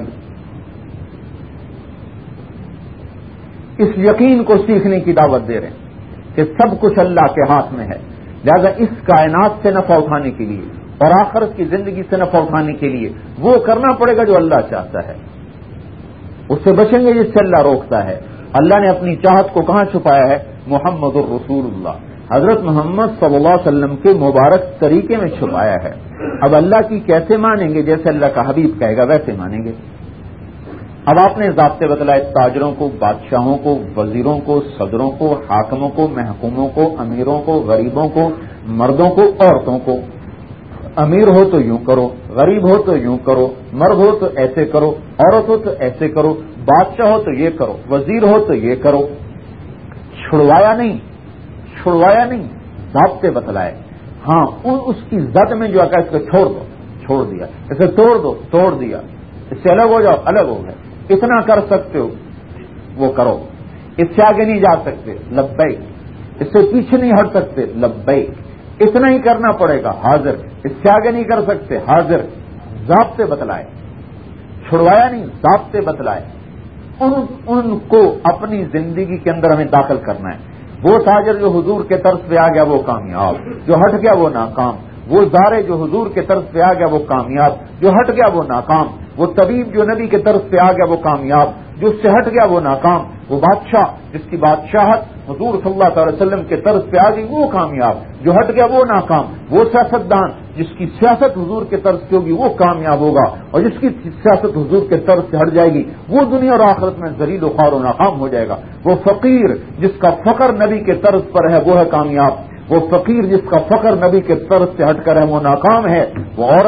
اس یقین کو سیکھنے کی دعوت دے رہے ہیں کہ سب کچھ اللہ کے ہاتھ میں ہے، لہذا اس کائنات سے نفع اٹھانے کے لیے اور آخرت کی زندگی سے نفع اٹھانے کے لیے وہ کرنا پڑے گا جو اللہ چاہتا ہے، اس سے بچیں گے جس سے اللہ روکتا ہے۔ اللہ نے اپنی چاہت کو کہاں چھپایا ہے؟ محمد الرسول اللہ، حضرت محمد صلی اللہ علیہ وسلم کے مبارک طریقے میں چھپایا ہے۔ اب اللہ کی کیسے مانیں گے؟ جیسے اللہ کا حبیب کہے گا ویسے مانیں گے۔ اب آپ نے ضابطے بتلائے تاجروں کو، بادشاہوں کو، وزیروں کو، صدروں کو، حاکموں کو، محکوموں کو، امیروں کو، غریبوں کو، مردوں کو، عورتوں کو۔ امیر ہو تو یوں کرو، غریب ہو تو یوں کرو، مرد ہو تو ایسے کرو، عورت ہو تو ایسے کرو، بادشاہ ہو تو یہ کرو، وزیر ہو تو یہ کرو۔ چھڑوایا نہیں، چھڑوایا نہیں، ضابطے بتلائے۔ ہاں اس کی زد میں جو آتا ہے اس کو چھوڑ دو، چھوڑ دیا، اسے توڑ دو، توڑ دیا، اس سے الگ ہو جاؤ، الگ ہو گئے۔ اتنا کر سکتے ہو وہ کرو، اس سے آگے نہیں جا سکتے لبیک، اس سے پیچھے نہیں ہٹ سکتے لبیک، اتنا ہی کرنا پڑے گا حاضر، اس سے آگے نہیں کر سکتے حاضر۔ ضابطے بتلائے، چھڑوایا نہیں، ضابطے بتلائے، ان ان کو اپنی زندگی کے اندر ہمیں داخل کرنا ہے۔ وہ تاجر جو حضور کے طرز پہ آ گیا وہ کامیاب، جو ہٹ گیا وہ ناکام۔ وہ زارے جو حضور کے طرز پہ آ گیا وہ کامیاب، جو ہٹ گیا وہ ناکام۔ وہ طبیب جو نبی کے طرز پہ آ گیا وہ کامیاب، جو اس سے ہٹ گیا وہ ناکام۔ وہ بادشاہ جس کی بادشاہت حضور صلی اللہ تعالی وسلم کے طرز پہ آ گئی وہ کامیاب، جو ہٹ گیا وہ ناکام۔ وہ سیاستدان جس کی سیاست حضور کے طرز پہ ہوگی وہ کامیاب ہوگا، اور جس کی سیاست حضور کے طرز سے ہٹ جائے گی وہ دنیا اور آخرت میں ذلیل و خوار و ناکام ہو جائے گا۔ وہ فقیر جس کا فقر نبی کے طرز پر ہے وہ ہے کامیاب، وہ فقیر جس کا فقر نبی کے طرز سے ہٹ کر ہے وہ ناکام ہے۔ وہ عورت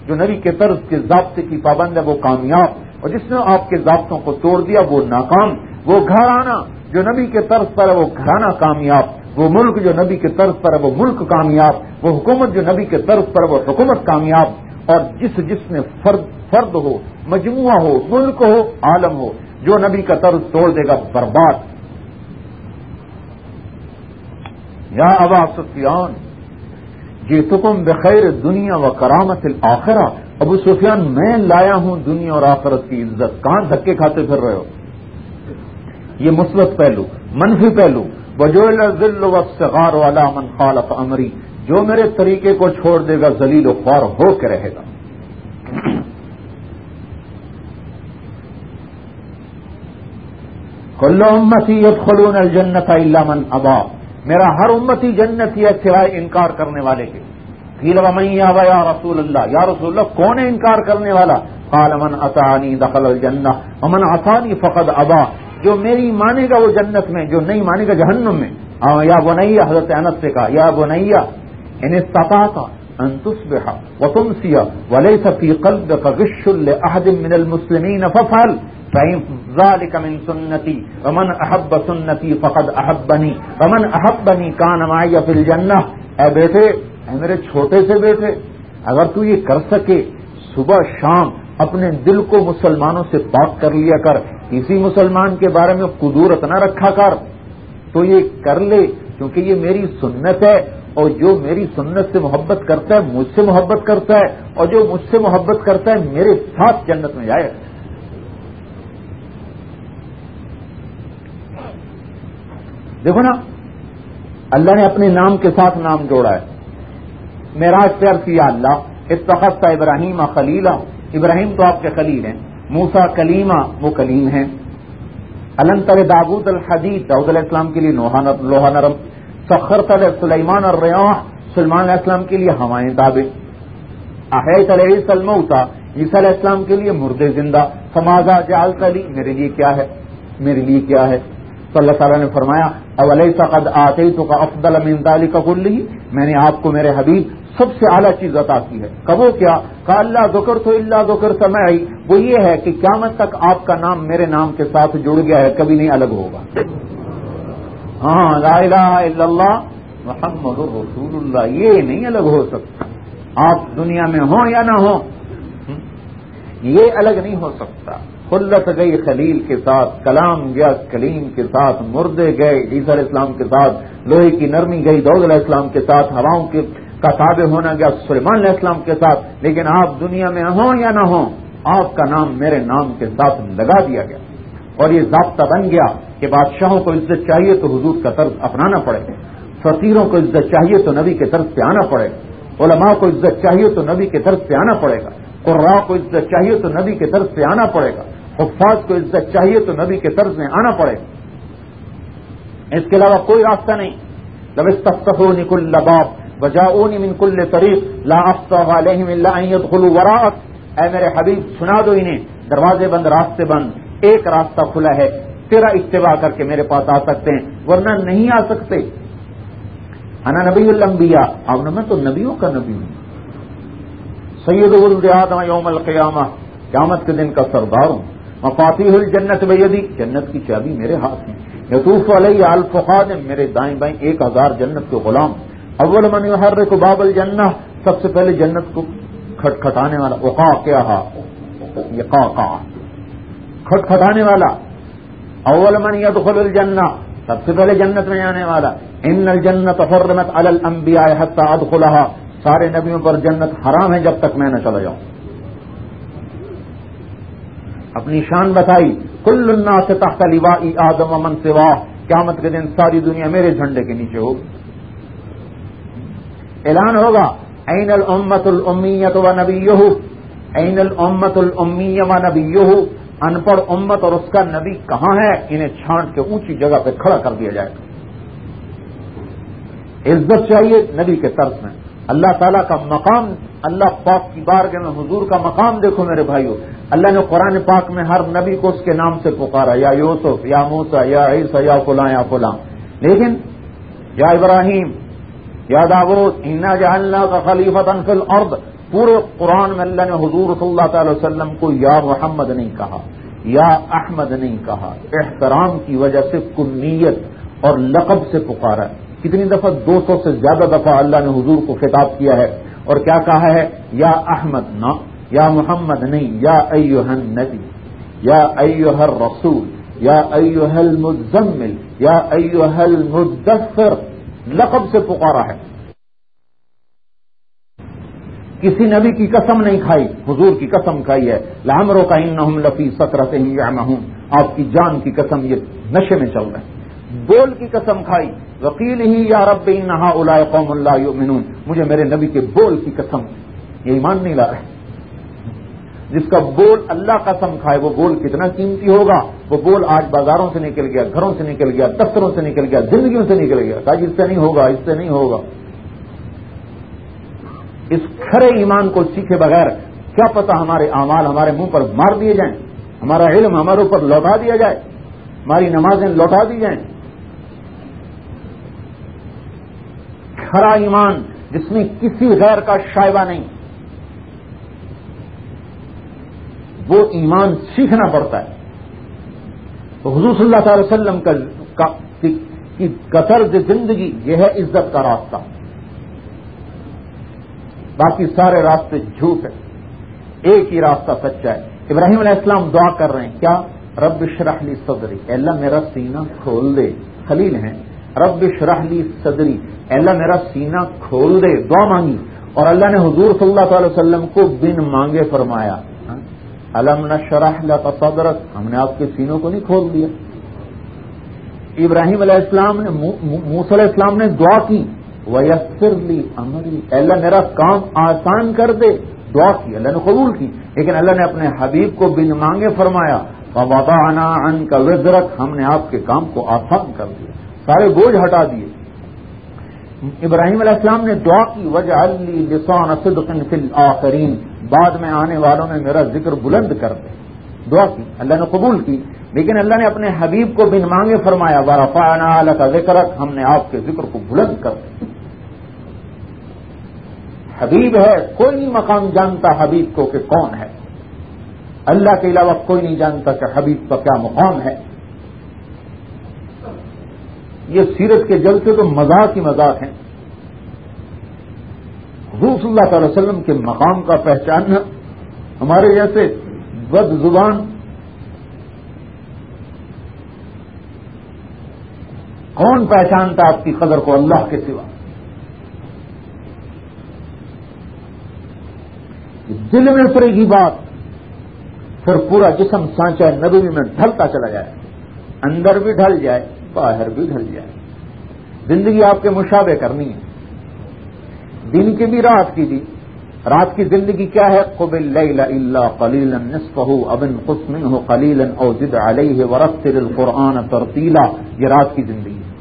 جو نبی کے طرز کے ضابطے کی پابند ہے وہ کامیاب، اور جس نے آپ کے ضابطوں کو توڑ دیا وہ ناکام۔ وہ گھرانہ جو نبی کے طرز پر ہے وہ گھرانہ کامیاب، وہ ملک جو نبی کے طرز پر ہے وہ ملک کامیاب، وہ حکومت جو نبی کے طرز پر ہے وہ حکومت کامیاب، اور جس جس نے فرد فرد ہو، مجموعہ ہو، ملک ہو، عالم ہو، جو نبی کا طرز توڑ دے گا برباد۔ یا ابا سفیان جئتکم بخیر دنیا و کرامت الآخرہ، ابو سفیان میں لایا ہوں دنیا اور آخرت کی عزت، کہاں دھکے کھاتے پھر رہے ہو؟ یہ مثبت پہلو۔ منفی پہلو وجعل الذل والصغار علی من خالف امری، جو میرے طریقے کو چھوڑ دے گا ذلیل و خوار ہو کے رہے گا۔ کل امتی یدخلون الجنۃ الا من ابا، میرا ہر امتی جنتی ہے سوائے انکار کرنے والے کے۔ قیل ومن یابی یا رسول اللہ، یا رسول اللہ کون ہے انکار کرنے والا؟ قال من اطاعنی دخل الجنہ ومن عصانی فقد ابا، جو میری مانے گا وہ جنت میں، جو نہیں مانے گا جہنم میں۔ یا بنیا، حضرت انس سے کہا یا بنیا ان استطعت ان تصبح وتمسی وليس في قلبك غش لاحد من المسلمين فافعل فإن ذلك من سنتی ومن احب سنتی فقد احبنی ومن احبنی کان معی فی الجنہ۔ اے بیٹے، اے میرے چھوٹے سے بیٹے، اگر تو یہ کر سکے صبح شام اپنے دل کو مسلمانوں سے پاک کر لیا کر، کسی مسلمان کے بارے میں قدورت نہ رکھا کر، تو یہ کر لے، کیونکہ یہ میری سنت ہے، اور جو میری سنت سے محبت کرتا ہے مجھ سے محبت کرتا ہے، اور جو مجھ سے محبت کرتا ہے میرے ساتھ جنت میں جائے۔ دیکھو نا، اللہ نے اپنے نام کے ساتھ نام جوڑا ہے۔ معراج پہ عرض کیا اللہ اتخذت ابراہیم خلیلا، ابراہیم تو آپ کے خلیل ہیں، موسیٰ کلیمہ وہ کلیم ہیں۔ الم تر داود الحدید، داؤد علیہ السلام کے لیے لوہا نرم، سخرت علیہ سلیمان الریاح، سلیمان علیہ السلام کے لیے ہوائیں تابع، احییت علیہ الموتى، عیسیٰ علیہ السلام کے لیے مردے زندہ، فماذا جعلت لی، میرے لیے کیا ہے، میرے لیے کیا ہے؟ تو اللہ تعالیٰ نے فرمایا اولیس قد آتیتک افضل من ذلک کلہ، میں نے آپ کو میرے حبیب سب سے اعلیٰ چیز عطا کی ہے۔ کب وہ کیا؟ کہ اللہ ذکرت الا ذکرت معی، وہ یہ ہے کہ قیامت تک آپ کا نام میرے نام کے ساتھ جڑ گیا ہے، کبھی نہیں الگ ہوگا۔ ہاں، لا الہ الا اللہ محمد رسول اللہ، یہ نہیں الگ ہو سکتا، آپ دنیا میں ہوں یا نہ ہوں، یہ الگ نہیں ہو سکتا۔ خلت گئی خلیل کے ساتھ، کلام گیا کلیم کے ساتھ، مردے گئے عیسیٰ علیہ السلام کے ساتھ، لوہے کی نرمی گئی داؤد علیہ السلام کے ساتھ، ہواؤں کے کا تابع ہونا گیا سلیمان علیہ السلام کے ساتھ، لیکن آپ دنیا میں ہوں یا نہ ہوں آپ کا نام میرے نام کے ساتھ لگا دیا گیا، اور یہ ضابطہ بن گیا کہ بادشاہوں کو عزت چاہیے تو حضور کا طرز اپنانا پڑے گا، فقیروں کو عزت چاہیے تو نبی کے طرز پہ آنا پڑے گا، علماء کو عزت چاہیے تو نبی کے طرز پہ آنا پڑے گا، قراء کو عزت چاہیے تو نبی کے طرز پہ آنا پڑے گا، حفاظ کو عزت چاہیے تو نبی کے طرز میں آنا پڑے گا، اس کے علاوہ کوئی راستہ نہیں۔ لو استفتحونی کل باب وجاؤنی من کل طریق لا افتح علیہم الا ان يدخلوا وراءک، اے میرے حبیب سنا دو انہیں، دروازے بند، راستے بند، ایک راستہ کھلا ہے، تیرا اتباع کر کے میرے پاس آ سکتے ہیں ورنہ نہیں آ سکتے۔ انا نبی الانبیاء، اب میں تو نبیوں کا نبی ہوں، سید ولد آدم یوم القیامہ، قیامت کے دن کا سردار ہوں، مفاتیح الجنت بیدی، جنت کی چابی میرے ہاتھ میں، یطوف علیہ الف خادم، میرے دائیں بائیں ایک ہزار جنت کے غلام، اول من یحرک باب الجنہ، سب سے پہلے جنت کو کھٹکھٹانے والا، وقع کیا ہا یہ قاقع کھٹکھٹانے والا، اول من يدخل الجنہ، سب سے پہلے جنت میں جانے والا، ان الجنت حرمت علی الانبیاء حتی ادخلها، سارے نبیوں پر جنت حرام ہے جب تک میں نہ چلا جاؤں۔ اپنی شان بتائی، کل الناس تحت لواء آدم ومن سواہ، قیامت کے دن ساری دنیا میرے جھنڈے کے نیچے ہوگی۔ اعلان ہوگا این الامۃ الامیۃ ونبیہ، این الامۃ الامیہ ونبیہ، ان پڑھ امت اور اس کا نبی کہاں ہے؟ انہیں چھانٹ کے اونچی جگہ پہ کھڑا کر دیا جائے گا۔ عزت چاہیے نبی کے طرز میں، اللہ تعالیٰ کا مقام، اللہ پاک کی بارگاہ میں حضور کا مقام دیکھو میرے بھائیو، اللہ نے قرآن پاک میں ہر نبی کو اس کے نام سے پکارا، یا یوسف، یا موسیٰ، یا عیسیٰ، یا فلاں یا فلاں، لیکن یا ابراہیم، یا داؤد، انا جعلناک خلیفۃ فی الارض، پورے قرآن میں اللہ نے حضور صلی اللہ تعالی وسلم کو یا محمد نہیں کہا، یا احمد نہیں کہا، احترام کی وجہ سے کنیت اور لقب سے پکارا ہے۔ کتنی دفعہ؟ دو سو سے زیادہ دفعہ اللہ نے حضور کو خطاب کیا ہے، اور کیا کہا ہے؟ یا احمد نہ، یا محمد نہیں، یا ایھا النبی، یا ایھا الرسول، یا ایھا المزمل، یا ایھا المدثر، لقب سے پکارا ہے۔ کسی نبی کی قسم نہیں کھائی، حضور کی قسم کھائی ہے، لعمرک انہم لفی سکرتہم یعمہون، آپ کی جان کی قسم یہ نشے میں چل رہے ہیں۔ بول کی قسم کھائی، وقیل ہی یا رب ان ہؤلاء قوم لا یؤمنون، مجھے میرے نبی کے بول کی قسم، یہ ایمان نہیں لا رہے۔ جس کا بول اللہ قسم کھائے وہ بول کتنا قیمتی ہوگا۔ وہ بول آج بازاروں سے نکل گیا، گھروں سے نکل گیا، دفتروں سے نکل گیا، زندگیوں سے نکل گیا، کہا اس سے نہیں ہوگا، اس سے نہیں ہوگا۔ اس کھرے ایمان کو سیکھے بغیر کیا پتہ ہمارے اعمال ہمارے منہ پر مار دیے جائیں، ہمارا علم ہمارے اوپر لوٹا دیا جائے، ہماری نمازیں لوٹا دی جائیں۔ کھرا ایمان جس میں کسی غیر کا شائبہ نہیں، وہ ایمان سیکھنا پڑتا ہے۔ تو حضور صلی اللہ علیہ وسلم کا کی طرز زندگی یہ ہے عزت کا راستہ، باقی سارے راستے جھوٹ ہیں، ایک ہی راستہ سچا ہے۔ ابراہیم علیہ السلام دعا کر رہے ہیں کیا؟ رب اشرح لی صدری، اے اللہ میرا سینہ کھول دے، خلیل ہیں، رب اشرح لی صدری، اے اللہ میرا سینہ کھول دے، دعا مانگی، اور اللہ نے حضور صلی اللہ علیہ وسلم کو بن مانگے فرمایا الم نشرح لک صدرک، ہم نے آپ کے سینوں کو نہیں کھول دیا۔ ابراہیم علیہ السلام نے موسیٰ علیہ السلام نے دعا کی وَيَسِّرْ لِي أَمْرِي، اے اللہ میرا کام آسان کر دے، دعا کی، اللہ نے قبول کی، لیکن اللہ نے اپنے حبیب کو بن مانگے فرمایا فَوَضَعْنَا عَنْكَ وِزْرَكَ، ہم نے آپ کے کام کو آسان کر دیا، سارے بوجھ ہٹا دیے۔ ابراہیم علیہ السلام نے دعا کی وَاجْعَلْ لِي لِسَانَ صِدْقٍ فِي الْآخِرِينَ، بعد میں آنے والوں میں میرا ذکر بلند کر دے، دعا کی، اللہ نے قبول کی، لیکن اللہ نے اپنے حبیب کو بن مانگے فرمایا وَرَفَعْنَا لَكَ ذِكْرَكَ، ہم نے آپ کے ذکر کو بلند کر دیا۔ حبیب ہے، کوئی نہیں مقام جانتا حبیب کو کہ کون ہے، اللہ کے علاوہ کوئی نہیں جانتا کہ حبیب کا کیا مقام ہے۔ یہ سیرت کے جلسے تو مذاق ہی مذاق ہیں۔ حضور صلی اللہ علیہ وسلم کے مقام کا پہچاننا ہمارے جیسے بد زبان کون پہچانتا آپ کی قدر کو اللہ کے سوا؟ دل میں اترے گی بات، پھر پورا جسم سانچہ نبوی میں ڈھلتا چلا جائے، اندر بھی ڈھل جائے، باہر بھی ڈھل جائے۔ زندگی آپ کے مشابہ کرنی ہے، دن کی بھی رات کی بھی۔ رات کی زندگی کیا ہے؟ قم اللیل الا قلیلا نصفہ او انقص منہ قلیلا او زد علیہ ورتل القرآن ترتیلا، یہ رات کی زندگی ہے۔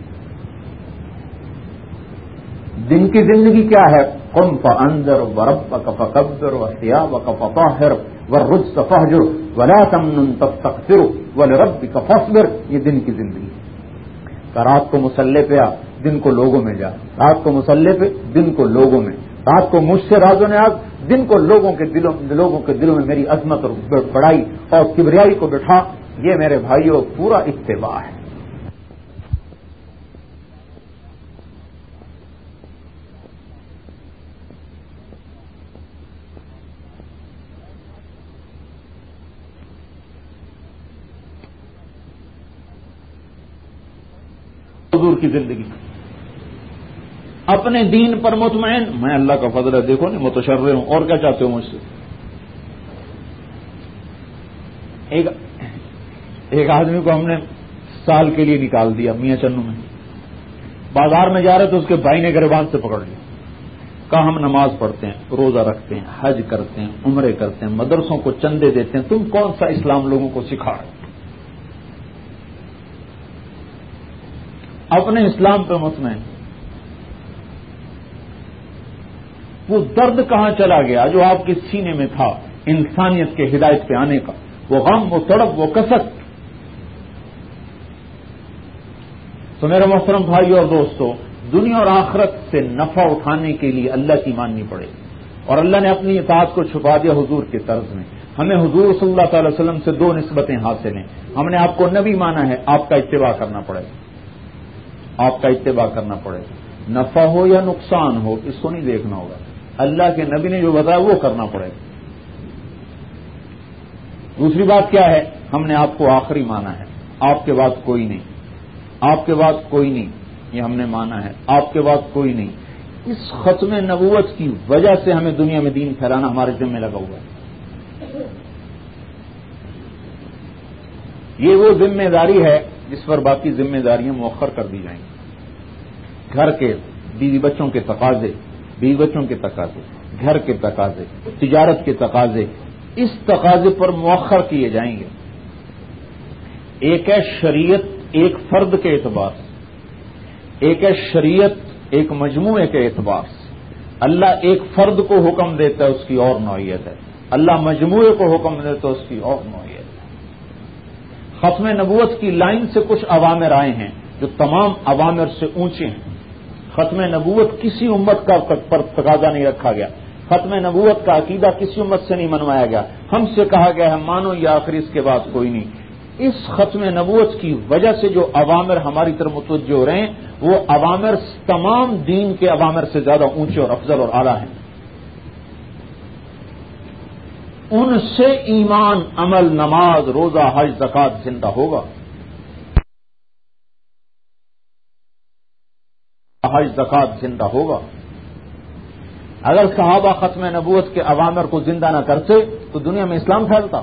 دن کی زندگی کیا ہے؟ قم فانذر وربک فکبر وثیابک فطہر والرجس فہجر ولا تمنن تستکثر ولربک فاصبر، یہ دن کی زندگی ہے۔ کہ رات کو مسلح پہ آ، دن کو لوگوں میں جا، رات کو مسلح پہ، دن کو لوگوں میں، رات کو مجھ سے راز و نیاز، دن کو لوگوں کے دلوں لوگوں کے دلوں میں میری عظمت اور بڑائی اور کبریائی کو بٹھا۔ یہ میرے بھائیوں پورا اتباع ہے۔ حضور کی زندگی اپنے دین پر مطمئن، میں اللہ کا فضل ہے، دیکھو نہیں متشرع ہوں، اور کیا چاہتے ہو مجھ سے؟ ایک ایک آدمی کو ہم نے سال کے لیے نکال دیا میاں چنو میں، بازار میں جا رہے تو اس کے بھائی نے گریبان سے پکڑ لیا، کہا ہم نماز پڑھتے ہیں، روزہ رکھتے ہیں، حج کرتے ہیں، عمرے کرتے ہیں، مدرسوں کو چندے دیتے ہیں، تم کون سا اسلام لوگوں کو سکھا رہے؟ اپنے اسلام پہ مطمئن۔ وہ درد کہاں چلا گیا جو آپ کے سینے میں تھا انسانیت کے ہدایت پہ آنے کا؟ وہ غم، وہ تڑپ، وہ کسک۔ تو میرے محترم بھائی اور دوستو، دنیا اور آخرت سے نفع اٹھانے کے لیے اللہ کی ماننی پڑے گی، اور اللہ نے اپنی اطاعت کو چھپا دیا حضور کے طرز میں. ہمیں حضور صلی اللہ تعالی وسلم سے دو نسبتیں حاصل ہیں. ہم نے آپ کو نبی مانا ہے، آپ کا اتباع کرنا پڑے گا، آپ کا اتباع کرنا پڑے گا. نفع ہو یا نقصان ہو اس کو نہیں دیکھنا ہوگا، اللہ کے نبی نے جو بتایا وہ کرنا پڑے گا. دوسری بات کیا ہے؟ ہم نے آپ کو آخری مانا ہے، آپ کے بعد کوئی نہیں، آپ کے بعد کوئی نہیں، یہ ہم نے مانا ہے، آپ کے بعد کوئی نہیں. اس ختم نبوت کی وجہ سے ہمیں دنیا میں دین پھیلانا ہمارے ذمہ لگا ہوا ہے. یہ وہ ذمہ داری ہے جس پر باقی ذمہ داریاں مؤخر کر دی جائیں گی. گھر کے بیوی بچوں کے تقاضے، بیوی بچوں کے تقاضے، گھر کے تقاضے، تجارت کے تقاضے، اس تقاضے پر مؤخر کیے جائیں گے. ایک ہے شریعت ایک فرد کے اعتبار سے، ایک ہے شریعت ایک مجموعے کے اعتبار سے. اللہ ایک فرد کو حکم دیتا ہے، اس کی اور نوعیت ہے. اللہ مجموعے کو حکم دیتا ہے، اس کی اور نوعیت ہے. ختم نبوت کی لائن سے کچھ عوامر آئے ہیں جو تمام عوامر سے اونچے ہیں. ختم نبوت کسی امت کا پر تقاضا نہیں رکھا گیا، ختم نبوت کا عقیدہ کسی امت سے نہیں منوایا گیا. ہم سے کہا گیا ہے مانو یا آخری اس کے بعد کوئی نہیں. اس ختم نبوت کی وجہ سے جو عوامر ہماری طرف متوجہ ہو رہے ہیں وہ عوامر تمام دین کے عوامر سے زیادہ اونچے اور افضل اور اعلیٰ ہیں. ان سے ایمان، عمل، نماز، روزہ، حج، زکات زندہ ہوگا. حج زکات زندہ ہوگا. اگر صحابہ ختم نبوت کے عوامر کو زندہ نہ کرتے تو دنیا میں اسلام پھیلتا.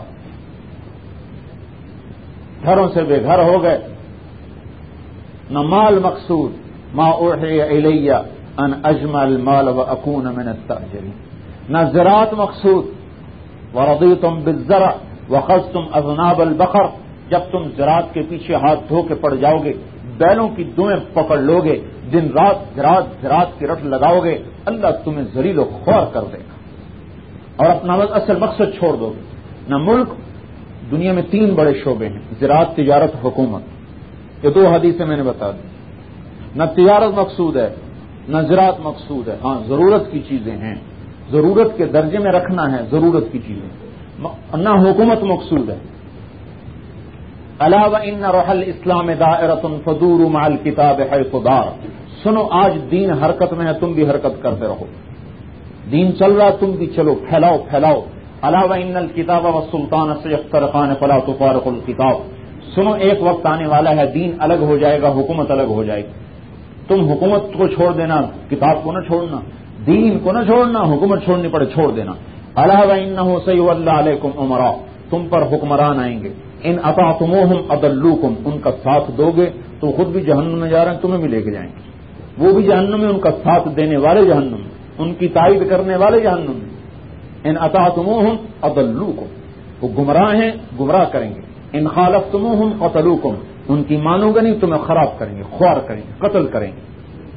گھروں سے بے گھر ہو گئے، نہ مال مقصود، ما اوحی الی ان اجمع المال واکون من التاجرین، نہ زراعت مقصود، ورضیتم بالزرع وخذتم اذناب البقر. جب تم زراعت کے پیچھے ہاتھ دھو کے پڑ جاؤ گے، بیلوں کی دویں پکڑ لو گے، دن رات زراعت زراعت کی رٹ لگاؤ گے، اللہ تمہیں ذلیل و خوار کر دے گا اور اپنا اصل مقصد چھوڑ دو گے. نہ ملک، دنیا میں تین بڑے شعبے ہیں، زراعت، تجارت، حکومت. یہ دو حدیثیں میں نے بتا دی. نہ تجارت مقصود ہے نہ زراعت مقصود ہے. ہاں ضرورت کی چیزیں ہیں، ضرورت کے درجے میں رکھنا ہے ضرورت کی چیزیں. نہ حکومت مقصود ہے. الا وان روح الاسلام دائرۃ فدوروا مع الکتاب حیث دار. سنو آج دین حرکت میں ہے، تم بھی حرکت کرتے رہو. دین چل رہا تم بھی چلو، پھیلاؤ پھیلاؤ. الا وان الکتاب والسلطان سیفترقان فلا تفارقوا الکتاب. سنو ایک وقت آنے والا ہے دین الگ ہو جائے گا، حکومت الگ ہو جائے گی. تم حکومت کو چھوڑ دینا، کتاب کو نہ چھوڑنا، دین کو نہ چھوڑنا، حکومت چھوڑنی پڑے چھوڑ دینا. الا وانہ سیولی علیکم امراء. تم پر حکمران آئیں گے، ان اطعتموہم اضلوکم. ان کا ساتھ دو گے تو خود بھی جہنم میں جا رہے ہیں، تمہیں بھی لے کے جائیں گے. وہ بھی جہنم میں، ان کا ساتھ دینے والے جہنم میں، ان کی تائید کرنے والے جہنم میں. ان اطعتموہم اضلوکم. وہ گمراہ ہیں، گمراہ کریں گے. ان خالفتموہم قتلوکم. ان کی مانو گے نہیں، تمہیں خراب کریں گے، خوار کریں گے، قتل کریں گے.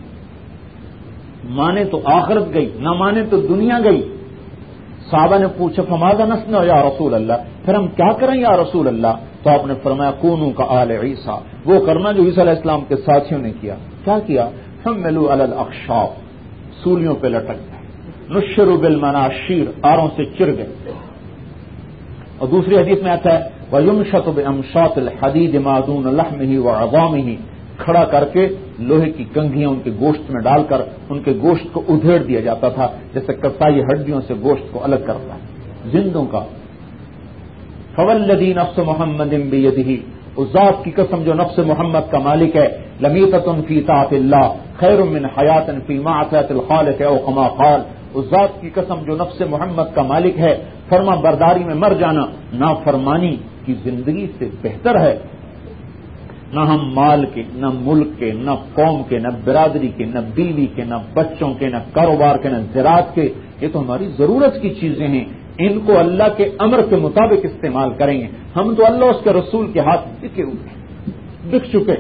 مانے تو آخرت گئی، نہ مانے تو دنیا گئی. صحابہ نے پوچھا فماذا نصنع یا رسول اللہ، پھر ہم کیا کریں یا رسول اللہ؟ تو آپ نے فرمایا کونوا کآل عیسیٰ. وہ کرنا جو عیسیٰ علیہ السلام کے ساتھیوں نے کیا. کیا کیا؟ حملوا علی الاخشاب. سولیوں پہ لٹک گئے. نشروا بالمناشیر. آروں سے چر گئے. اور دوسری حدیث میں آتا ہے وَيُمْشَطُ بِأَمْشَاطِ الْحَدِيدِ مَا دُونَ لَحْمِهِ وَعِظَامِهِ. کھڑا کر کے لوہے کی کنگھیاں ان کے گوشت میں ڈال کر ان کے گوشت کو ادھیڑ دیا جاتا تھا، جیسے کسائی ہڈیوں سے گوشت کو الگ کرتا ہے زندوں کا. فَوَالَّذِي نَفْسُ مُحَمَّدٍ بِيَدِهِ. اس ذات کی قسم جو نفس محمد کا مالک ہے، لَمِيتَةٌ فِي طَاعَةِ اللَّهِ خَيْرٌ مِّنْ حَيَاةٍ فِي مَعْصِيَةِ الْخَالِقِ أَوْ كَمَا قَالَ. اس ذات کی قسم جو نفس محمد کا مالک ہے، فرما برداری میں مر جانا نافرمانی کی زندگی سے بہتر ہے. نہ ہم مال کے، نہ ملک کے، نہ قوم کے، نہ برادری کے، نہ بیوی کے، نہ بچوں کے، نہ کاروبار کے، نہ زراعت کے. یہ تو ہماری ضرورت کی چیزیں ہیں، ان کو اللہ کے امر کے مطابق استعمال کریں گے. ہم تو اللہ اس کے رسول کے ہاتھ بکے ہوئے ہیں، بک چکے.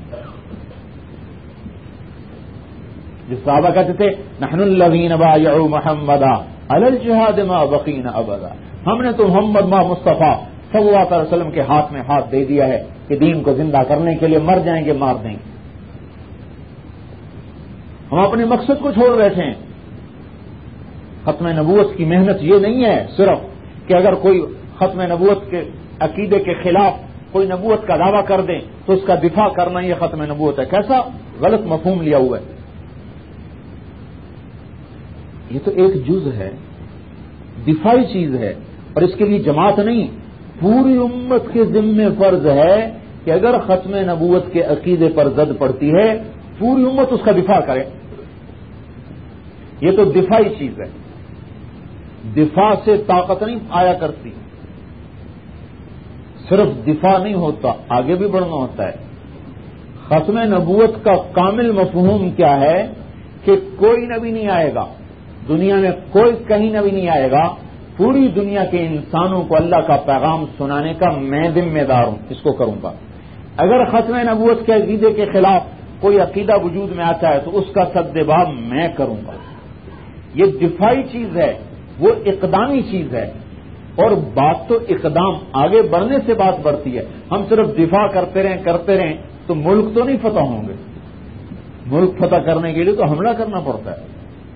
جس صحابہ کہتے تھے نحن الذین بایعوا محمدا علی الجہاد ما بقینا ابدا. ہم نے تو محمد ما مصطفیٰ صلی اللہ علیہ وسلم کے ہاتھ میں ہاتھ دے دیا ہے کہ دین کو زندہ کرنے کے لیے مر جائیں گے، مار دیں گے. ہم اپنے مقصد کو چھوڑ بیٹھے ہیں. ختم نبوت کی محنت یہ نہیں ہے صرف کہ اگر کوئی ختم نبوت کے عقیدے کے خلاف کوئی نبوت کا دعویٰ کر دیں تو اس کا دفاع کرنا یہ ختم نبوت ہے. کیسا غلط مفہوم لیا ہوا ہے. یہ تو ایک جز ہے, دفاعی چیز ہے, اور اس کے لیے جماعت نہیں, پوری امت کے ذمے فرض ہے کہ اگر ختم نبوت کے عقیدے پر زد پڑتی ہے پوری امت اس کا دفاع کرے. یہ تو دفاعی چیز ہے, دفاع سے طاقت نہیں آیا کرتی, صرف دفاع نہیں ہوتا, آگے بھی بڑھنا ہوتا ہے. ختم نبوت کا کامل مفہوم کیا ہے کہ کوئی نبی نہیں آئے گا دنیا میں, کوئی کہیں نبی نہیں آئے گا, پوری دنیا کے انسانوں کو اللہ کا پیغام سنانے کا میں ذمہ دار ہوں, اس کو کروں گا. اگر ختم نبوت کے عقیدے کے خلاف کوئی عقیدہ وجود میں آتا ہے تو اس کا سدباب میں کروں گا. یہ دفاعی چیز ہے, وہ اقدامی چیز ہے, اور بات تو اقدام آگے بڑھنے سے بات بڑھتی ہے. ہم صرف دفاع کرتے رہیں کرتے رہیں تو ملک تو نہیں فتح ہوں گے. ملک فتح کرنے کے لیے تو حملہ کرنا پڑتا ہے.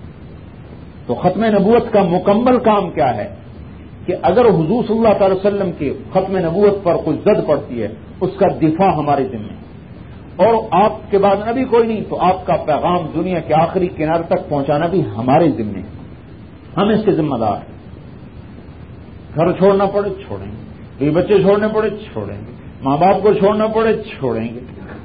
تو ختم نبوت کا مکمل کام کیا ہے کہ اگر حضور صلی اللہ تعالی وسلم کی ختم نبوت پر کوئی زد پڑتی ہے اس کا دفاع ہمارے ذمہ, اور آپ کے بعد نبی کوئی نہیں تو آپ کا پیغام دنیا کے آخری کنارے تک پہنچانا بھی ہمارے ذمہ. ہم اس کے ذمہ دار ہیں. گھر چھوڑنا پڑے چھوڑیں گے, یہ بچے چھوڑنے پڑے چھوڑیں گے, ماں باپ کو چھوڑنا پڑے چھوڑیں گے.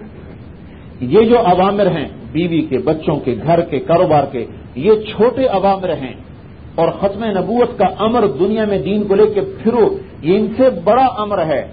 یہ جو عوامر ہیں بیوی کے, بچوں کے, گھر کے, کاروبار کے, یہ چھوٹے عوامر ہیں, اور ختم نبوت کا امر دنیا میں دین کو لے کے پھرو یہ ان سے بڑا امر ہے.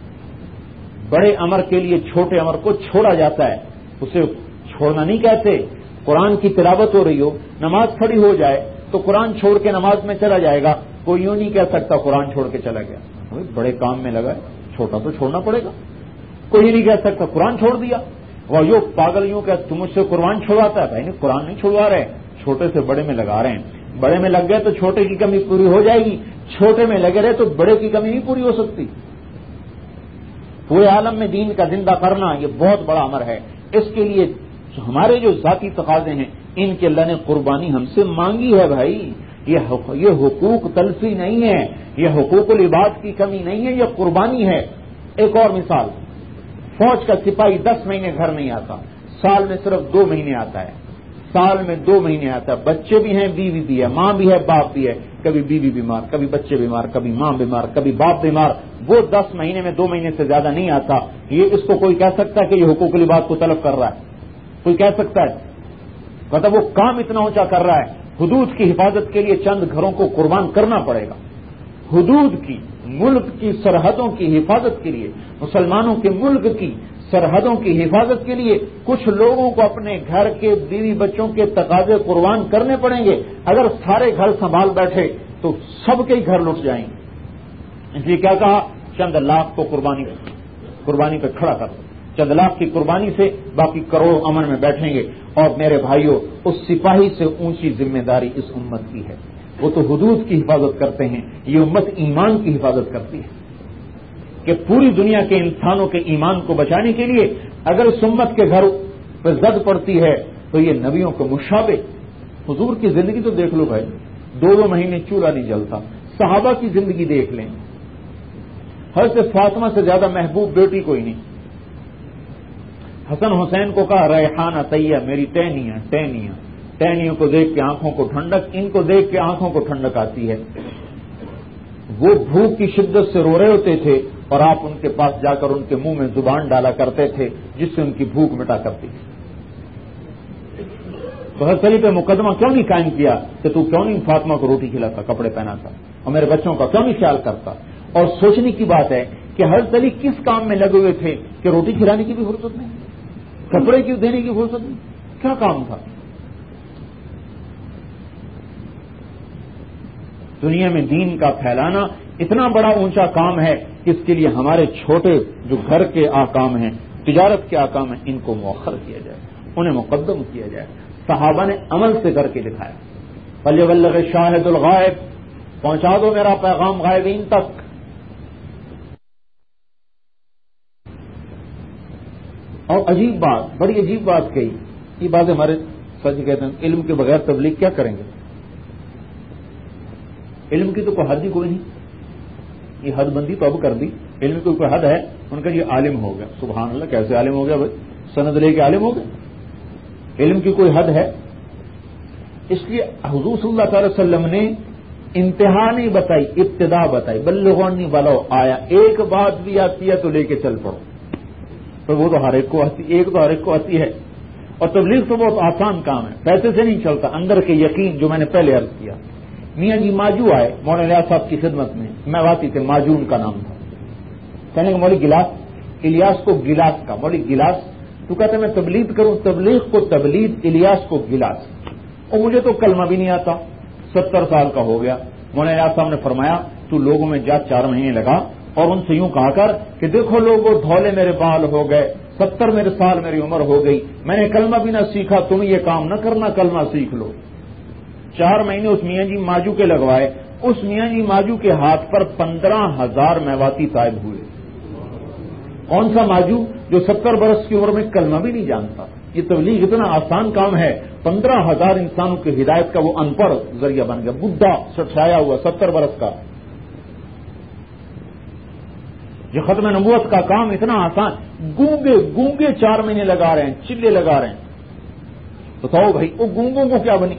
بڑے امر کے لیے چھوٹے امر کو چھوڑا جاتا ہے, اسے چھوڑنا نہیں کہتے. قرآن کی تلاوت ہو رہی ہو, نماز کھڑی ہو جائے تو قرآن چھوڑ کے نماز میں چلا جائے گا, کوئی یوں نہیں کہہ سکتا قرآن چھوڑ کے چلا گیا, بڑے کام میں لگا ہے, چھوٹا تو چھوڑنا پڑے گا. کوئی نہیں کہہ سکتا قرآن چھوڑ دیا, وہ یوں پاگل یوں کہ تم مجھ سے قرآن چھوڑواتا ہے. بھائی نہیں, قرآن نہیں چھوڑوا رہے, چھوٹے سے بڑے میں لگا رہے ہیں. بڑے میں لگ گئے تو چھوٹے کی کمی پوری ہو جائے گی, چھوٹے میں لگے رہے تو بڑے کی کمی نہیں پوری ہو سکتی. پورے عالم میں دین کا زندہ کرنا یہ بہت بڑا امر ہے. اس کے لیے ہمارے جو ذاتی تقاضے ہیں ان کے اللہ نے قربانی ہم سے مانگی ہے. بھائی یہ حقوق تلفی نہیں ہے, یہ حقوق العباد کی کمی نہیں ہے, یہ قربانی ہے. ایک اور مثال, فوج کا سپاہی دس مہینے گھر نہیں آتا, سال میں صرف دو مہینے آتا ہے. سال میں دو مہینے آتا ہے, بچے بھی ہیں, بیوی بھی ہے, ماں بھی ہے, باپ بھی ہے. کبھی بیوی بیمار, کبھی بچے بیمار, کبھی ماں بیمار, کبھی باپ بیمار. وہ دس مہینے میں دو مہینے سے زیادہ نہیں آتا. یہ اس کو کوئی کہہ سکتا ہے کہ یہ حقوق العباد کو طلب کر رہا ہے؟ کوئی کہہ سکتا ہے؟ مطلب وہ کام اتنا اونچا کر رہا ہے. حدود کی حفاظت کے لیے چند گھروں کو قربان کرنا پڑے گا. حدود کی, ملک کی سرحدوں کی حفاظت کے لیے, مسلمانوں کے ملک کی سرحدوں کی حفاظت کے لیے کچھ لوگوں کو اپنے گھر کے بیوی بچوں کے تقاضے قربان کرنے پڑیں گے. اگر سارے گھر سنبھال بیٹھے تو سب کے گھر لٹ جائیں گے. اس لیے کیا کہا, چند لاکھ کو قربانی قربانی پہ کھڑا کر دو. چند لاکھ کی قربانی سے باقی کروڑوں امن میں بیٹھیں گے. اور میرے بھائیوں, اس سپاہی سے اونچی ذمہ داری اس امت کی ہے. وہ تو حدود کی حفاظت کرتے ہیں, یہ امت ایمان کی حفاظت کرتی ہے کہ پوری دنیا کے انسانوں کے ایمان کو بچانے کے لیے اگر اس امت کے گھر پہ زد پڑتی ہے تو یہ نبیوں کو مشابہ. حضور کی زندگی تو دیکھ لو بھائی, دو دو مہینے چولہا نہیں جلتا. صحابہ کی زندگی دیکھ لیں, حضرت فاطمہ سے زیادہ محبوب بیٹی کوئی نہیں. حسن حسین کو کہا ریحانہ طیہ میری ٹہنیاں ٹہنیاں. ٹہنیوں کو دیکھ کے آنکھوں کو ٹھنڈک, ان کو دیکھ کے آنکھوں کو ٹھنڈک آتی ہے. وہ بھوک کی شدت سے رو رہے ہوتے تھے اور آپ ان کے پاس جا کر ان کے منہ میں زبان ڈالا کرتے تھے جس سے ان کی بھوک مٹا کرتی تھی. تو حضرت علی پہ مقدمہ کیوں نہیں قائم کیا کہ تو کیوں نہیں فاطمہ کو روٹی کھلاتا, کپڑے پہناتا, اور میرے بچوں کا کیوں نہیں خیال کرتا؟ اور سوچنے کی بات ہے کہ حضرت علی کس کام میں لگے ہوئے تھے کہ روٹی کھلانے کی بھی فرصت نہیں, کپڑے کی دینے کی فرصت نہیں, کیا کام تھا؟ دنیا میں دین کا پھیلانا اتنا بڑا اونچا کام ہے کہ اس کے لیے ہمارے چھوٹے جو گھر کے آکام ہیں, تجارت کے آکام ہیں, ان کو مؤخر کیا جائے, انہیں مقدم کیا جائے. صحابہ نے عمل سے کر کے دکھایا. فلیبلغ شاہد الغائب, پہنچا دو میرا پیغام غائبین تک. اور عجیب بات, بڑی عجیب بات کہی. یہ بات ہمارے سچ کہتے ہیں, علم کے بغیر تبلیغ کیا کریں گے؟ علم کی تو کوئی حد ہی کوئی نہیں. یہ حد بندی تو اب کر دی. علم کی کوئی حد ہے؟ ان کا یہ عالم ہو گیا. سبحان اللہ, کیسے عالم ہو گیا بھائی؟ سند لے کے عالم ہو گیا. علم کی کوئی حد ہے؟ اس لیے حضور صلی اللہ تعالی وسلم نے انتہا نہیں بتائی, ابتدا بتائی. بلغونی بلاؤ آیا, ایک بات بھی آتی ہے تو لے کے چل پڑو. تو وہ تو ہر ایک کو آتی, ایک تو ہر ایک کو آتی ہے. اور تبلیغ تو بہت آسان کام ہے, پیسے سے نہیں چلتا, اندر کے یقین, جو میں نے پہلے عرض کیا. میاں جی ماجو آئے مولانا الیاس صاحب کی خدمت میں, میں واتی تھے, ماجو ان کا نام تھا. کہنے کہ مولوی گلاس, الیاس کو گلاس کا, مولوی گلاس. تو کہتے میں تبلیغ کروں, تبلیغ کو تبلیغ, الیاس کو گلاس. اور مجھے تو کلمہ بھی نہیں آتا, ستر سال کا ہو گیا. مولانا الیاس صاحب نے فرمایا تو لوگوں میں جا چار مہینے لگا اور ان سے یوں کہا کر کہ دیکھو لوگوں, دھولے میرے بال ہو گئے, ستر میرے سال میری عمر ہو گئی, میں نے کلمہ بھی نہ سیکھا, تم یہ کام نہ کرنا, کلمہ سیکھ لو. چار مہینے اس میاں جی ماجو کے لگوائے. اس میاں جی ماجو کے ہاتھ پر پندرہ ہزار میواتی طائب ہوئے. کون سا ماجو جو ستر برس کی عمر میں کلمہ بھی نہیں جانتا؟ یہ تبلیغ اتنا آسان کام ہے. پندرہ ہزار انسانوں کی ہدایت کا وہ ان پڑھ ذریعہ بن گیا, بڈھا سٹسایا ہوا ستر برس کا. یہ ختم نبوت کا کام اتنا آسان, گونگے گونگے چار مہینے لگا رہے ہیں, چلے لگا رہے ہیں. بتاؤ بھائی وہ گونگوں کو کیا بنی؟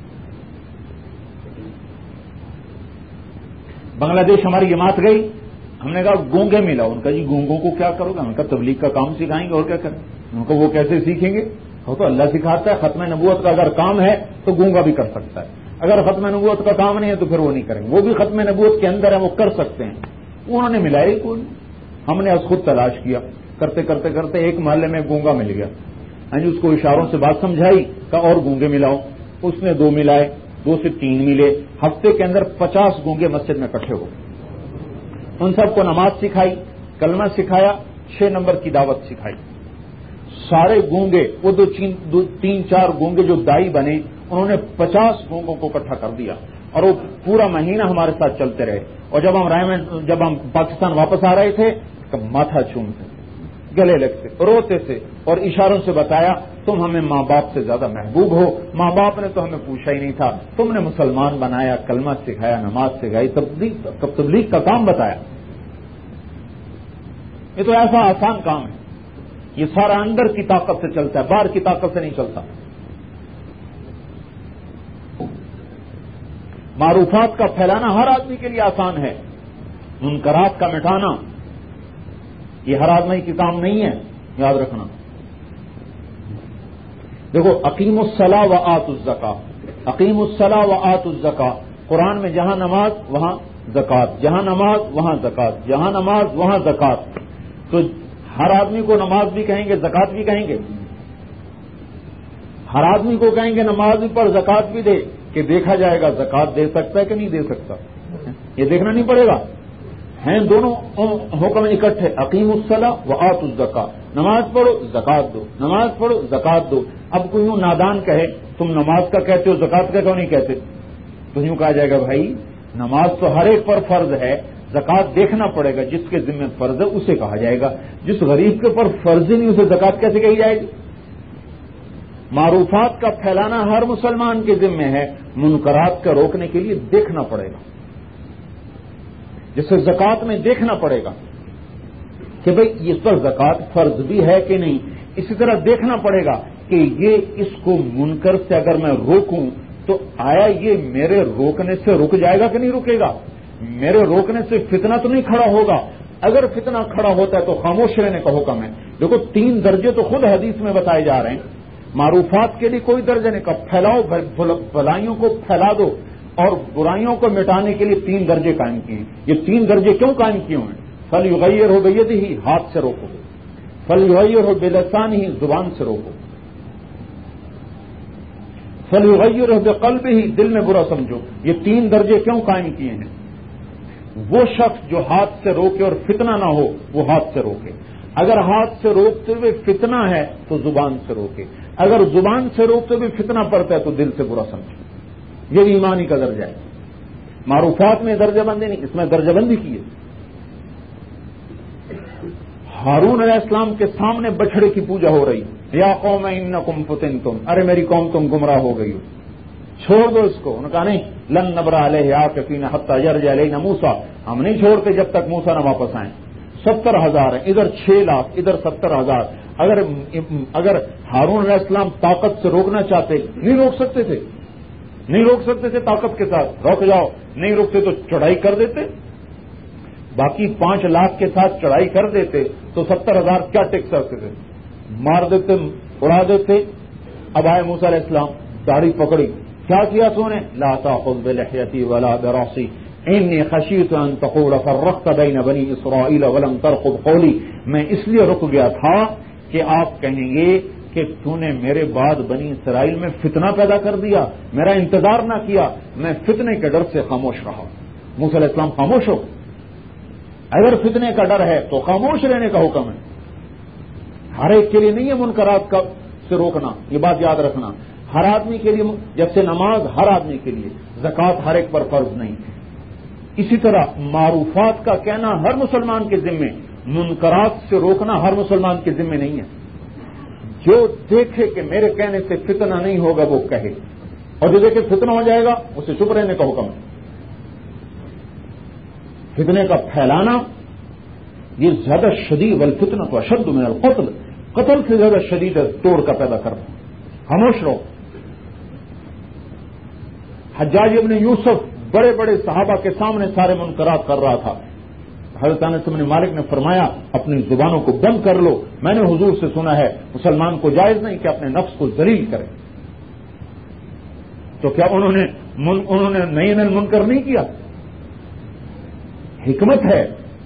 بنگلہ دیش ہماری جماعت گئی, ہم نے کہا گونگے ملاؤ. ان کا جی گونگوں کو کیا کرو گے؟ ہم نے کہا تبلیغ کا کام سکھائیں گے, اور کیا کریں. ان کو وہ کیسے سیکھیں گے؟ وہ تو اللہ سکھاتا ہے. ختم نبوت کا اگر کام ہے تو گونگا بھی کر سکتا ہے, اگر ختم نبوت کا کام نہیں ہے تو پھر وہ نہیں کریں گے. وہ بھی ختم نبوت کے اندر ہے, وہ کر سکتے ہیں. انہوں نے ملایا ہی کوئی. ہم نے از خود تلاش کیا, کرتے کرتے کرتے ایک محلے میں گونگا مل گیا. ہاں جی, اس کو اشاروں سے بات سمجھائی, کہا اور گونگے ملاؤ. اس نے دو ملائے, دو سے تین ملے. ہفتے کے اندر پچاس گونگے مسجد میں اکٹھے ہو. ان سب کو نماز سکھائی, کلمہ سکھایا, چھ نمبر کی دعوت سکھائی. سارے گونگے, وہ دو, دو تین چار گونگے جو دائی بنے, انہوں نے پچاس گونگوں کو اکٹھا کر دیا اور وہ پورا مہینہ ہمارے ساتھ چلتے رہے. اور جب ہم رائے میں جب ہم پاکستان واپس آ رہے تھے تو ماتھا چومتے, گلے لگتے, روتے تھے, اور اشاروں سے بتایا تم ہمیں ماں باپ سے زیادہ محبوب ہو. ماں باپ نے تو ہمیں پوچھا ہی نہیں تھا, تم نے مسلمان بنایا, کلمہ سکھایا, نماز سکھائی, تبلیغ تبلیغ کا کام بتایا. یہ تو ایسا آسان کام ہے. یہ سارا اندر کی طاقت سے چلتا ہے, باہر کی طاقت سے نہیں چلتا. معروفات کا پھیلانا ہر آدمی کے لیے آسان ہے, منکرات کا مٹانا یہ ہر آدمی کی کام نہیں ہے, یاد رکھنا. دیکھو, اقیم الصلاۃ و آتوا الزکاۃ, اقیم الصلاۃ و آتوا الزکاۃ. قرآن میں جہاں نماز وہاں زکات, جہاں نماز وہاں زکات, جہاں نماز وہاں زکات. تو ہر آدمی کو نماز بھی کہیں گے, زکات بھی کہیں گے. ہر آدمی کو کہیں گے نماز بھی پڑھ, زکات بھی دے, کہ دیکھا جائے گا زکات دے سکتا ہے کہ نہیں دے سکتا. یہ دیکھنا نہیں پڑے گا. ہیں دونوں حکم اکٹھے, اقیم الصلاۃ و آتوا الزکاۃ. نماز پڑھو, زکات دو, نماز پڑھو, زکات دو. اب کوئی یوں نادان کہے تم نماز کا کہتے ہو, زکات کا کیوں نہیں کہتے؟ تو یوں کہا جائے گا بھائی نماز تو ہر ایک پر فرض ہے, زکات دیکھنا پڑے گا, جس کے ذمہ فرض ہے اسے کہا جائے گا. جس غریب کے پر فرض ہی نہیں اسے زکات کیسے کہی جائے گی؟ معروفات کا پھیلانا ہر مسلمان کے ذمہ ہے, منکرات کا روکنے کے لیے دیکھنا پڑے گا. جسے زکات میں دیکھنا پڑے گا کہ بھئی اس پر زکات فرض بھی ہے کہ نہیں. اسی طرح دیکھنا پڑے گا کہ یہ اس کو منکر سے اگر میں روکوں تو آیا یہ میرے روکنے سے رک جائے گا کہ نہیں رکے گا؟ میرے روکنے سے فتنہ تو نہیں کھڑا ہوگا. اگر فتنہ کھڑا ہوتا ہے تو خاموش رہنے کا حکم ہے. دیکھو, تین درجے تو خود حدیث میں بتائے جا رہے ہیں. معروفات کے لیے کوئی درجہ نہیں, کہا پھیلاؤ, بھلائیوں کو پھیلا دو, اور برائیوں کو مٹانے کے لیے تین درجے قائم کیے ہیں. یہ تین درجے کیوں قائم کیے ہیں؟ فلیغیرہ بیدہ, ہاتھ سے روکو. فلیغیرہ بلسانہ, زبان سے روکو. فلیغیرہ بقلبہ, دل میں برا سمجھو. یہ تین درجے کیوں قائم کیے ہیں؟ وہ شخص جو ہاتھ سے روکے اور فتنہ نہ ہو وہ ہاتھ سے روکے. اگر ہاتھ سے روکتے ہوئے فتنہ ہے تو زبان سے روکے. اگر زبان سے روکتے ہوئے فتنہ پڑتا ہے تو دل سے برا سمجھے. یہ ایمانی کا درجہ ہے. معروفات میں درجہ بندی نہیں, اس میں درجہ بندی کی ہے. ہارون علیہ السلام کے سامنے بچڑے کی پوجا ہو رہی, یا قوم انکم فتنتم, ارے میری قوم تم گمراہ ہو گئی ہو. چھوڑ دو اس کو. انہوں نے کہا نہیں, لن نبرا علیہ عاکفین حتی یرجع الینا موسیٰ, ہم نہیں چھوڑتے جب تک موسیٰ نہ واپس آئیں. ستر ہزار ہیں, ادھر چھ لاکھ, ادھر ستر ہزار. اگر اگر ہارون علیہ السلام طاقت سے روکنا چاہتے نہیں روک سکتے تھے, نہیں روک سکتے تھے طاقت کے ساتھ, روک جاؤ, نہیں روکتے تو چڑھائی کر دیتے. باقی پانچ لاکھ کے ساتھ چڑھائی کر دیتے تو ستر ہزار کیا ٹیک سکتے تھے, مار دیتے, اڑا دیتے. اب آئے موسیٰ علیہ السلام, داڑھی پکڑی, کیا کیا تو نے, لا تاخذ بلحیتی ولا براسی انی خشیت ان تقول فرقت بین بنی اسرائیل ولم ترقب قولی. میں اس لیے رک گیا تھا کہ آپ کہیں گے کہ تو نے میرے بعد بنی اسرائیل میں فتنہ پیدا کر دیا, میرا انتظار نہ کیا, میں فتنے کے ڈر سے خاموش رہا. موسیٰ علیہ السلام خاموش ہو, اگر فتنے کا ڈر ہے تو خاموش رہنے کا حکم ہے. ہر ایک کے لیے نہیں ہے منکرات کا سے روکنا, یہ بات یاد رکھنا. ہر آدمی کے لیے, جیسے نماز ہر آدمی کے لیے, زکوٰۃ ہر ایک پر فرض نہیں. اسی طرح معروفات کا کہنا ہر مسلمان کے ذمے, منکرات سے روکنا ہر مسلمان کے ذمے نہیں ہے. جو دیکھے کہ میرے کہنے سے فتنہ نہیں ہوگا وہ کہے, اور جو دیکھے فتنہ ہو جائے گا اسے چپ رہنے کا حکم ہے. فتنے کا پھیلانا یہ زیادہ شدید, والفتنہ تو اشد من القتل, قتل سے زیادہ شدید ہے توڑ کا پیدا کرنا. خاموش رہو. حجاج ابن یوسف بڑے بڑے صحابہ کے سامنے سارے منکرات کر رہا تھا. حضرت انس بن مالک نے فرمایا اپنی زبانوں کو بند کر لو, میں نے حضور سے سنا ہے مسلمان کو جائز نہیں کہ اپنے نفس کو ذلیل کرے. تو کیا انہوں نے انہوں نے نئی نئی منکر نہیں کیا؟ حکمت ہے.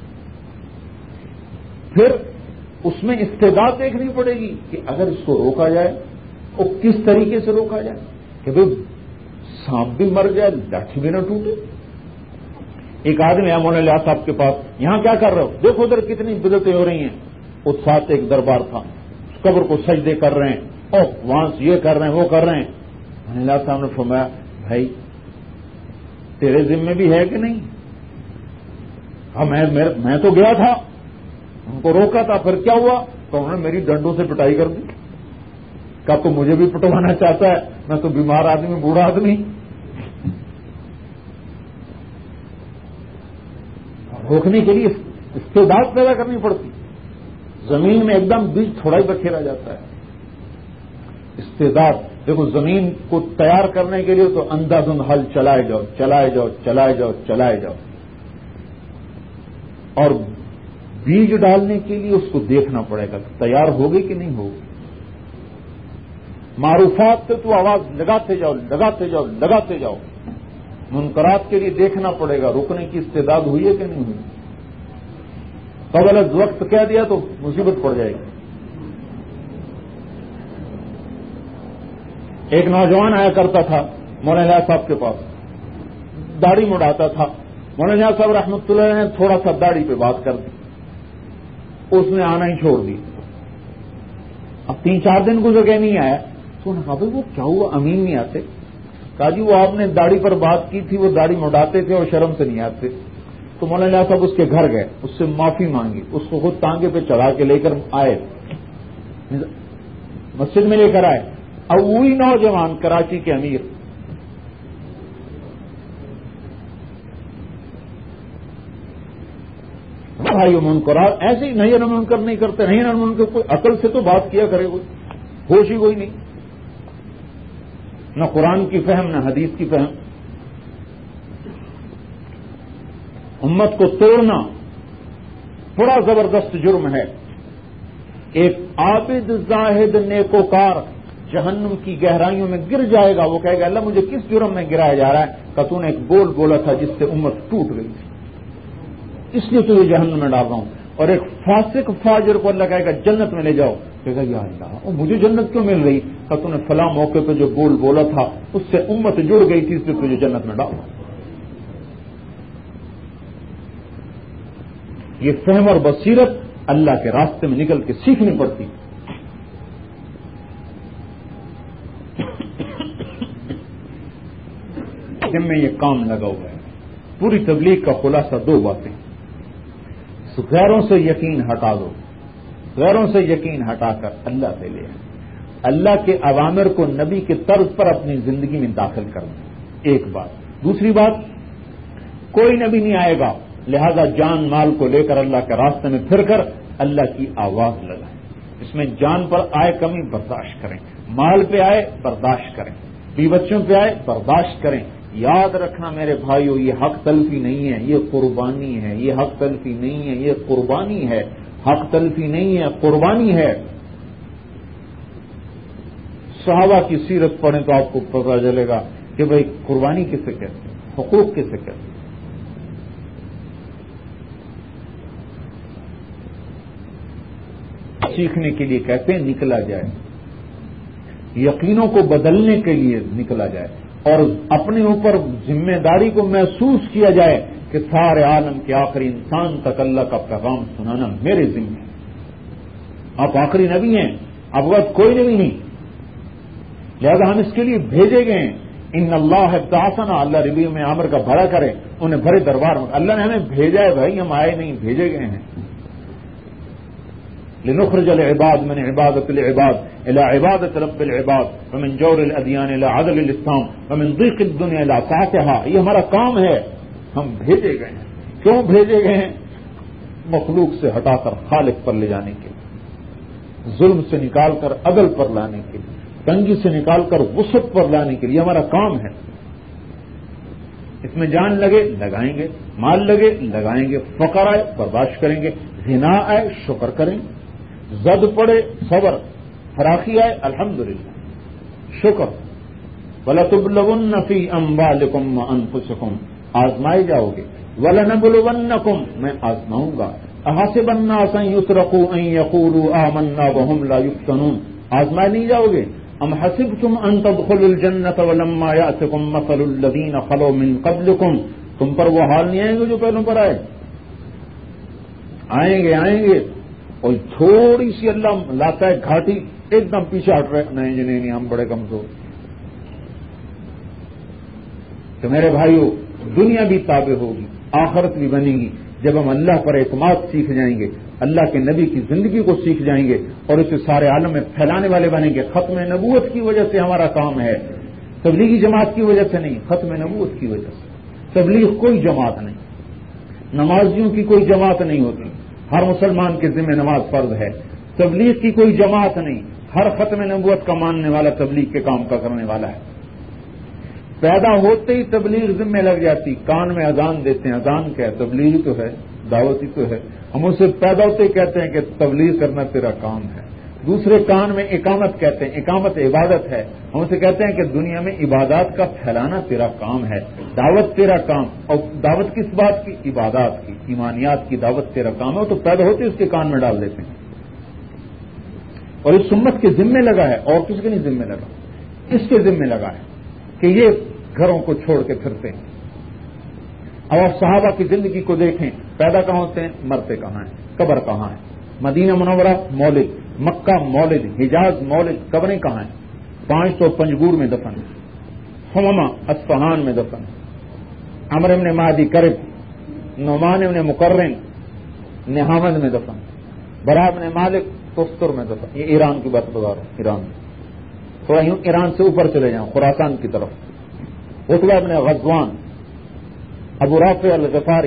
پھر اس میں استعداد دیکھنی پڑے گی کہ اگر اس کو روکا جائے تو کس طریقے سے روکا جائے کہ بھائی سانپ بھی مر جائے, لاٹھی بھی نہ ٹوٹے. ایک آدمی ہے مولانا لیاس صاحب کے پاس, یہاں کیا کر رہے ہو, دیکھو ادھر کتنی بدعتیں ہو رہی ہیں. اس ساتھ ایک دربار تھا, اس قبر کو سجدے کر رہے ہیں, اور وہاں سے یہ کر رہے ہیں وہ کر رہے ہیں. مولانا لیاس صاحب نے فرمایا بھائی تیرے ذمے بھی ہے کہ نہیں؟ ہاں میں میں تو گیا تھا, ان کو روکا تھا, پھر کیا ہوا؟ تو انہوں نے میری ڈنڈوں سے پٹائی کر دی. کہا تو مجھے بھی پٹوانا چاہتا ہے, میں تو بیمار آدمی, بوڑھا آدمی. روکنے کے لیے استعداد پیدا کرنی پڑتی. زمین میں ایک دم بیج تھوڑا ہی بکھیرا جاتا ہے. استعداد دیکھو, زمین کو تیار کرنے کے لیے تو اندھا دھند ہل چلائے جاؤ چلائے جاؤ چلائے جاؤ چلائے جاؤ, اور بیج ڈالنے کے لیے اس کو دیکھنا پڑے گا تیار ہوگی کہ نہیں ہوگی. معروفات پہ تو آواز لگاتے جاؤ لگاتے جاؤ لگاتے جاؤ. منکرات کے لیے دیکھنا پڑے گا روکنے کی استعداد ہوئی ہے کہ نہیں ہوئی. قبل از وقت کہہ دیا تو مصیبت پڑ جائے گی. ایک نوجوان آیا کرتا تھا مولانا صاحب کے پاس, داڑھی مڑاتا تھا. مولانا صاحب رحمۃ اللہ نے تھوڑا سا داڑھی پہ بات کر دی, اس نے آنا ہی چھوڑ دی. اب تین چار دن گزر گئے نہیں آیا, تو نے کہا بھائی وہ کیا ہوا, امین نہیں آتے؟ کہا جی وہ آپ نے داڑھی پر بات کی تھی, وہ داڑھی مڑاتے تھے اور شرم سے نہیں آتے. تو مولانا صاحب اس کے گھر گئے, اس سے معافی مانگی, اس کو خود ٹانگے پہ چڑھا کے لے کر آئے, مسجد میں لے کر آئے. اب وہی نوجوان کراچی کے امیر بھائی منکرات ایسے ہی نہیں منکر نہیں کرتے, نہیں منکر, کوئی عقل سے تو بات کیا کرے, کوئی ہوش ہی کوئی نہیں, نہ قرآن کی فہم نہ حدیث کی فہم. امت کو توڑنا بڑا زبردست جرم ہے. ایک عابد زاہد نیکوکار جہنم کی گہرائیوں میں گر جائے گا, وہ کہے گا اللہ مجھے کس جرم میں گرایا جا رہا ہے؟ کہ تو نے ایک بول بولا تھا جس سے امت ٹوٹ گئی تھی, اس لیے تو یہ جہنم میں ڈال رہا ہوں. اور ایک فاسق فاجر کو اللہ کہے گا جنت میں لے جاؤ, کہے گا یا اللہ مجھے جنت کیوں مل رہی؟ کہ تو نے فلاں موقع پہ جو بول بولا تھا اس سے امت جڑ گئی تھی, اس لیے تجھے جنت میں ڈال رہا ہوں. یہ فہم اور بصیرت اللہ کے راستے میں نکل کے سیکھنی پڑتی. جن میں یہ کام لگا ہوا ہے. پوری تبلیغ کا خلاصہ دو باتیں, غیروں سے یقین ہٹا دو, غیروں سے یقین ہٹا کر اللہ پہ لے. اللہ کے اوامر کو نبی کے طرز پر اپنی زندگی میں داخل کرنا، ایک بات۔ دوسری بات، کوئی نبی نہیں آئے گا، لہذا جان مال کو لے کر اللہ کے راستے میں پھر کر اللہ کی آواز لگائیں۔ اس میں جان پر آئے کمی برداشت کریں، مال پہ آئے برداشت کریں، بی بچوں پہ آئے برداشت کریں۔ یاد رکھنا میرے بھائیو، یہ حق تلفی نہیں ہے، یہ قربانی ہے۔ یہ حق تلفی نہیں ہے، یہ قربانی ہے۔ حق تلفی نہیں ہے، قربانی ہے۔ صحابہ کی سیرت پڑھیں تو آپ کو پتہ چلے گا کہ بھئی قربانی کسے کہتے ہیں، حقوق کسے کہتے ہیں۔ سیکھنے کے لیے کہتے ہیں نکلا جائے، یقینوں کو بدلنے کے لیے نکلا جائے، اور اپنے اوپر ذمہ داری کو محسوس کیا جائے کہ سارے عالم کے آخری انسان تک اللہ کا پیغام سنانا میرے ذمہ ہے۔ آپ آخری نبی ہیں، اب وقت کوئی نبی نہیں، لہذا ہم اس کے لیے بھیجے گئے ہیں۔ ان اللہ ابتعثنا، اللہ ربی میں عامر کا بھلا کرے، انہیں بھرے دربار میں، اللہ نے ہمیں بھیجا ہے بھائی، ہم آئے نہیں، بھیجے گئے ہیں۔ لنخرج العباد من عبادة العباد الى عبادة رب العباد ومن جور الادیان الى عدل الاسلام ومن ضيق الدنيا الى سعتها، یہ ہمارا کام ہے، ہم بھیجے گئے ہیں۔ کیوں بھیجے گئے ہیں؟ مخلوق سے ہٹا کر خالق پر لے جانے کے لیے، ظلم سے نکال کر عدل پر لانے کے لیے، تنگی سے نکال کر وسعت پر لانے کے لیے ہمارا کام ہے۔ اس میں جان لگے لگائیں گے، مال لگے لگائیں گے، فقر آئے برداشت کریں گے، غنا آئے شکر کریں گے، زد پڑے صبر، فراخی آئے الحمدللہ شکر۔ وَلَتُبْلَوُنَّ فِي أَمْوَالِكُمْ وَأَنفُسِكُمْ، آزمائے جاؤ گے۔ وَلَنَبْلُوَنَّكُمْ، میں آزماؤں گا۔ أَحَسِبَ النَّاسُ أَن يُتْرَكُوا أَن يَقُولُوا آمَنَّا وَهُمْ لَا يُفْتَنُونَ، آزمائے نہیں جاؤ گے۔ أَمْ حَسِبْتُمْ أَن تَدْخُلُوا الْجَنَّةَ وَلَمَّا يَأْتِكُم مَّثَلُ الَّذِينَ خَلَوْا مِن قَبْلِكُمْ، تم پر وہ حال نہیں آئیں گے جو پہلوں پر آئے، آئیں گے آئیں گے اور تھوڑی سی اللہ لاتا ہے گھاٹی، ایک دم پیچھے ہٹ رہے، نہیں جی نہیں نہیں ہم بڑے کمزور۔ تو میرے بھائیو، دنیا بھی تابع ہوگی، آخرت بھی بنے گی جب ہم اللہ پر اعتماد سیکھ جائیں گے، اللہ کے نبی کی زندگی کو سیکھ جائیں گے اور اسے سارے عالم میں پھیلانے والے بنیں گے۔ ختم نبوت کی وجہ سے ہمارا کام ہے، تبلیغی جماعت کی وجہ سے نہیں، ختم نبوت کی وجہ سے۔ تبلیغ کوئی جماعت نہیں، نمازیوں کی کوئی جماعت نہیں ہوتی، ہر مسلمان کے ذمہ نماز فرض ہے۔ تبلیغ کی کوئی جماعت نہیں، ہر ختم نبوت کا ماننے والا تبلیغ کے کام کا کرنے والا ہے۔ پیدا ہوتے ہی تبلیغ ذمہ لگ جاتی، کان میں اذان دیتے ہیں، اذان کیا ہے؟ تبلیغ تو ہے، دعوتی تو ہے۔ ہم اسے پیدا ہوتے ہی کہتے ہیں کہ تبلیغ کرنا تیرا کام ہے۔ دوسرے کان میں اقامت کہتے ہیں، اقامت عبادت ہے، ہم اسے کہتے ہیں کہ دنیا میں عبادات کا پھیلانا تیرا کام ہے، دعوت تیرا کام۔ اور دعوت کس بات کی؟ عبادات کی، ایمانیات کی دعوت تیرا کام ہے، تو پیدا ہوتے اس کے کان میں ڈال دیتے ہیں۔ اور اس امت کے ذمے لگا ہے، اور کس کے نہیں ذمے لگا، اس کے ذمے لگا ہے کہ یہ گھروں کو چھوڑ کے پھرتے ہیں۔ اب آپ صحابہ کی زندگی کو دیکھیں، پیدا کہاں ہوتے ہیں، مرتے کہاں ہیں، قبر کہاں ہے؟ مدینہ منورہ مولد، مکہ مولد، حجاز مولد، قبریں کہاں ہیں؟ پانچ تو پنجگور میں دفن ہے، حمامہ اصفہان میں دفن ہے، عمر ابن مہدی کرب، نعمان ابن مقرن نہاوند میں دفن، برا ابن مالک تستر میں دفن۔ یہ ایران کی بات بتا رہا ہوں، ایران میں تھوڑا یوں ایران سے اوپر چلے جاؤں، خراسان کی طرف، عتبہ ابن غزوان، ابو رافع الغفاری،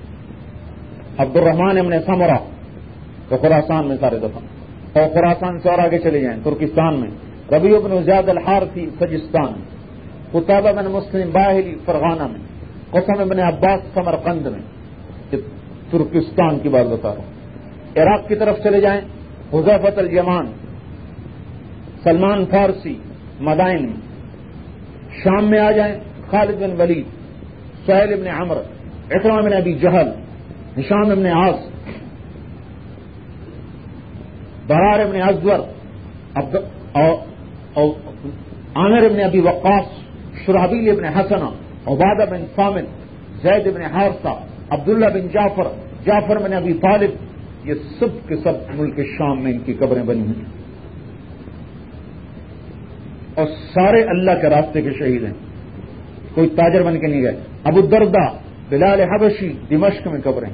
عبد الرحمن ابن سمرہ، تو خراسان میں سارے دفن۔ اور خراسان سے اور آگے چلے جائیں ترکستان میں ربیع بن زیاد الحارثی سجستان، قتیبہ بن مسلم باہلی فرغانہ میں، قسم ابن عباس سمرقند میں، یہ ترکستان کی بات بتا رہا ہوں۔ عراق کی طرف چلے جائیں حذیفۃ الیمان، سلمان فارسی مدائن میں۔ شام میں آ جائیں خالد بن ولید، سہیل ابن عمر، اکرمہ بن ابی جہل، ہشام ابن عاص، برار ابن ازور، عامر ابن ابی وقاص، شرحبیل ابن حسنہ، عبادہ بن صامت، زید ابن حارثہ، عبداللہ بن جعفر، جعفر بن ابی طالب، یہ سب کے سب ملک شام میں ان کی قبریں بنی ہیں، اور سارے اللہ کے راستے کے شہید ہیں، کوئی تاجر بن کے نہیں گئے۔ ابو الدرداء، بلال حبشی، دمشق میں قبریں۔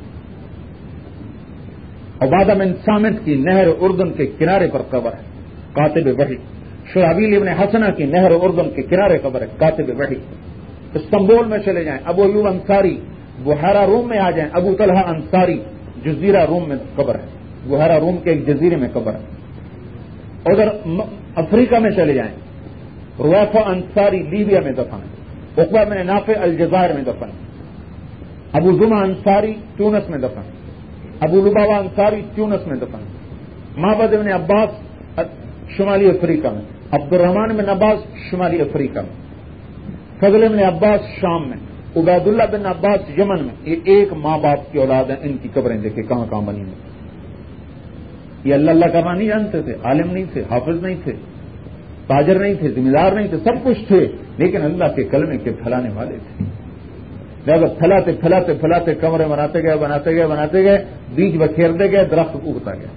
عبادہ بن صامت کی نہر اردن کے کنارے پر قبر ہے۔ کاتب وحی. شرحبیل ابن حسنہ کی نہر اردن کے کنارے قبر ہے, کاتب وحی. استنبول میں چلے جائیں, ابو ایوب انصاری. بحیرہ روم میں آ جائیں, ابو طلحہ انصاری, جزیرہ روم میں قبر ہے, بحیرہ روم کے ایک جزیرے میں قبر ہے. ادھر افریقہ میں چلے جائیں, رویفہ انصاری لیبیا میں دفن ہے, عقبہ بن نافع الجزائر میں دفن ہے, ابو زمع انصاری تیونس میں دفن ہے, ابو لبابہ انصاری تیونس میں دفن ہے, معبد بن عباس شمالی افریقہ میں, عبد الرحمان بن عباس شمالی افریقہ میں, فضل بن عباس شام میں, عبید اللہ بن عباس یمن میں. یہ ایک ماں باپ کی اولاد ہیں, ان کی قبریں دیکھیں کہاں کہاں بنی ہوئی. یہ اللہ اللہ کا نہیں جانتے تھے, عالم نہیں تھے, حافظ نہیں تھے, تاجر نہیں تھے, ذمہ دار نہیں تھے, سب کچھ تھے, لیکن اللہ کے کلمے کے پھیلانے والے تھے. لہٰذا پھیلاتے پھیلاتے پھیلاتے کمرے بناتے گئے بناتے گئے بناتے گئے بیج بکھیرتے گئے, درخت اگتا گیا.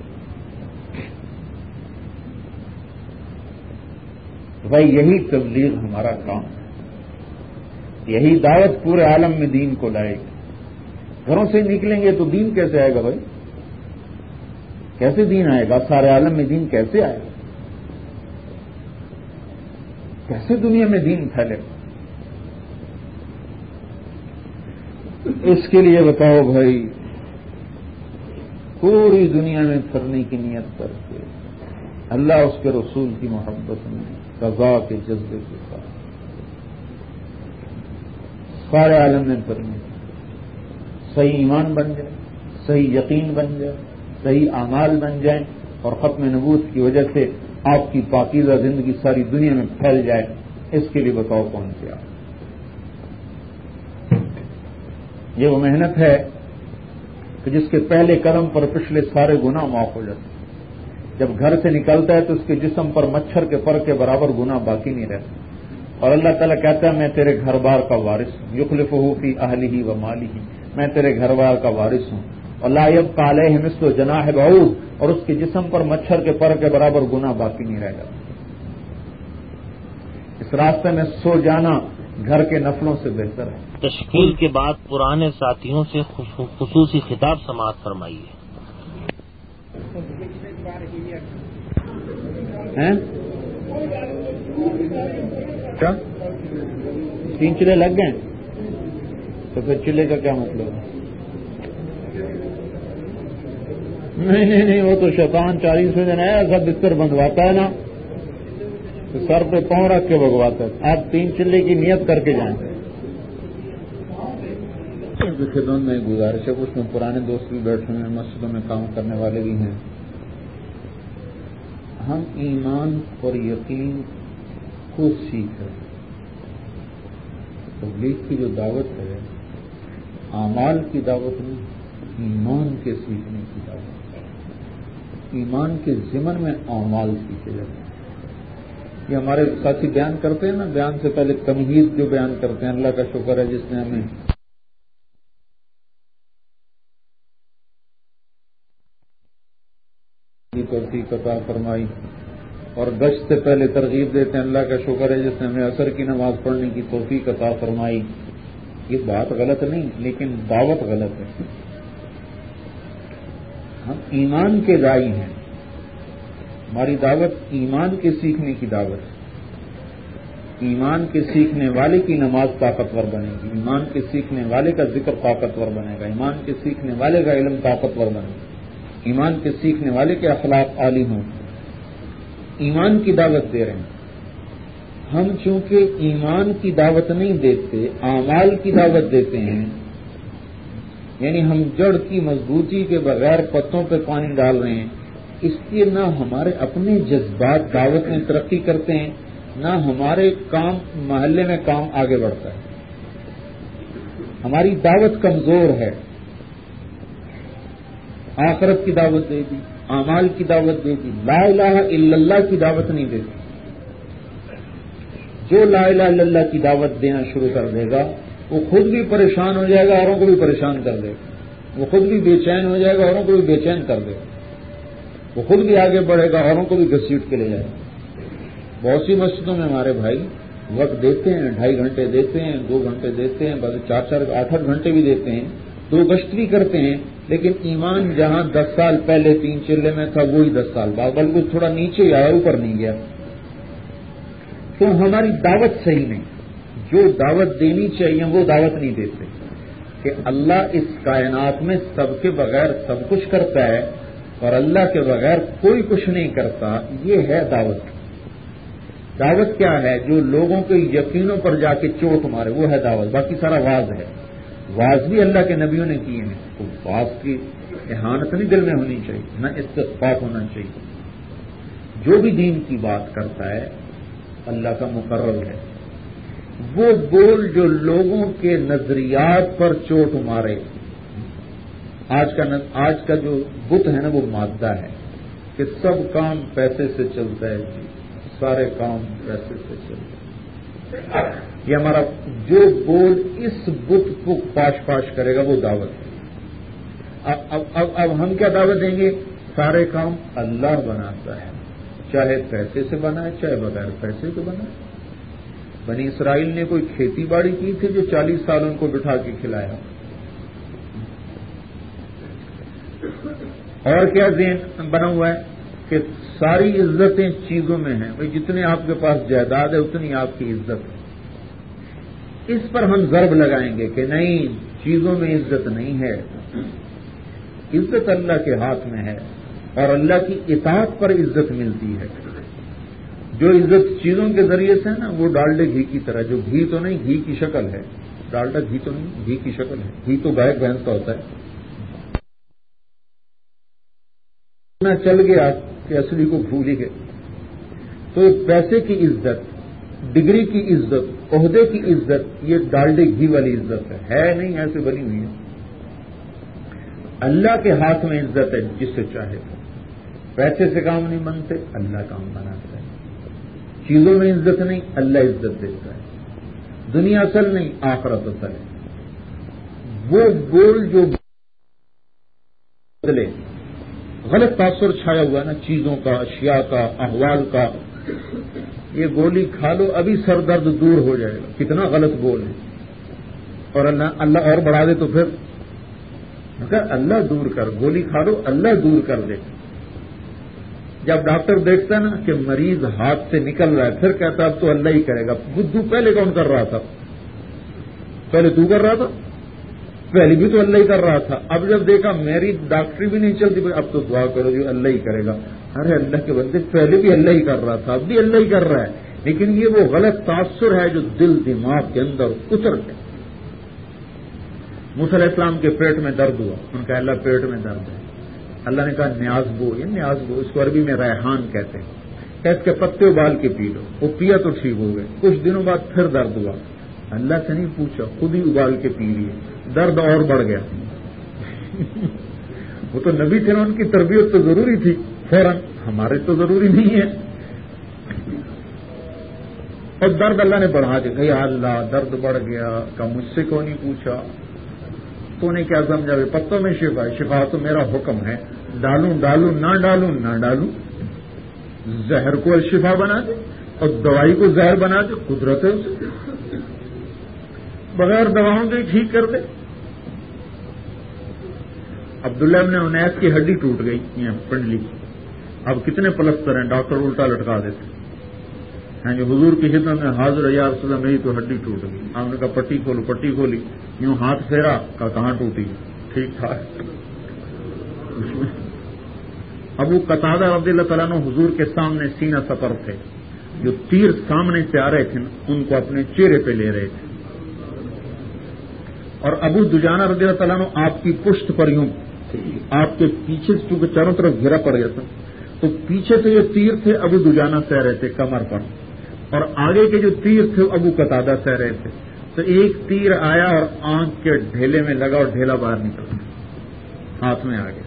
بھائی یہی تبلیغ ہمارا کام ہے, یہی دعوت پورے عالم میں دین کو لائے گی. گھروں سے نکلیں گے تو دین کیسے آئے گا بھائی؟ کیسے دین آئے گا؟ سارے عالم میں دین کیسے آئے گا؟ کیسے دنیا میں دین پھیلے گا؟ اس کے لیے بتاؤ بھائی, پوری دنیا میں پھرنے کی نیت کر کے اللہ اس کے رسول کی محبت میں رضا کے جذبے کے ساتھ سارے عالم میں پھرنے, صحیح ایمان بن جائے, صحیح یقین بن جائے, صحیح اعمال بن جائیں, اور ختم نبوت کی وجہ سے آپ کی پاکیزہ زندگی ساری دنیا میں پھیل جائے. اس کے لیے بتاؤ کون کیا؟ یہ وہ محنت ہے کہ جس کے پہلے قدم پر پچھلے سارے گناہ معاف ہو جاتے ہیں. جب گھر سے نکلتا ہے تو اس کے جسم پر مچھر کے پر کے برابر گناہ باقی نہیں رہتا, اور اللہ تعالیٰ کہتا ہے میں تیرے گھر بار کا وارث ہوں, یخلفہ فی اہلہ و مالہ, میں تیرے گھر بار کا وارث ہوں. اور لا یبقی علیہ مثل جناح بعوض, اور اس کے جسم پر مچھر کے پر کے برابر گناہ باقی نہیں رہ جاتا. اس راستے میں سو جانا گھر کے نفلوں سے بہتر ہے. تشکیل کے بعد پرانے ساتھیوں سے خصوصی خطاب سماعت فرمائیے. کیا تین چلے لگ گئے تو پھر چلے کا کیا مطلب ہے؟ نہیں نہیں نہیں وہ تو شیطان چالیسویں دن ہے, ایسا بستر بندھواتا ہے نا تو سر پہ پاؤں رکھ کے بگواتا ہے. آپ تین چلے کی نیت کر کے جائیں. خدمت میں گزارش ہے, اس میں پرانے دوست بھی بیٹھے ہیں, مسجدوں میں کام کرنے والے بھی ہیں. ہم ایمان اور یقین کو سیکھ رہے ہیں. تبلیغ کی جو دعوت ہے اعمال کی دعوت نہیں, ایمان کے سیکھنے کی دعوت ہے. ایمان کے ضمن میں اعمال سیکھے جاتے ہیں. یہ ہمارے ساتھی بیان کرتے ہیں نا, بیان سے پہلے تمہید جو بیان کرتے ہیں, اللہ کا شکر ہے جس نے ہمیں توفیق عطا فرمائی, اور گشت سے پہلے ترغیب دیتے ہیں, اللہ کا شکر ہے جس نے ہمیں عصر کی نماز پڑھنے کی توفیق عطا فرمائی. یہ بات غلط نہیں, لیکن دعوت غلط ہے. ہم ایمان کے داعی ہیں, ہماری دعوت ایمان کے سیکھنے کی دعوت ہے. ایمان کے سیکھنے والے کی نماز طاقتور بنے گی, ایمان کے سیکھنے والے کا ذکر طاقتور بنے گا, ایمان کے سیکھنے والے کا علم طاقتور بنے گا, ایمان کے سیکھنے والے کے اخلاق عالی ہوں. ایمان کی دعوت دے رہے ہیں ہم, چونکہ ایمان کی دعوت نہیں دیتے, اعمال کی دعوت دیتے ہیں. یعنی ہم جڑ کی مضبوطی کے بغیر پتوں پہ پانی ڈال رہے ہیں. اس لیے نہ ہمارے اپنے جذبات دعوت میں ترقی کرتے ہیں, نہ ہمارے کام محلے میں کام آگے بڑھتا ہے. ہماری دعوت کمزور ہے. آخرت کی دعوت دے دی, اعمال کی دعوت دے دی, لا الہ الا اللہ کی دعوت نہیں دیتی. جو لا الہ الا اللہ کی دعوت دینا شروع کر دے گا وہ خود بھی پریشان ہو جائے گا, اوروں کو بھی پریشان کر دے گا. وہ خود بھی بے چین ہو جائے گا, اوروں کو بھی بے چین کر دے گا. وہ خود بھی آگے بڑھے گا, اوروں کو بھی گھسیٹ کے لے جائے گا. بہت سی مسجدوں میں ہمارے بھائی وقت دیتے ہیں, ڈھائی گھنٹے دیتے ہیں, دو گھنٹے دیتے ہیں, بعض چار چار آٹھ آٹھ گھنٹے بھی دیتے ہیں, دو گشت بھی کرتے ہیں، لیکن ایمان جہاں دس سال پہلے تین چلے میں تھا وہی دس سال بعد، بلکہ تھوڑا نیچے آیا، اوپر نہیں گیا. تو ہماری دعوت صحیح نہیں، جو دعوت دینی چاہیے وہ دعوت نہیں دیتے کہ اللہ اس کائنات میں سب کے بغیر سب کچھ کرتا ہے اور اللہ کے بغیر کوئی کچھ نہیں کرتا. یہ ہے دعوت. دعوت کیا ہے؟ جو لوگوں کے یقینوں پر جا کے چوٹ مارے، وہ ہے دعوت. باقی سارا واز ہے. واز بھی اللہ کے نبیوں نے کیے ہیں، تو واز کی احانت نہیں دل میں ہونی چاہیے، نہ استخفاف ہونا چاہیے. جو بھی دین کی بات کرتا ہے اللہ کا مقرر ہے. وہ بول جو لوگوں کے نظریات پر چوٹ مارے. آج کا آج کا جو بت ہے نا وہ مادہ ہے کہ سب کام پیسے سے چلتا ہے، جی سارے کام پیسے سے چلتے ہیں. یہ ہمارا جو بول اس بت کو پاش پاش کرے گا وہ دعوت ہے. اب اب اب اب ہم کیا دعوت دیں گے؟ سارے کام اللہ بناتا ہے، چاہے پیسے سے بنائے چاہے بغیر پیسے کے بنائے. بنی اسرائیل نے کوئی کھیتی باڑی کی تھی جو چالیس سال ان کو بٹھا کے کھلایا؟ اور کیا ذہن بنا ہوا ہے کہ ساری عزتیں چیزوں میں ہیں. بھائی جتنے آپ کے پاس جائیداد ہے اتنی آپ کی عزت ہے. اس پر ہم ضرب لگائیں گے کہ نہیں، چیزوں میں عزت نہیں ہے. عزت اللہ کے ہاتھ میں ہے اور اللہ کی اطاعت پر عزت ملتی ہے. جو عزت چیزوں کے ذریعے سے ہے نا وہ ڈالڈے گھی کی طرح، جو گھی تو نہیں، گھی کی شکل ہے. ڈالڈا گھی تو نہیں، گھی کی شکل ہے. گھی تو گائے بھینس کا ہوتا ہے. اتنا چل گیا کہ اصلی کو بھول ہی گئے. تو پیسے کی عزت، ڈگری کی عزت، عہدے کی عزت، یہ ڈالڈے گھی والی عزت ہے. ہے نہیں، ایسے بنی ہوئی ہے. اللہ کے ہاتھ میں عزت ہے، جس سے چاہے. پیسے سے کام نہیں بنتے، اللہ کام بناتا ہے. چیزوں میں عزت نہیں، اللہ عزت دیتا ہے. دنیا اصل نہیں، آخرت اصل ہے. وہ بول جو بدلے، غلط تاثر چھایا ہوا ہے نا چیزوں کا، اشیاء کا، احوال کا، یہ گولی کھا لو ابھی سر درد دور ہو جائے گا. کتنا غلط بول ہے. اور اللہ اللہ اور بڑھا دے تو پھر مگر اللہ دور کر، گولی کھا لو اللہ دور کر دے. جب ڈاکٹر دیکھتا ہے نا کہ مریض ہاتھ سے نکل رہا ہے پھر کہتا اب تو اللہ ہی کرے گا. بدھو پہلے کون کر رہا تھا؟ پہلے تو کر رہا تھا، پہلے بھی تو اللہ ہی کر رہا تھا. اب جب دیکھا میری ڈاکٹری بھی نہیں چلتی اب تو دعا کرو جو اللہ ہی کرے گا. ارے اللہ کے بندے پہلے بھی اللہ ہی کر رہا تھا، اب بھی اللہ ہی کر رہا ہے. لیکن یہ وہ غلط تاثر ہے جو دل دماغ کے اندر اتر گیا. موسیٰ علیہ السلام کے پیٹ میں درد ہوا، ان کا اللہ پیٹ میں درد ہے. اللہ نے کہا نیاز بو. یہ نیاز بو اس کو عربی میں ریحان کہتے ہیں. کہ اس کے پتے ابال کے پی لو. وہ پیا تو ٹھیک ہو گئے. کچھ دنوں بعد پھر درد ہوا. اللہ سے نہیں پوچھا، خود ہی ابال کے پی لیے. درد اور بڑھ گیا. وہ تو نبی تھے نا، ان کی تربیت تو ضروری تھی فوراً. ہمارے تو ضروری نہیں ہے. اور درد اللہ نے بڑھا دیا. یا اللہ درد بڑھ گیا. کہ مجھ سے کیوں نہیں پوچھا؟ تو نے کیا سمجھا؟ پتوں میں شفا ہے. شفا تو میرا حکم ہے. ڈالوں ڈالوں نہ ڈالوں نہ ڈالوں. زہر کو شفا بنا دے اور دوائی کو زہر بنا دے. قدرت ہے اسے. بغیر دواؤں کے ٹھیک کر دے. عبداللہ ابن انیس کی ہڈی ٹوٹ گئی یہاں پنڈلی. اب کتنے پلستر ہیں، ڈاکٹر الٹا لٹکا دیتے ہیں. جو حضور کی خدمت میں حاضر ہے، یا رسول اللہ میری تو ہڈی ٹوٹ گئی. آپ نے کہا پٹی کھولو. پٹی کھولی، یوں ہاتھ پھیرا، کہا کہاں ٹوٹی؟ ٹھیک ٹھاک. ابو قتادہ رضی اللہ تعالیٰ عنہ حضور کے سامنے سینہ سپر تھے. جو تیر سامنے سے آ رہے تھے ان کو اپنے چہرے پہ لے رہے تھے. اور ابو دجانہ رضی اللہ تعالیٰ عنہ آپ کی پشت پر یوں، آپ کے پیچھے چونکہ چاروں طرف گھیرا پڑ گیا تھا تو پیچھے سے جو تیر تھے ابو دجانہ سہ رہے تھے کمر پر، اور آگے کے جو تیر تھے ابو قتادہ سہ رہے تھے. تو ایک تیر آیا اور آنکھ کے ڈھیلے میں لگا اور ڈھیلا باہر نکل ہاتھ میں آ گیا.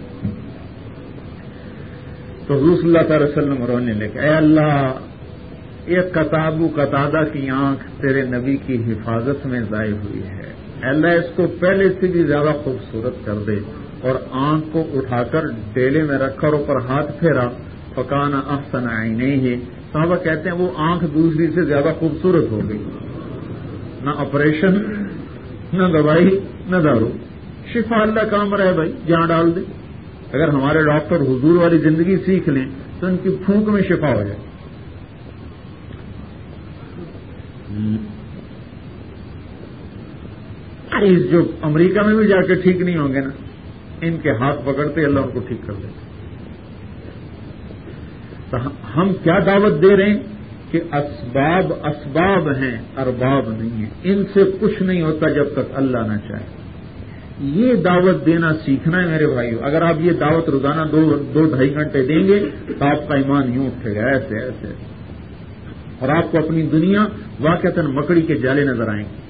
تو حضور صلی اللہ تعالی وسلم رونے لگے. اے اللہ، یہ قتابو قتادہ کی آنکھ تیرے نبی کی حفاظت میں ضائع ہوئی ہے. اے اللہ اس کو پہلے سے بھی زیادہ خوبصورت کر دے. اور آنکھ کو اٹھا کر ڈیلے میں رکھا اور اوپر ہاتھ پھیرا. فکانا احسن عینیہ. صحابہ کہتے ہیں وہ آنکھ دوسری سے زیادہ خوبصورت ہو گئی. نہ آپریشن، نہ دوائی، نہ دارو. شفا اللہ کا امر ہے بھائی، جہاں ڈال دیں۔ اگر ہمارے ڈاکٹر حضور والی زندگی سیکھ لیں تو ان کی پھونک میں شفا ہو جائے۔ مریض جو امریکہ میں بھی جا کے ٹھیک نہیں ہوں گے نا، ان کے ہاتھ پکڑتے اللہ ان کو ٹھیک کر دیتے۔ تو ہم کیا دعوت دے رہے ہیں کہ اسباب اسباب ہیں، ارباب نہیں ہیں، ان سے کچھ نہیں ہوتا جب تک اللہ نہ چاہے۔ یہ دعوت دینا سیکھنا ہے میرے بھائیو۔ اگر آپ یہ دعوت روزانہ دو دو ڈھائی گھنٹے دیں گے تو آپ کا ایمان یوں اٹھے گا، ایسے ایسے، اور آپ کو اپنی دنیا واقعتاً مکڑی کے جالے نظر آئیں گے۔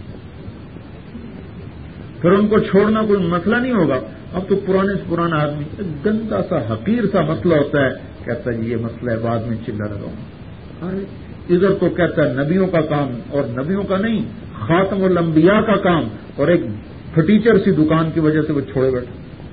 پھر ان کو چھوڑنا کوئی مسئلہ نہیں ہوگا۔ اب تو پرانے سے پرانا آدمی ایک گندا سا حقیر سا مسئلہ ہوتا ہے، کہتا ہے یہ مسئلہ ہے، بعد میں چلا لگاؤں۔ ارے ادھر تو کہتا ہے نبیوں کا کام، اور نبیوں کا نہیں، خاتم الانبیاء کا کام، اور ایک فرٹیچر سی دکان کی وجہ سے وہ چھوڑے بیٹھے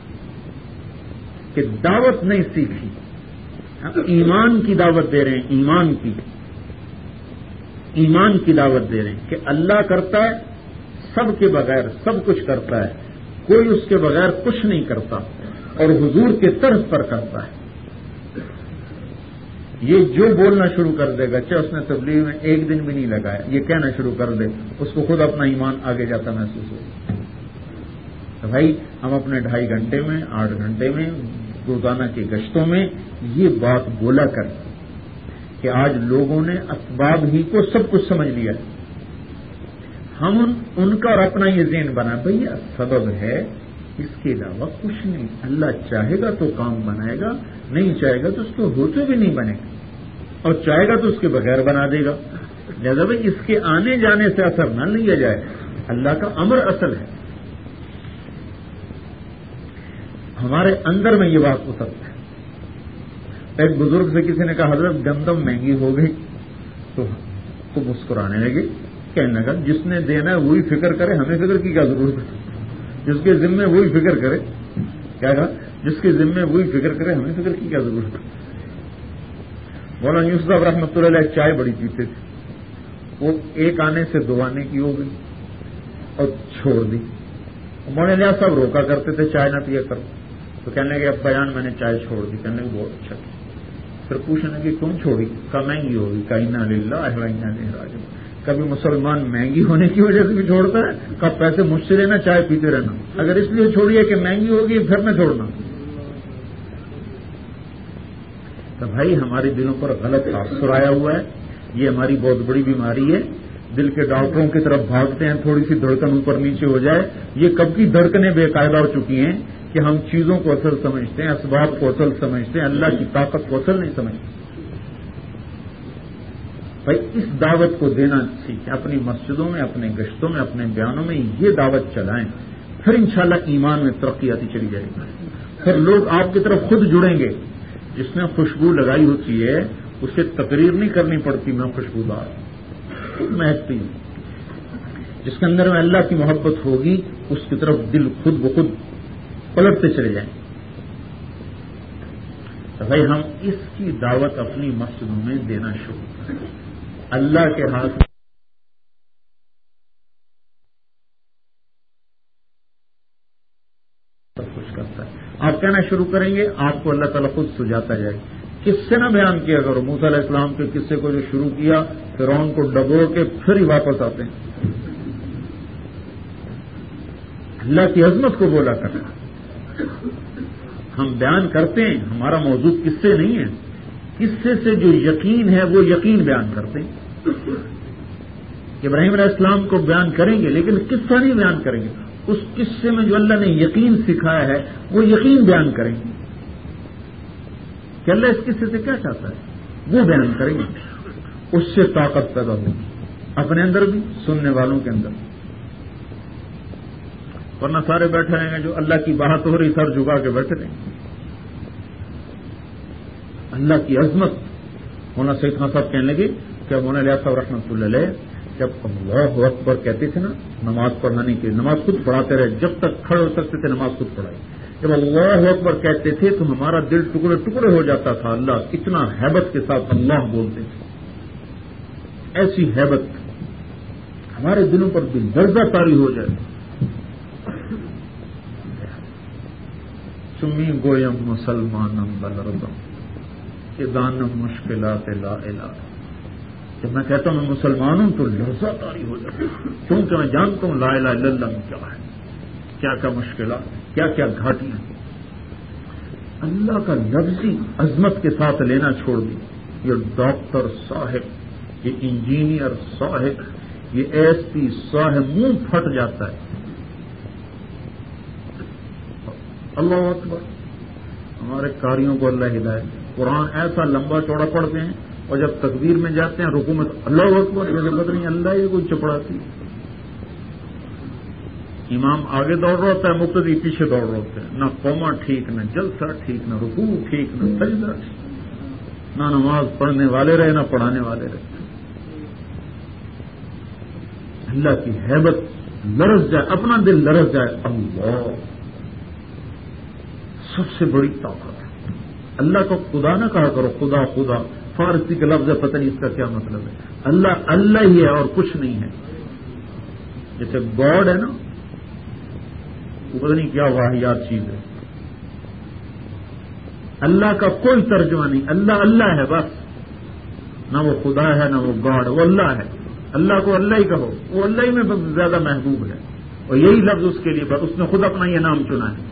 کہ دعوت نہیں سیکھی۔ ہم ایمان کی دعوت دے رہے ہیں، ایمان کی ایمان کی دعوت دے رہے ہیں کہ اللہ کرتا ہے سب کے بغیر سب کچھ کرتا ہے، کوئی اس کے بغیر کچھ نہیں کرتا، اور حضور کے طرز پر کرتا ہے۔ یہ جو بولنا شروع کر دے گا، چاہے اس نے تبلیغ میں ایک دن بھی نہیں لگایا، یہ کہنا شروع کر دے، اس کو خود اپنا ایمان آگے جاتا محسوس ہوگا۔ تو بھائی ہم اپنے ڈھائی گھنٹے میں، آٹھ گھنٹے میں، روزانہ کی گشتوں میں یہ بات بولا کر کہ آج لوگوں نے اسباب ہی کو سب کچھ سمجھ لیا ہے۔ ہم ان, ان کا اور اپنا یہ ذہن بنا، بھئی یہ سبب ہے، اس کے علاوہ کچھ نہیں۔ اللہ چاہے گا تو کام بنائے گا، نہیں چاہے گا تو اس کے ہوتے بھی نہیں بنے گا، اور چاہے گا تو اس کے بغیر بنا دے گا۔ لہذا بھائی اس کے آنے جانے سے اثر نہ لیا جائے، اللہ کا امر اصل ہے۔ ہمارے اندر میں یہ بات اترتا ہے۔ ایک بزرگ سے کسی نے کہا حضرت گندم مہنگی ہو گئی، تو تو مسکرانے لگے، کہنے لگا جس نے دینا ہے وہی فکر کرے، ہمیں فکر کی کیا ضرورت ہے؟ جس کے ذمے وہی فکر کرے، کیا کہا؟ جس کے ذمے وہی فکر کرے، ہمیں فکر کی کیا ضرورت ہے؟ مولانا یوسف صاحب رحمۃ اللہ علیہ چائے بڑی پیتے تھے، وہ ایک آنے سے دو آنے کی ہو گئی اور چھوڑ دی۔ مولانا نیاز صاحب روکا کرتے تھے چائے نہ پیا کرو، تو کہنے لگے اب بیان میں نے چائے چھوڑ دی، کہنے لگے بہت اچھا کیا۔ پھر پوچھنے لگے کیوں چھوڑی؟ کہا مہنگی ہوگی، کہا انا للہ و انا الیہ راجعون۔ کبھی مسلمان مہنگی ہونے کی وجہ سے بھی چھوڑتا ہے، کب پیسے مجھ سے لینا، چائے پیتے رہنا، اگر اس لیے چھوڑی ہے کہ مہنگی ہوگی پھر میں چھوڑنا۔ تو بھائی ہمارے دلوں پر غلط تاثر آیا ہوا ہے، یہ ہماری بہت بڑی بیماری ہے۔ دل کے ڈاکٹروں کی طرف بھاگتے ہیں، تھوڑی سی دھڑکن اوپر نیچے ہو جائے، یہ کب کی دھڑکنیں بے قاعدہ ہو چکی ہیں کہ ہم چیزوں کو اصل سمجھتے ہیں، اسباب کو اصل سمجھتے ہیں، اللہ کی طاقت کو اصل نہیں سمجھتے۔ بھائی اس دعوت کو دینا سیکھیں، اپنی مسجدوں میں، اپنے گشتوں میں، اپنے بیانوں میں یہ دعوت چلائیں، پھر انشاءاللہ ایمان میں ترقی آتی چلی جائے گی۔ پھر لوگ آپ کی طرف خود جڑیں گے۔ جس نے خوشبو لگائی ہوتی ہے اسے تقریر نہیں کرنی پڑتی، میں خوشبودار خود مہکتی ہوں۔ جس کے اندر میں اللہ کی محبت ہوگی اس کی طرف دل خود بخود پلٹتے چلے جائیں۔ تو بھائی ہم اس کی دعوت اپنی مسجدوں میں دینا شروع کریں۔ اللہ کے ہاتھ سب کچھ کرتا ہے۔ آپ کہنا شروع کریں گے، آپ کو اللہ تعالیٰ خود سجاتا جائے گا۔ قصے نہ بیان کیا کرو، موسیٰ علیہ السلام کے قصے کو جو شروع کیا فرعون کو ڈبو کے پھر ہی واپس آتے ہیں۔ اللہ کی عظمت کو بولا کرنا۔ ہم بیان کرتے ہیں، ہمارا موضوع قصے نہیں ہے، قصے سے جو یقین ہے وہ یقین بیان کرتے ہیں۔ ابراہیم علیہ السلام کو بیان کریں گے لیکن قصہ نہیں بیان کریں گے، اس قصے میں جو اللہ نے یقین سکھایا ہے وہ یقین بیان کریں گے کہ اللہ اس قصے سے کیا چاہتا ہے، وہ بیان کریں گے۔ اس سے طاقت پیدا ہوگی اپنے اندر بھی، سننے والوں کے اندر۔ ورنہ سارے بیٹھے رہیں گے، جو اللہ کی بات ہو رہی سر جھکا کے بیٹھے رہیں گے۔ اللہ کی عظمت۔ مولانا سید خان صاحب کہنے لگے کہ مولانا الیاس صاحب رحمۃ اللہ علیہ جب اللہ اکبر کہتے تھے نا نماز پڑھانے کے، نماز خود پڑھاتے رہے، جب تک کھڑے ہو سکتے تھے نماز خود پڑھائی۔ جب اللہ اکبر کہتے تھے تو ہمارا دل ٹکڑے ٹکڑے ہو جاتا تھا، اللہ کتنا ہیبت کے ساتھ اللہ بولتے تھے، ایسی ہیبت ہمارے دلوں پر بھی درجہ طاری ہو جائے۔ چمی گویم مسلمانم بلردم کہ دانم مشکلات لا الہ. جب میں کہتا ہوں میں مسلمان ہوں تو لرزہ طاری ہو جاتا ہے، کیونکہ میں جانتا ہوں لا الہ الا اللہ میں کیا ہے، کیا کیا مشکلات، کیا کیا گھاٹیاں. اللہ کا لفظی عظمت کے ساتھ لینا چھوڑ دی. یہ ڈاکٹر صاحب، یہ انجینئر صاحب، یہ ایس پی صاحب، منہ پھٹ جاتا ہے. اللہ اکبر. ہمارے قاریوں کو اللہ ہدایت. قرآن ایسا لمبا چوڑا پڑھتے ہیں اور جب تکبیر میں جاتے ہیں رکوع میں اللہ اکبر، جیسے پتہ نہیں اللہ یہ کوئی چپڑاتی. امام آگے دوڑ رہا ہوتا ہے، مقتدی پیچھے دوڑ رہا ہوتا ہے. نہ قوما ٹھیک، نہ جلسہ ٹھیک، نہ رکوع ٹھیک، نہ سجدہ ٹھیک، نہ نماز پڑھنے والے رہے نہ پڑھانے والے رہے. اللہ کی ہیبت لرز جائے، اپنا دل لرز جائے. اللہ سب سے بڑی طاقت ہے. اللہ کو خدا نہ کہا کرو، خدا خدا فارسی کا لفظ ہے، پتہ نہیں اس کا کیا مطلب ہے. اللہ اللہ ہی ہے اور کچھ نہیں ہے. جیسے گاڈ ہے نا، وہ پتہ نہیں کیا واحیات چیز ہے. اللہ کا کوئی ترجمہ نہیں. اللہ اللہ ہے بس، نہ وہ خدا ہے نہ وہ گاڈ، وہ اللہ ہے. اللہ کو اللہ ہی کہو، وہ اللہ ہی میں زیادہ محبوب ہے اور یہی لفظ اس کے لیے بس اس نے خود اپنا یہ نام چنا ہے.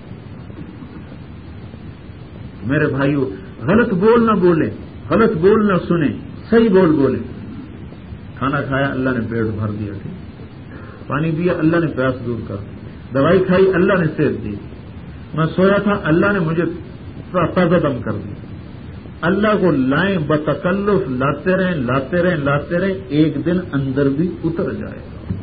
میرے بھائیو، غلط بول نہ بولے، غلط بول نہ سنیں، صحیح بول بولے. کھانا کھایا اللہ نے پیٹ بھر دیا، پانی پیا اللہ نے پیاس دور کر دی، دوائی کھائی اللہ نے صحت دی. میں سویا تھا اللہ نے مجھے تازہ دم کر دی. اللہ کو لائیں بتکلف لاتے رہیں لاتے رہیں لاتے رہیں، ایک دن اندر بھی اتر جائے گا.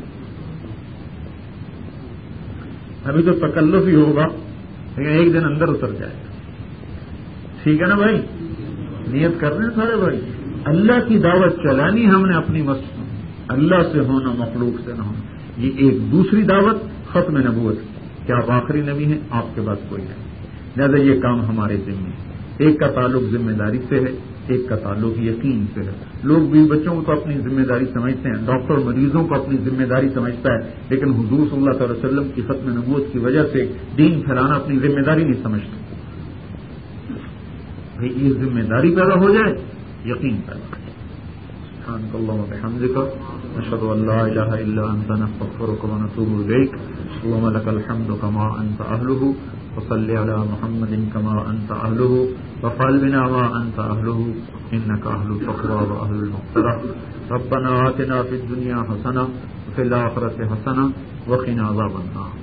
ابھی تو تکلف ہی ہوگا لیکن ایک دن اندر اتر جائے گا. ٹھیک ہے نا بھائی؟ نیت کر رہے ہیں سارے بھائی. اللہ کی دعوت چلانی ہم نے اپنی مسجد، اللہ سے ہونا مخلوق سے نہ ہونا. یہ ایک دوسری دعوت ختم نبوت کہ آپ آخری نبی ہیں، آپ کے بعد کوئی ہے. لہٰذا یہ کام ہمارے ذمہ ہے. ایک کا تعلق ذمہ داری سے ہے، ایک کا تعلق یقین سے ہے. لوگ بھی بچوں کو اپنی ذمہ داری سمجھتے ہیں، ڈاکٹر مریضوں کو اپنی ذمہ داری سمجھتا ہے، لیکن حضور صلی اللہ علیہ وسلم کی ختم نبوت کی وجہ سے دین پھیلانا اپنی ذمہ داری نہیں سمجھتا. بھائی یہ ذمہ داری پیدا ہو جائے، یقین پیدا ہو جائے. سبحانک اللہم وبحمدک، نشہد ان لا الہ الا انت، نستغفرک ونتوب الیک. اللہم لک الحمد کما انت اہلہ، وصلی علی محمد کما انت اہلہ، وفعل بنا ما انت اہلہ، انک اہل التقوی واہل المغفرہ. ربنا آتنا فی الدنیا حسنہ وفی الآخرۃ حسنہ وقنا عذاب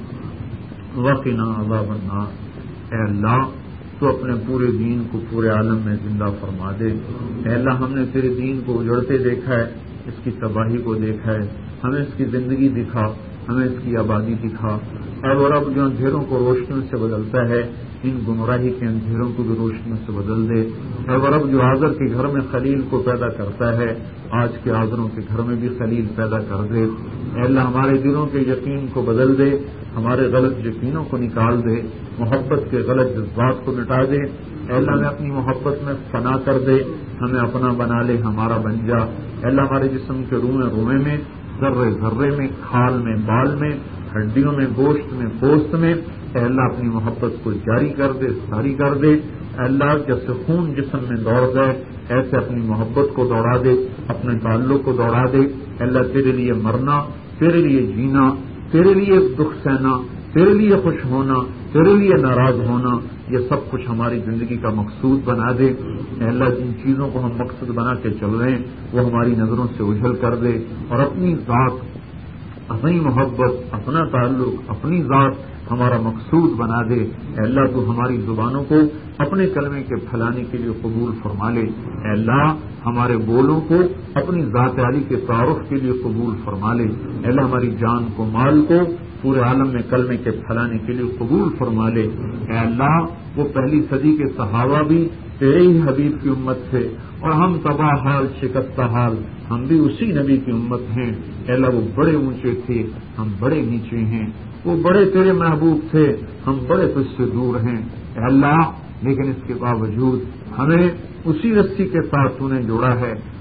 النار وقنا عذاب النار. اے اللہ تو اپنے پورے دین کو پورے عالم میں زندہ فرما دے. اے اللہ ہم نے تیرے دین کو اجڑتے دیکھا ہے، اس کی تباہی کو دیکھا ہے، ہمیں اس کی زندگی دکھا، ہمیں اس کی آبادی دکھا. اور رب جو اندھیروں کو روشنیوں سے بدلتا ہے، ان گمراہی کے اندھیروں کو بھی روشنیوں سے بدل دے. اور رب جو آزر کے گھر میں خلیل کو پیدا کرتا ہے، آج کے آزروں کے گھر میں بھی خلیل پیدا کر دے. اے اللہ ہمارے دلوں کے یقین کو بدل دے، ہمارے غلط یقینوں کو نکال دے، محبت کے غلط جذبات کو مٹا دے. اے اللہ ہمیں اپنی محبت میں فنا کر دے، ہمیں اپنا بنا لے، ہمارا بن جا. اے اللہ ہمارے جسم کے روئے روئے میں، ذرے ذرے میں، کھال میں، بال میں، ہڈیوں میں، گوشت میں، پوست میں، اے اللہ اپنی محبت کو جاری کر دے، ساری کر دے. اے اللہ جیسے خون جسم میں دوڑ گئے ایسے اپنی محبت کو دوڑا دے، اپنے تعلق کو دوڑا دے. اے اللہ تیرے لیے مرنا، تیرے لیے جینا، تیرے لیے دکھ سہنا، تیرے لیے خوش ہونا، تیرے لیے ناراض ہونا، یہ سب کچھ ہماری زندگی کا مقصود بنا دے. اے اللہ جن چیزوں کو ہم مقصد بنا کے چل رہے ہیں وہ ہماری نظروں سے اجھل کر دے، اور اپنی ذات، اپنی محبت، اپنا تعلق، اپنی ذات ہمارا مقصود بنا دے. اے اللہ تو ہماری زبانوں کو اپنے کلمے کے پھیلانے کے لیے قبول فرما لے. اے اللہ ہمارے بولوں کو اپنی ذات عالی کے تعارف کے لیے قبول فرما لے. اے اللہ ہماری جان کو، مال کو پورے عالم میں کلمے کے پھیلانے کے لیے قبول فرما لے. اے اللہ وہ پہلی صدی کے صحابہ بھی تیرے ہی حبیب کی امت تھے، اور ہم تباہ حال شکستہ حال، ہم بھی اسی نبی کی امت ہیں. اے اللہ وہ بڑے اونچے تھے، ہم بڑے نیچے ہیں. وہ بڑے تیرے محبوب تھے، ہم بڑے تجھ سے دور ہیں. اے اللہ لیکن اس کے باوجود ہمیں اسی رسی کے ساتھ تو نے جوڑا ہے،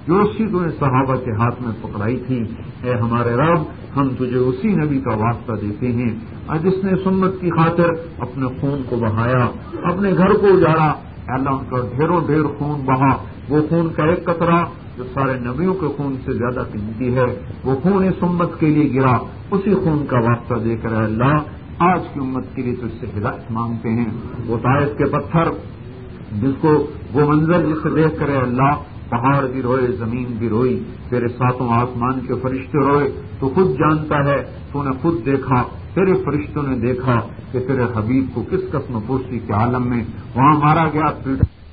جو رسی تو نے صحابہ کے ہاتھ میں پکڑائی تھی، اے ہمارے رب ہم تجھے اسی نبی کا واسطہ دیتے ہیں اور جس نے سنت کی خاطر اپنے خون کو بہایا، اپنے گھر کو اجاڑا، اللہ ان کا ڈھیروں ڈھیر خون بہا، وہ خون کا ایک قطرہ جو سارے نبیوں کے خون سے زیادہ قیمتی ہے، وہ خون اس امت کے لیے گرا، اسی خون کا واسطہ دے کر اے اللہ آج کی امت کے لیے تو اس سے ہدایت مانگتے ہیں۔ وہ طائف کے پتھر جس کو وہ منظر جسے دیکھ کر اے اللہ پہاڑ بھی روئے، زمین بھی روئی، تیرے ساتوں آسمان کے فرشتے روئے، تو خود جانتا ہے، تو نے خود دیکھا، تیرے فرشتوں نے دیکھا کہ تیرے حبیب کو کس قسم پرسی کے عالم میں وہاں مارا گیا، پیٹا